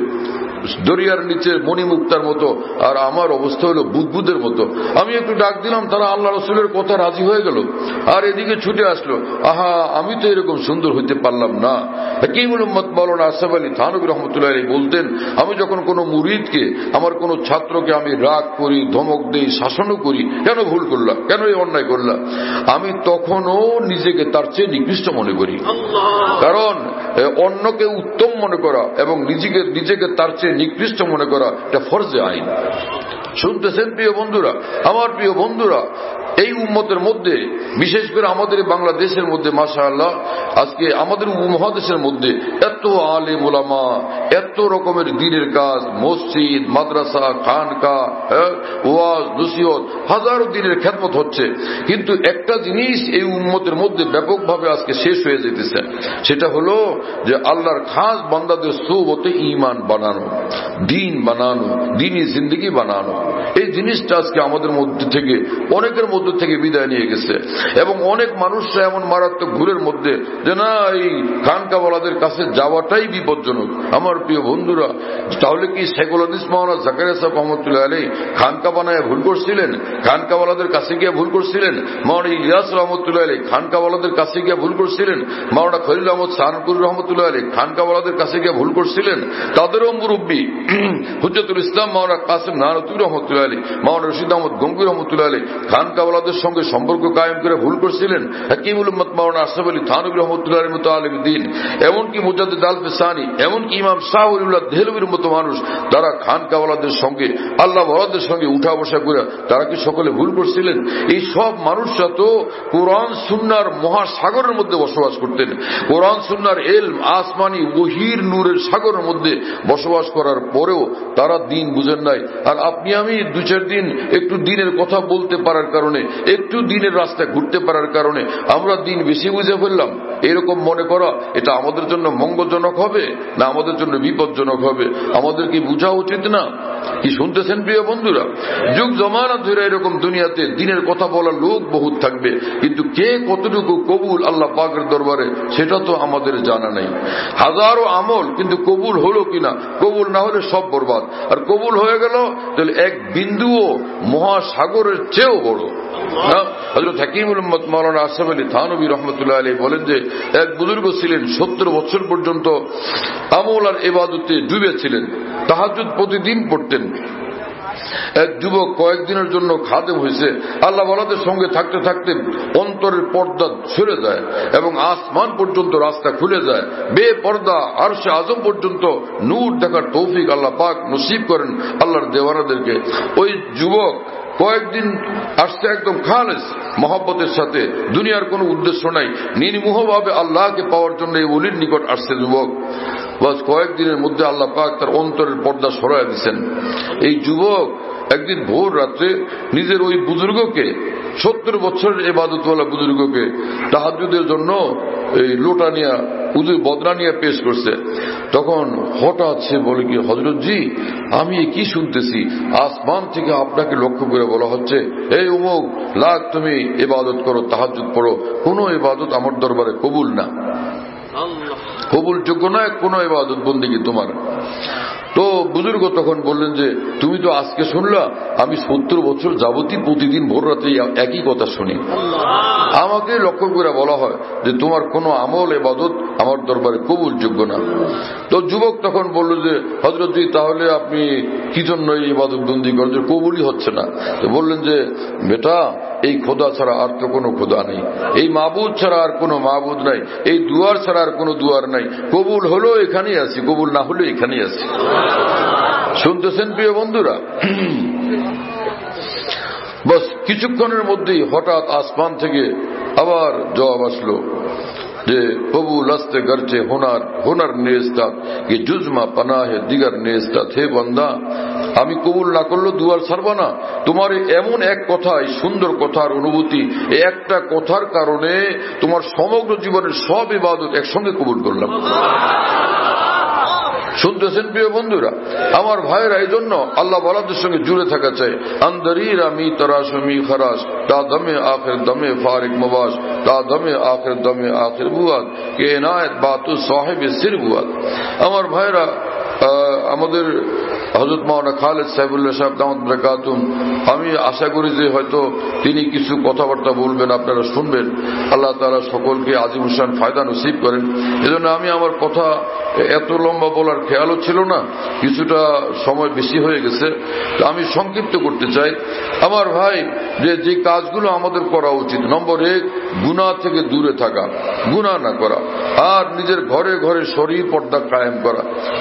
দরিয়ার নিচে মণিমুক্তার মতো, আর আমার অবস্থা হলো বুদবুদের মতো। আমি একটু ডাক দিলাম, তারা আল্লাহ রসুলের কথা রাজি হয়ে গেল, আর এদিকে ছুটে আসলো, আহা আমি তো এরকম সুন্দর হইতে পারলাম না। হাকিমুল উম্মত মাওলানা আশরাফ আলী থানভী রাহমাতুল্লাহ আলাইহি বলতেন, আমি যখন কোনো মুরিদকে, আমার কোনো ছাত্রকে আমি রাগ করি, ধমক দেই, শাসনও করি, কেন ভুল করলাম, কেন এই অন্যায় করলাম, আমি তখনও নিজেকে তার চেয়ে নিকৃষ্ট মনে করি। কারণ অন্যকে উত্তম মনে করা এবং নিজেকে নিজেকে তার চেয়ে নিকৃষ্ট মনে করা এটা ফরজে আইন। শুনতেছেন প্রিয় বন্ধুরা? আমার প্রিয় বন্ধুরা, এই উম্মতের মধ্যে, বিশেষ করে আমাদের বাংলাদেশের মধ্যে মাশাআল্লাহ, আজকে আমাদের উপমহাদেশের মধ্যে এত আলেম ওলামা, এত রকমের দ্বীনের কাজ, মসজিদ, মাদ্রাসা, খানকা, ওয়াজ, নসিহত, হাজারো দিনের খেদমত হচ্ছে, কিন্তু একটা জিনিস এই উম্মতের মধ্যে ব্যাপকভাবে আজকে শেষ হয়ে যেতেছে। সেটা হলো যে আল্লাহর খাস বান্দাদের সোবতে ঈমান বানানো, দ্বীন বানানো, দ্বীনি জিন্দেগি বানানো। এই জিনিসটা আজকে আমাদের মধ্যে থেকে, অনেকের মধ্যে থেকে বিদায় নিয়ে গেছে। এবং অনেক মানুষরা এমন মারাত্মক ভুলের মধ্যে যে না, এই খানকাওয়ালাদের কাছে যাওয়াটাই বিপজ্জনক। আমার প্রিয় বন্ধুরা, তাহলে কি শেখুল হাদিস মাওলানা জাকারিয়া সাহেব রহমতুল্লাহ আলাইহি খানকা বানায় ভুল করছিলেন? খানকাওয়ালাদের কাছে গিয়ে ভুল করছিলেন? মাওলানা ইলিয়াস রহমতুল্লাহ আলাইহি খানকাওয়ালাদের কাছে গিয়ে ভুল করছিলেন? মাওলানা খলিল আহমদ সাহারপুর রহমতুল্লাহ আলাইহি খানকাওয়ালাদের কাছে গিয়ে ভুল করছিলেন? তাদেরও মুরব্বী হুজ্জতুল ইসলাম মাওলানা কাসিম নানতুবি রহমতুল্লাহ আলাইহি, মাওলানা রশিদ আহমদ গঙ্গুই রহমতুল্লাহ আলাইহি খানকাওয়ালাদের সঙ্গে সম্পর্ক কায়েম করে ভুল করছিলেন। হাকিমুল উম্মত মাওলানা আশরাফ আলী থানভী রহমতুল্লাহ আলাইহি মতো আলেম দ্বীন, এমনকি মুজাদ্দিদ আল ফিসানি, এমনকি ইমাম শাহ ওলিউল্লাহ দেহলভীর মতো মানুষ, তারা খানকাওয়ালাদের সঙ্গে, আল্লাহ ওয়ালাদের সঙ্গে উঠা বসা করে তারা কি সকলে ভুল করছিলেন? এই সব মানুষরা তো কোরআন সুন্নাহর মহাসাগরের মধ্যে বসবাস করতেন। কোরআন সুন্নাহর ইলম, আসমানি ওহীর নূরের সাগরের মধ্যে বসবাস করার পরেও তারা দ্বীন বুঝেন নাই। আর আপনি আমি দু চার দিন একটু দ্বীনের কথা বলতে পারার কারণে, একটু দ্বীনের রাস্তায় ঘুরতে পারার কারণে আমরা দ্বীন বেশি বুঝে ফেললাম। এরকম মনে করা এটা আমাদের জন্য মঙ্গলজনক হবে না আমাদের জন্য বিপজ্জনক হবে? আমাদের কি বোঝা উচিত না? কি শুনতেছেন প্রিয় বন্ধুরা? যুগ জমানা ধরে এরকম দুনিয়াতে দ্বীনের কথা বলার লোক বহুত থাকবে, কিন্তু কে কতটুকু কবুল আল্লাহ পাকের দরবারে সেটা তো আমাদের জানা নেই। হাজারো আমল, কিন্তু কবুল হলো কিনা? কবুল না হলে সব বরবাদ। আর কবুল হয়ে গেল তাহলে এক বিন্দুও মহাসাগরের চেয়েও বড়। হযরত হাকিমুল উম্মত মাওলানা আশরাফ আলী থানভী রহমতুল্লাহ আলাইহি বলেন যে এক বুজুর্গ ছিলেন, সত্তর বছর পর্যন্ত আমল আর ইবাদতে ডুবে ছিলেন, তাহাজ্জুদ প্রতিদিন পড়তেন। এক যুবক কয়েকদিনের জন্য খাদেম হয়েছে। আল্লাহ ওয়ালাদের সঙ্গে থাকতে থাকতে অন্তরের পর্দা সরে যায় এবং আসমান পর্যন্ত রাস্তা খুলে যায়। বেপর্দা আরশে আজম পর্যন্ত নূর দেখার তৌফিক আল্লাহ পাক নসিব করেন আল্লাহর দেওয়ানাদেরকে। ওই যুবক কয়েকদিন আসছে একদম খালেস মহব্বতের সাথে, দুনিয়ার কোনো উদ্দেশ্য নাই, নির্মোহভাবে আল্লাহকে পাওয়ার জন্য এই ওলির নিকট আসছে যুবক। বাস কয়েকদিনের মধ্যে আল্লাহ পাক তার অন্তরের পর্দা সরাইয়া দিচ্ছেন। এই যুবক একদিন ভোর রাত্রে নিজের ওই বুজুর্গকে, সত্তর বছরের ইবাদতওয়ালা বুজুর্গকে তাহাজ্জুদের জন্য এই লোটা নিয়ে, উযু বদনা নিয়ে পেশ করছে। তখন হঠাৎ সে বলে কি, হযরত জি, আমি কি শুনতেছি, আসমান থেকে আপনাকে লক্ষ্য করে বলা হচ্ছে, এই অমুক লাখ তুমি ইবাদত করো, তাহাজ্জুদ পড়ো, কোনো ইবাদত আমার দরবারে কবুল না, কবুল যোগ্য নয় কোনো ইবাদত বন্দেগী তোমার। তো বুজুর্গ তখন বললেন যে তুমি তো আজকে শুনলা, আমি সত্তর বছর যাবতীয় প্রতিদিন ভোর রাতে একই কথা শুনি, আমাকে লক্ষ্য করে বলা হয় যে তোমার কোনো আমল ইবাদত আমার দরবারে কবুল যোগ্য না। তো যুবক তখন বলল যে হযরত জি, তাহলে আপনি কি জন্য এই ইবাদত বন্দি করেন যে কবুলই হচ্ছে না? তো বললেন যে বেটা, এই খোদা ছাড়া আর তো কোনো খোদা নেই, এই মাবুদ ছাড়া আর কোনো মাবুদ নাই, এই দুয়ার ছাড়া আর কোনো দুয়ার নাই, কবুল হলো এখানেই আছি, কবুল না হলো এখানেই আছি। শুনতেছেন প্রিয় বন্ধুরা? বস কিছুক্ষণের মধ্যেই হঠাৎ আসমান থেকে আবার জবাব আসলো যে কবুল আসতে গরচে হোনার হোনার নেস্তাত কি জুজমা পানাহে দিগার নেস্তাত। হে বান্দা, আমি কবুল না করলো দুয়ার ছাড়বা না। তোমার এমন এক কথা, এই সুন্দর কথার অনুভূতি, একটা কথার কারণে তোমার সমগ্র জীবনের সব ইবাদত একসঙ্গে কবুল করলাম। শুনতেছেন প্রিয় বন্ধুরা? আমার ভাইয়েরা, এই জন্য আল্লাহ ওয়ালাদের সঙ্গে জুড়ে থাকা চাই। আন্দরির আমি তরাশ মি খরাস তা দমে আখের দমে ফারিক মুবাস তা দমে আখের দমে আখের বুয়াদ কে এনায়েত বাতু সাহেব সির বুয়াদ। আমার ভাইয়েরা, আমাদের হযরত মাওলানা খালেদ সাইফুল্লাহ সাহেব দামাত বরকাতুম, আমি আশা করি যে হয়তো তিনি কিছু কথাবার্তা বলবেন, আপনারা শুনবেন। আল্লাহ তাআলা সকলকে আজিম শান ফায়দা নসিব করেন। এজন্য আমি আমার কথা এত লম্বা বলার খেয়ালও ছিল না, কিছুটা সময় বেশি হয়ে গেছে, আমি সংক্ষিপ্ত করতে চাই। আমার ভাই, যে যে কাজগুলো আমাদের করা উচিত, নম্বর এক, গুনাহ থেকে দূরে থাকা, গুনাহ না করা, আর নিজের ঘরে ঘরে শরীর পর্দা কায়েম করা। আমার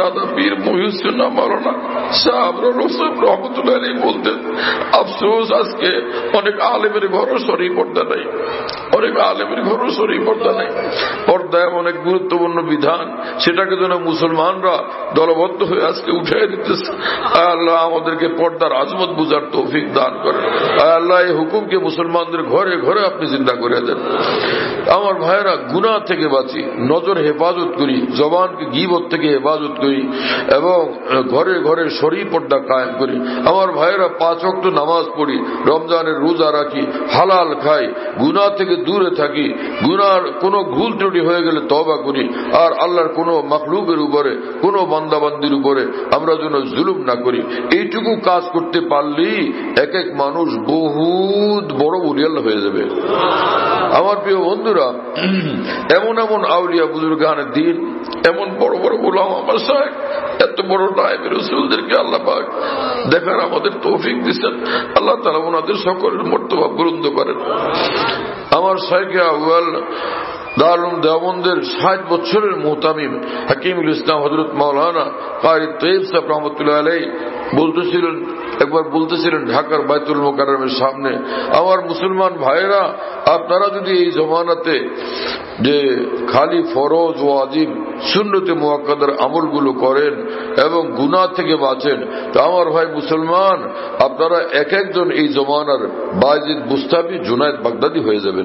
দাদা পীর মহিউদ্দিন মাওলানা সাহেব রহমতুল্লাহ আলাইহি বলতেন, আফসোস আজকে অনেক আলেমের ঘরও শরী পর্দা নাই, অনেক আলেমের ঘরও শরী পর্দা নাই। পর্দা এমন এক গুরুত্বপূর্ণ বিধান, সেটাকে যেন মুসলমানরা দলবদ্ধ হয়ে আজকে উঠে দিতেছে। আল্লাহ আমাদেরকে পর্দার আজমত বুঝার তৌফিক দান করেন। আল্লাহ এই হুকুমকে মুসলমানদের ঘরে ঘরে আপনি চিন্তা করে দেন। আমার ভাইয়েরা, গুনাহ থেকে বাঁচি, নজর হেফাজত করি, জবানকে গীবত থেকে হেফাজত করি এবং ঘরে ঘরে শরী পর্দা কায়েম করি। আমার ভাইয়েরা, পাঁচ ওয়াক্ত নামাজ পড়ি, রমজানের রোজা রাখি, হালাল খাই, গুনাহ থেকে দূরে থাকি, গুনার কোনো ভুল ত্রুটি হয়ে গেলে তওবা করি, আর আল্লাহর কোনো মাখলুকের উপরে, কোনো বান্দাবান্দির উপরে আমরা যেন জুলুম না করি। এইটুকু কাজ করতে পারলেই এক এক মানুষ বহুত বড় ওলিয়াল্লাহ হয়ে যাবে। আমার প্রিয় বন্ধুরা, এমন এমন আউলিয়া বুজুর্গানের দিন, এমন বড় বড় উলামা মাশায়েখ, এত বড় নায়েবে রাসূলদেরকে আল্লাহ পাক দেখার আমাদের তৌফিক দিয়েছেন। আল্লাহ তাআলা ওনাদের সকলের মর্তবা বুলন্দ করেন। আমার শাইখ আউয়াল দারুল দেওবন্দের ষাট বছরের মুহতামিম হাকিমুল ইসলাম হযরত মাওলানা কারি তৈয়ব সাহেব রহমতুল্লাহ আলাইহি বলতেছিলেন, একবার বলতেছিলেন ঢাকার বাইতুল মোকাররমের সামনে, আমার মুসলমান ভাইয়েরা, আপনারা যদি এই জমানাতে যে খালি ফরজ ওয়াজিব সুন্নতে মুআক্কাদার আমলগুলো করেন এবং গুনাহ থেকে বাঁচেন, তো আমার ভাই মুসলমান, আপনারা এক একজন এই জমানার বায়জিদ বুস্তামি, জুনায়েদ বাগদাদি হয়ে যাবেন।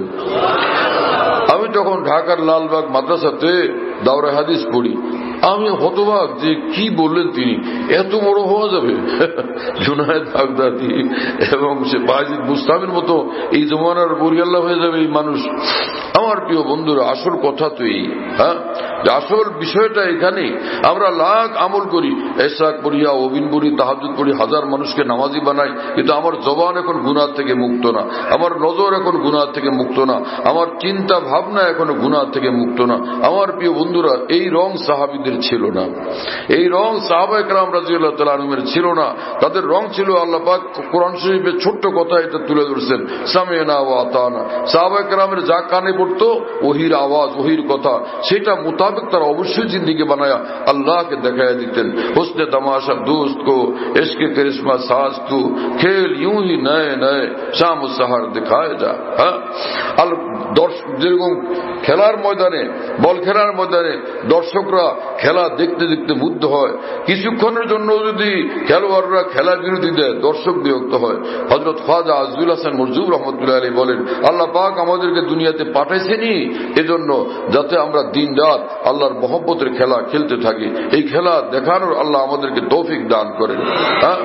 আমি তখন ঢাকার লালবাগ মাদ্রাসাতে দাওরা হাদিস পড়ি, আমি হতবাক যে কি বললেন তিনি, এত বড় হওয়া যাবে জুনায়েদ বাগদাদি এবং সে বায়জিদ বুস্তামির মতো এই জমানার বরিয়াল্লাহ হয়ে যাবে এই মানুষ। আমার প্রিয় বন্ধুরা, আসল কথা তো এই, হ্যাঁ, আসল বিষয়টা এখানে। আমরা লাখ আমল করি, এশরাক পড়িয়া, ওবিন পড়ি, তাহাজ্জুদ পড়ি, হাজার মানুষকে নামাজি বানাই, কিন্তু আমার জবান এখন গুনাহ থেকে মুক্ত না, আমার নজর এখন গুনাহ থেকে মুক্ত না, আমার চিন্তা ভাবনা এখনো গুনাহ থেকে মুক্ত না। আমার প্রিয় বন্ধুরা, এই রং সাহাবীদের ছিল না, এই রং সাহাবায়ে কেরাম রাদিয়াল্লাহু তাআলা আনহুমের ছিল না। তাদের রং ছিল, আল্লাহ পাক কোরআন শরীফে ছোট্ট কথা এটা তুলে ধরছেন, সামি'না ওয়া আতানা। সাহাবায়ে কেরামের যা কানে পড়তো ওহির আওয়াজ, ওহির কথা, সেটা মোতাবেক তারা অবশ্যই জিন্দিগি বানায়া আল্লাহকে দেখায়া দিতেন। হুসনে তামাশা দোস্ত কো, ইশকে করিশ্মা সাজ তু, খেল ইউं ही नए नए शाम সাহার দেখায় যা। হ্যাঁ, আল দর্শক যেরকম খেলার ময়দানে, বল খেলার ময়দানে দর্শকরা খেলা দেখতে দেখতে মুগ্ধ হয়, কিছুক্ষণের জন্য যদি খেলোয়াড়রা খেলা বিরতি দেয় দর্শক বিরক্ত হয়। হযরত খাজা আজদুল হাসান মরজুব রহমতুল্লাহ আলাইহি বলেন, আল্লাহ পাক আমাদেরকে দুনিয়াতে পাঠাইছেনি এজন্য যাতে আমরা দিন রাত আল্লাহর মহব্বতের খেলা খেলতে থাকি। এই খেলা দেখানোর আল্লাহ আমাদেরকে তৌফিক দান করেন। হ্যাঁ,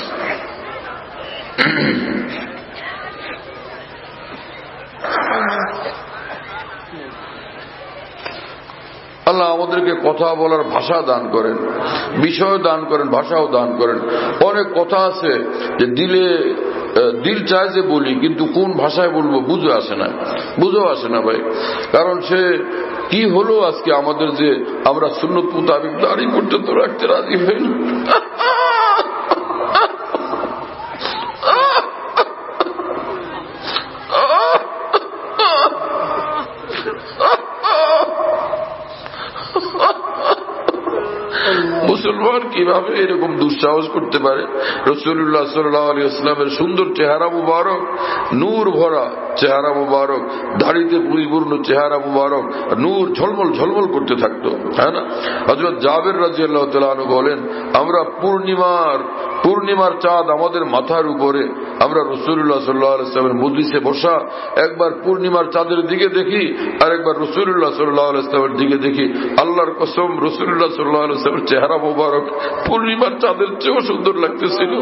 আল্লাহ আমাদেরকে কথা বলার ভাষা দান করেন, বিষয় দান করেন, ভাষাও দান করেন। অনেক কথা আছে যে দিলে দিল চায় যে বলি, কিন্তু কোন ভাষায় বলবো বুঝে আসে না, বুঝেও আসে না ভাই। কারণ সে কি হলো আজকে আমাদের যে আমরা সুন্নত মোতাবেক দাড়ি পর্যন্ত রাখতে রাজি হই না। মুসলমান কিভাবে এরকম দুঃসাহস করতে পারে? রাসূলুল্লাহ সাল্লাল্লাহু আলাইহি ওয়াসাল্লামের সুন্দর চেহারা মুবারক, নূর ভরা চেহারা মুবারক, দাড়িতে পরিপূর্ণ চেহারা মুবারক, নূর ঝলমল ঝলমল করতে থাকতো, হ্যাঁ না? হযরত জাবের রাদিয়াল্লাহু তাআলা আনহু বলেন, আমরা পূর্ণিমার পূর্ণিমার চাঁদ আমাদের মাথার উপরে, আমরা রাসূলুল্লাহ সাল্লাল্লাহু আলাইহি ওয়াসাল্লামের মজলিসে বসা একবার পূর্ণিমার চাঁদের দিকে দেখি আর একবার রাসূলুল্লাহ সাল্লাল্লাহু আলাইহি ওয়াসাল্লামের দিকে দেখি। আল্লাহর কসম, রাসূলুল্লাহ সাল্লাল্লাহু আলাইহি ওয়াসাল্লামের চেহারা মুবারক পূর্ণিমার চাঁদের চেয়েও সুন্দর লাগতেছিল।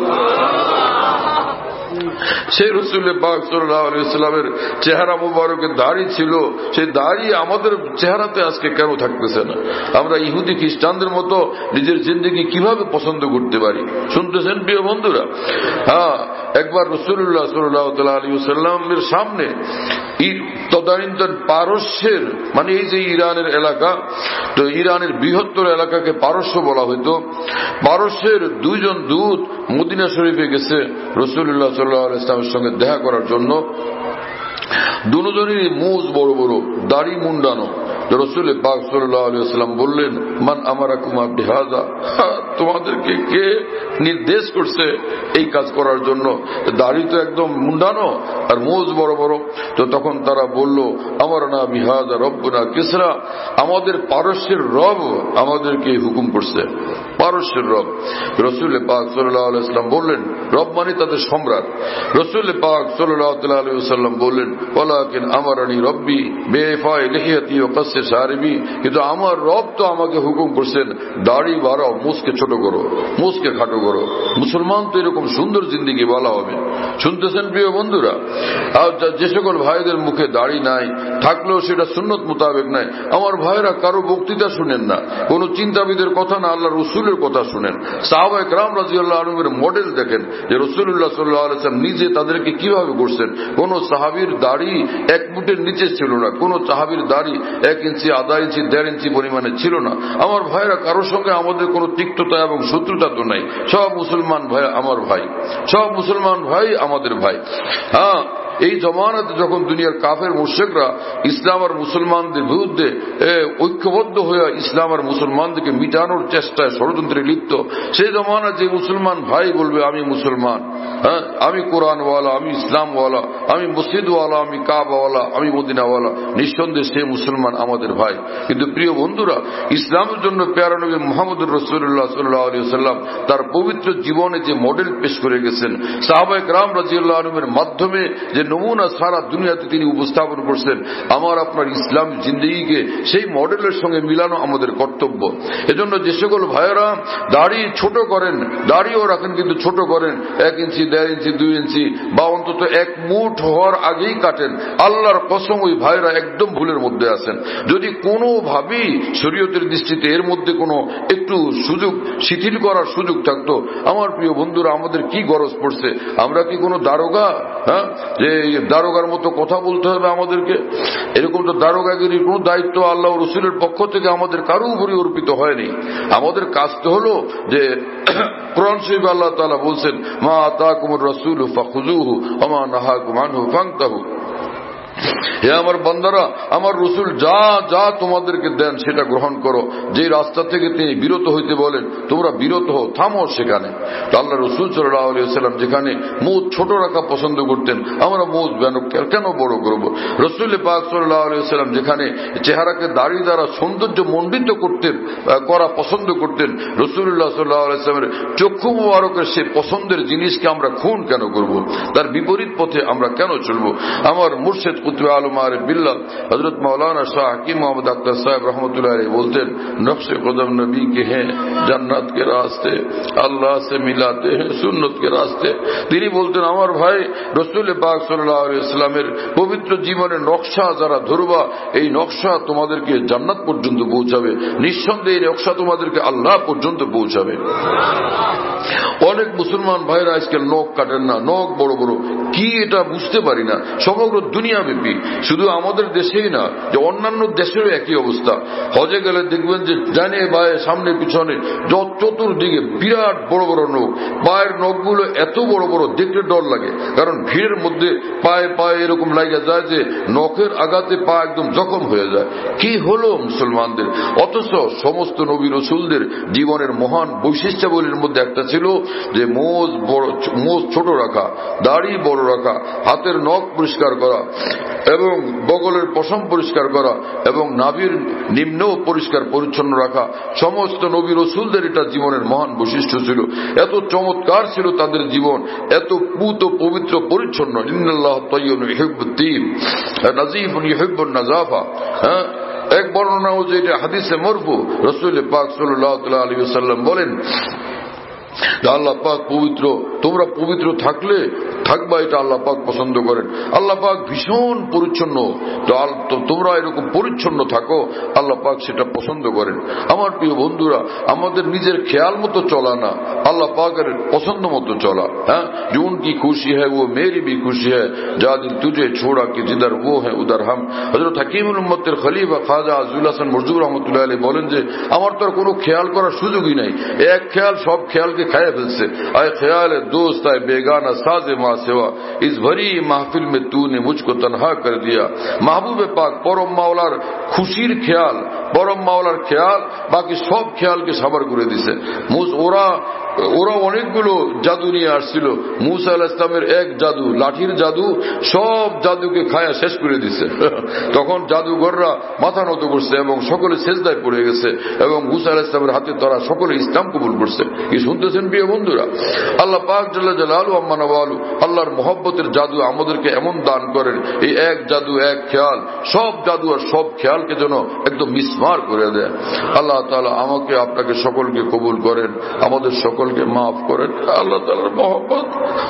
সেই রাসূল পাক সাল্লাল্লাহু আলাইহি ওয়াসাল্লামের চেহারা মুবারকের দাড়ি ছিল, সেই দাড়ি আমাদের চেহারাতে আজকে কেন থাকতেছে না? আমরা ইহুদি খ্রিস্টানদের মতো নিজের জিন্দেগি কিভাবে পছন্দ করতে পারি? শুনতেছেন প্রিয় বন্ধুরা? হ্যাঁ, একবার রাসূলুল্লাহ সাল্লাল্লাহু আলাইহি ওয়াসাল্লামের সামনে তদানীন্তন পারস্যের, মানে এই যে ইরানের এলাকা, তো ইরানের বৃহত্তর এলাকাকে পারস্য বলা হইতো, পারস্যের দুইজন দূত মদিনা শরীফে গেছে রাসূলুল্লাহ সাল্লাল্লাহু আলাইহি ওয়াসাল্লামের সঙ্গে দেখা করার জন্য। দুজনেরই মুজ বড় বড়, দাড়ি মুন্ডানো, রাসূল পাক সাল্লাল্লাহু আলাইহি ওয়াসাল্লাম বললেন, মান আমারাকুম বিহাযা, তোমাদেরকে কে নির্দেশ করছে এই কাজ করার জন্য? দাড়ি তো একদম মুন্ডানো আর মোজ বড় বড়। তো তখন তারা বলল, আমারনা বিহাযা রব্বুনা কিসরা, আমাদের পারস্যের রব আমাদেরকে হুকুম করছে, পারস্যের রব। রাসূল পাক সাল্লাল্লাহু আলাইহি ওয়াসাল্লাম বললেন, রব মানে তাদের সম্রাট। রাসূল পাক সাল্লাল্লাহু আলাইহি ওয়াসাল্লাম বললেন, ওয়ালাকিন আমারানি রব্বি বিইফাই লিহিয়াতি ওয়া কাসসি শারিবি, কিন্তু আমার রব তো আমাকে হুকুম করছেন দাড়ি বাড়াও, মুছকে ছোট করো, মুছকে খাটো করো। মুসলমান তো এরকম সুন্দর জিন্দেগি বলা হবে। শুনতেছেন প্রিয় বন্ধুরা? আর যে সকল ভাইদের মুখে দাড়ি নাই, থাকলেও সেটা সুন্নত মোতাবেক নাই, আমার ভাইরা কারো বক্তৃতা শুনেন না, কোন চিন্তাবিদের কথা না, আল্লাহ রসুলের কথা শুনেন। সাহাবায়ে কেরাম রাদিয়াল্লাহু আনহুর মডেল দেখেন যে রাসূলুল্লাহ সাল্লাল্লাহু আলাইহি ওয়াসাল্লাম নিজে তাদেরকে কিভাবে করছেন। কোন সাহাবীর দাড়ি এক ফুটের নিচে ছিল না, কোন সাহাবীর দাড়ি এক ইঞ্চি আধা ইঞ্চি দেড় ইঞ্চি পরিমাণে ছিল না। আমার ভাইরা কারোর সঙ্গে আমাদের কোন তিক্ততা এবং শত্রুতা তো নাই, সব মুসলমান ভাই আমার ভাই, সব মুসলমান ভাই আমাদের ভাই। হ্যাঁ, এই জমানাতে যখন দুনিয়ার কাফের মুশরিকরা ইসলাম আর মুসলমানদের বিরুদ্ধে ঐক্যবদ্ধ হয়ে ইসলাম আর মুসলমানদেরকে মিটানোর চেষ্টায় ষড়যন্ত্রে লিপ্ত, সেই জমানা যে মুসলমান ভাই বলবে আমি মুসলমান, হ্যাঁ আমি কোরআনওয়ালা, আমি ইসলামওয়ালা, আমি মসজিদওয়ালা, আমি কাবাওয়ালা, আমি মদিনাওয়ালা, নিঃসন্দেহে সে মুসলমান আমাদের ভাই। কিন্তু প্রিয় বন্ধুরা, ইসলামের জন্য প্যারা নবী মুহাম্মদুর রাসূলুল্লাহ সাল্লাল্লাহু আলাইহি ওয়াসাল্লাম তার পবিত্র জীবনে যে মডেল পেশ করে গেছেন, সাহাবায়ে কেরাম রাদিয়াল্লাহু আনহুর মাধ্যমে যে নমুনা সারা দুনিয়াতে তিনি উপস্থাপন করছেন, আমার আপনার ইসলাম জিন্দেগিকে সেই মডেলের সঙ্গে মিলানো আমাদের কর্তব্য। এজন্য যে সকল ভাইয়েরা দাড়ি ছোট করেন, দাড়িও রাখেন কিন্তু ছোট করেন, এক ইঞ্চি দেড় ইঞ্চি দুই ইঞ্চি বা অন্তত এক মুঠ হওয়ার আগেই কাটেন, আল্লাহর কসম ওই ভাইরা একদম ভুলের মধ্যে আছেন। যদি কোনোভাবেই শরীয়তের দৃষ্টিতে এর মধ্যে কোনো একটু সুযোগ শিথিল করার সুযোগ থাকতো, আমার প্রিয় বন্ধুরা আমাদের কি গরজ পড়ছে? আমরা কি কোনো দারোগা? হ্যাঁ, যে দারোগার মতো কথা বলতে হবে আমাদেরকে? এরকম তো দারোগাগিরির কোন দায়িত্ব আল্লাহ রসুলের পক্ষ থেকে আমাদের কারো উপরে অর্পিত হয়নি। আমাদের কাজ তো হলো যে কোরআন শরীফে আল্লাহ তাআলা বলছেন, মা আতাকুমুর রাসূলু ফাখুযুহু ওয়া মা নাহাকুম আনহু ফান্তাহু। হে আমার বান্দারা, আমার রসুল যা যা তোমাদেরকে দেন সেটা গ্রহণ করো, যে রাস্তা থেকে তিনি বিরত হইতে বলেন তোমরা বিরত হও, থামো সেখানে। আল্লাহ রসুল সাল্লাল্লাহু আলাইহি ওয়াসাল্লাম যেখানে মুখ ছোট রাখা পছন্দ করতেন, আমরা মুখ কেন বড় করব? রসুল পাক সাল্লাল্লাহু আলাইহি ওয়াসাল্লাম যেখানে চেহারাকে দাড়ি দ্বারা সৌন্দর্য মণ্ডিত করতেন করা পছন্দ করতেন, রাসূলুল্লাহ সাল্লাল্লাহু আলাইহি ওয়াসাল্লামের চক্ষু মুবারকের সেই পছন্দের জিনিসকে আমরা খুন কেন করব? তার বিপরীত পথে আমরা কেন চলব? আমার মুর্শিদ কুতুবে আলম আরিফ বিল্লাহ হযরত মাওলানা শাহ হাকিম মোহাম্মদ আখতার সাহেব रहमतुल्लाह अलैह बोलते हैं, नक्शे कदम नबी के हैं, जन्नत के रास्ते আল্লাহ से मिलाते हैं सुन्नत के रास्ते। তিনি বলতেন, আমার ভাই রাসূল পাক সাল্লাল্লাহু আলাইহি ওয়াসাল্লামের পবিত্র জীবনের নকশা যারা ধরবা, এই নকশা তোমাদেরকে জান্নাত পর্যন্ত পৌঁছাবে, নিঃসন্দেহে এই নকশা তোমাদেরকে আল্লাহ পর্যন্ত পৌঁছাবে। অনেক মুসলমান ভাইরা আজকাল নখ কাটেন না, নখ বড় বড়, কি এটা বুঝতে পারি না। সমগ্র দুনিয়া ব্যাপী, শুধু আমাদের দেশেই না, যে অন্যান্য দেশেরও একই অবস্থা। হজে গেলে দেখবেন যে ডানে বায়ে সামনে পিছনে চতুর্দিকে বিরাট বড় বড় নখ, পায়ের নখগুলো এত বড় বড় দেখলে ডর লাগে, কারণ ভিড়ের মধ্যে পায়ে পায়ে এরকম লাগে যায় যে নখের আঘাতে পা একদম জখম হয়ে যায়। কি হলো মুসলমানদের? অথচ সমস্ত নবী রসুলদের জীবনের মহান বৈশিষ্ট্যাবলীর মধ্যে একটা ছিল যে মোজ বড়, মোজ ছোট রাখা, দাড়ি বড় রাখা, হাতের নখ পরিষ্কার করা এবং বগলের পশম পরিষ্কার করা এবং নাভির নিম্ন পরিষ্কার পরিচ্ছন্ন রাখা। সমস্ত নবী রসুলদের এটা জীবনের মহান বৈশিষ্ট্য ছিল। এত চমৎকার ছিল তাদের জীবন, এত পুত পবিত্র পরিচ্ছন্ন। ইন্নাল্লাহ তাইয়্যিবুন ইউহিব্বুত তাইয়্যিব নাযীফুন ইউহিব্বুন নাযাফা। হ্যাঁ, এক বর্ণনা ও যেটা হাদিসে মারফু, রাসূল পাক সাল্লাল্লাহু আলাইহি ওয়াসাল্লাম বলেন, আল্লাহ পাক পবিত্র, তোমরা পবিত্র থাকলে থাকবা, এটা আল্লাহ পাক পছন্দ করেন। আল্লাহ পাক ভীষণ পরিচ্ছন্ন, তো তোমরা এরকম পরিচ্ছন্ন থাকো, আল্লাহ পাক সেটা পছন্দ করেন। আমার প্রিয় বন্ধুরা, আমাদের নিজের খেয়াল মতো চলা না, আল্লাহ পাকের পছন্দ মতো চলা। হ্যাঁ, জুন কি খুশি হ্যায় ও মেরি ভি খুশি হ্যায়, যা দিল তুঝে ছোড়া কি জিদার ও হ্যাঁ উদার হাম। হযরত হাকিমুল উম্মতের খলিফা খাজা আজুল হাসান মরজুর রহমতুল্লাহ আলাইহি বলেন যে আমার তো আর কোনো খেয়াল করার সুযোগই নাই, এক খেয়াল সব খেয়ালকে খাইয়ে ফেলছে। আয় খেয়ালে দোস্ত আয় বেগানা সাজে মা सिवा इस भरी महफिल में तूने मुझको तन्हा कर दिया। महबूब पाक परम माওলার খুশির খেয়াল, পরম মাওলার খেয়াল বাকি সব খেয়ালকে সাবার করে দিছে। ওরা ওরা অনেকগুলো জাদু নিয়ে আসছিল, মুসা আলাইহিস সালামের এক জাদু, লাঠির জাদু, সব জাদুকে খায়া শেষ করে দিছে। তখন জাদুঘররা মাথা নত করছে এবং সকলে সেজদায় পড়ে গেছে এবং মুসা আলাইহিস সালামের হাতে তারা সকলে ইসলাম কবুল করছে। কি শুনতেছেন প্রিয় বন্ধুরা? আল্লাহ পাক জাল্লা জালালু আম্মা নাওয়ালু আল্লাহর মহব্বতের জাদু আমাদেরকে এমন দান করেন, এই এক জাদু এক খেয়াল সব জাদু আর সব খেয়ালকে যেন একদম মিসমার করে দেয়। আল্লাহ তাআলা আমাকে আপনাকে সকলকে কবুল করেন, আমাদের সকলকে মাফ করেন। আল্লাহ তাআলার মহব্বত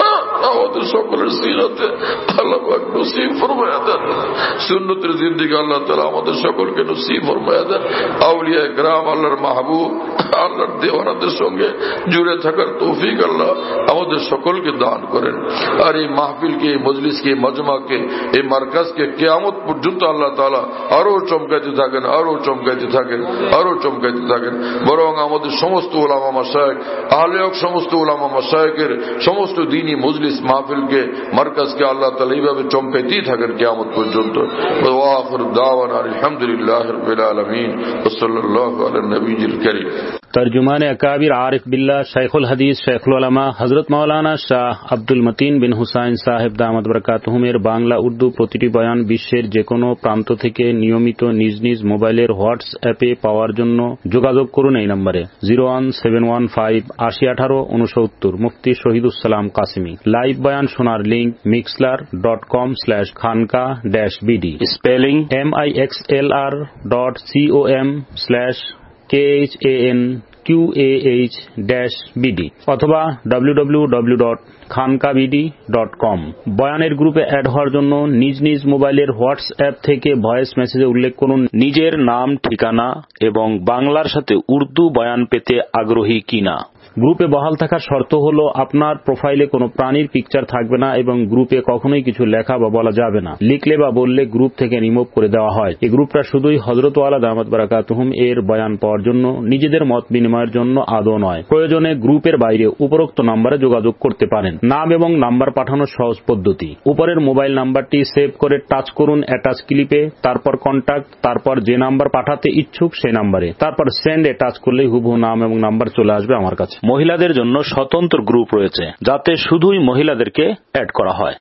আমাদের সকলের সিরাতে আল্লাহ পাক নসিব ফরমায়া দেন। সুন্নতের জিন্দেগি আল্লাহ তাআলা আমাদের সকলকে নসিব ফরমায়া দেন। আউলিয়া کرام আল্লাহর মাহবুব আল্লাহর দেওয়ানাদের সঙ্গে জুড়ে থাকার তৌফিক আল্লাহ আমাদের সকলকে দান করেন। আর এই মাহফিলকে, এই মজলিসকে, মজমাকে, এই মার্কাজকে কিয়ামত পর্যন্ত আল্লাহ তাআলা আরো চমকাইতে থাকেন, আরো চমকাইতে থাকেন, আরো চমকাইতে থাকেন। বরং আমাদের সমস্ত উলামা মাশায়েখ, আহলে হক সমস্ত উলামা মাশায়েখের সমস্ত দ্বীনি মজলিস মাহফিলকে, মার্কাজকে আল্লাহ তাআলা এইভাবে চমকাইতেই থাকেন কিয়ামত পর্যন্ত। ওয়া আখির দাওয়ানা আলহামদুলিল্লাহি রাব্বিল আলামিন ওয়া সাল্লাল্লাহু আলা নবিয়িল কারীম। তর্জমান আকাবির আরিফ বিল্লাহ শাইখুল হাদিস শাইখুল উলামা হযরত মাওলানা শাহ আব্দুল মতিন বিন হুসাইন সাহেব দামাত বরকাতুহুমের বাংলা উর্দু প্রতিটি বয়ান বিশ্বের যে কোনো প্রান্ত থেকে নিয়মিত নিজ নিজ মোবাইলের হোয়াটসঅ্যাপে পাওয়ার জন্য যোগাযোগ করুন এই নম্বরে zero one seven one five আশি আঠারো উনসত্তর। মুফতি শহীদুসালাম কাসিমি। লাইভ বয়ান শোনার link Mixlr dot com slash Khanka dash BD, spelling M I X L R dot COM slash K H A N Q A H dash BD অথবা W W W dot Khanka BD dot com. বয়ানের গ্রুপে add হওয়ার জন্য নিজ নিজ মোবাইলের WhatsApp থেকে voice মেসেজে উল্লেখ করুন নিজের নাম, ঠিকানা এবং বাংলার সাথে উর্দু বয়ান পেতে আগ্রহী কিনা। গ্রুপে বহাল থাকার শর্ত হল আপনার প্রোফাইলে কোনো প্রাণীর পিকচার থাকবে না এবং গ্রুপে কখনোই কিছু লেখা বা বলা যাবে না। লিখলে বা বললে গ্রুপ থেকে রিমুভ করে দেওয়া হয়। এই গ্রুপটা শুধুই হযরত ওয়ালা দামাত বারাকাতুহুম এর বয়ান পাওয়ার জন্য, নিজেদের মত বিনিময়ের জন্য আদৌ নয়। প্রয়োজনে গ্রুপের বাইরে উপরোক্ত নম্বরে যোগাযোগ করতে পারেন। নাম এবং নাম্বার পাঠানোর সহজ পদ্ধতি, উপরের মোবাইল নাম্বারটি সেভ করে টাচ করুন অ্যাটাচ ক্লিপে, তারপর কন্টাক্ট, তারপর যে নাম্বার পাঠাতে ইচ্ছুক সেই নাম্বারে, তারপর সেন্ড এ টাচ করলেই হুবহু নাম এবং নাম্বার চলে আসবে আমার কাছে। মহিলাদের জন্য স্বতন্ত্র গ্রুপ রয়েছে যাতে শুধুই মহিলাদেরকে অ্যাড করা হয়।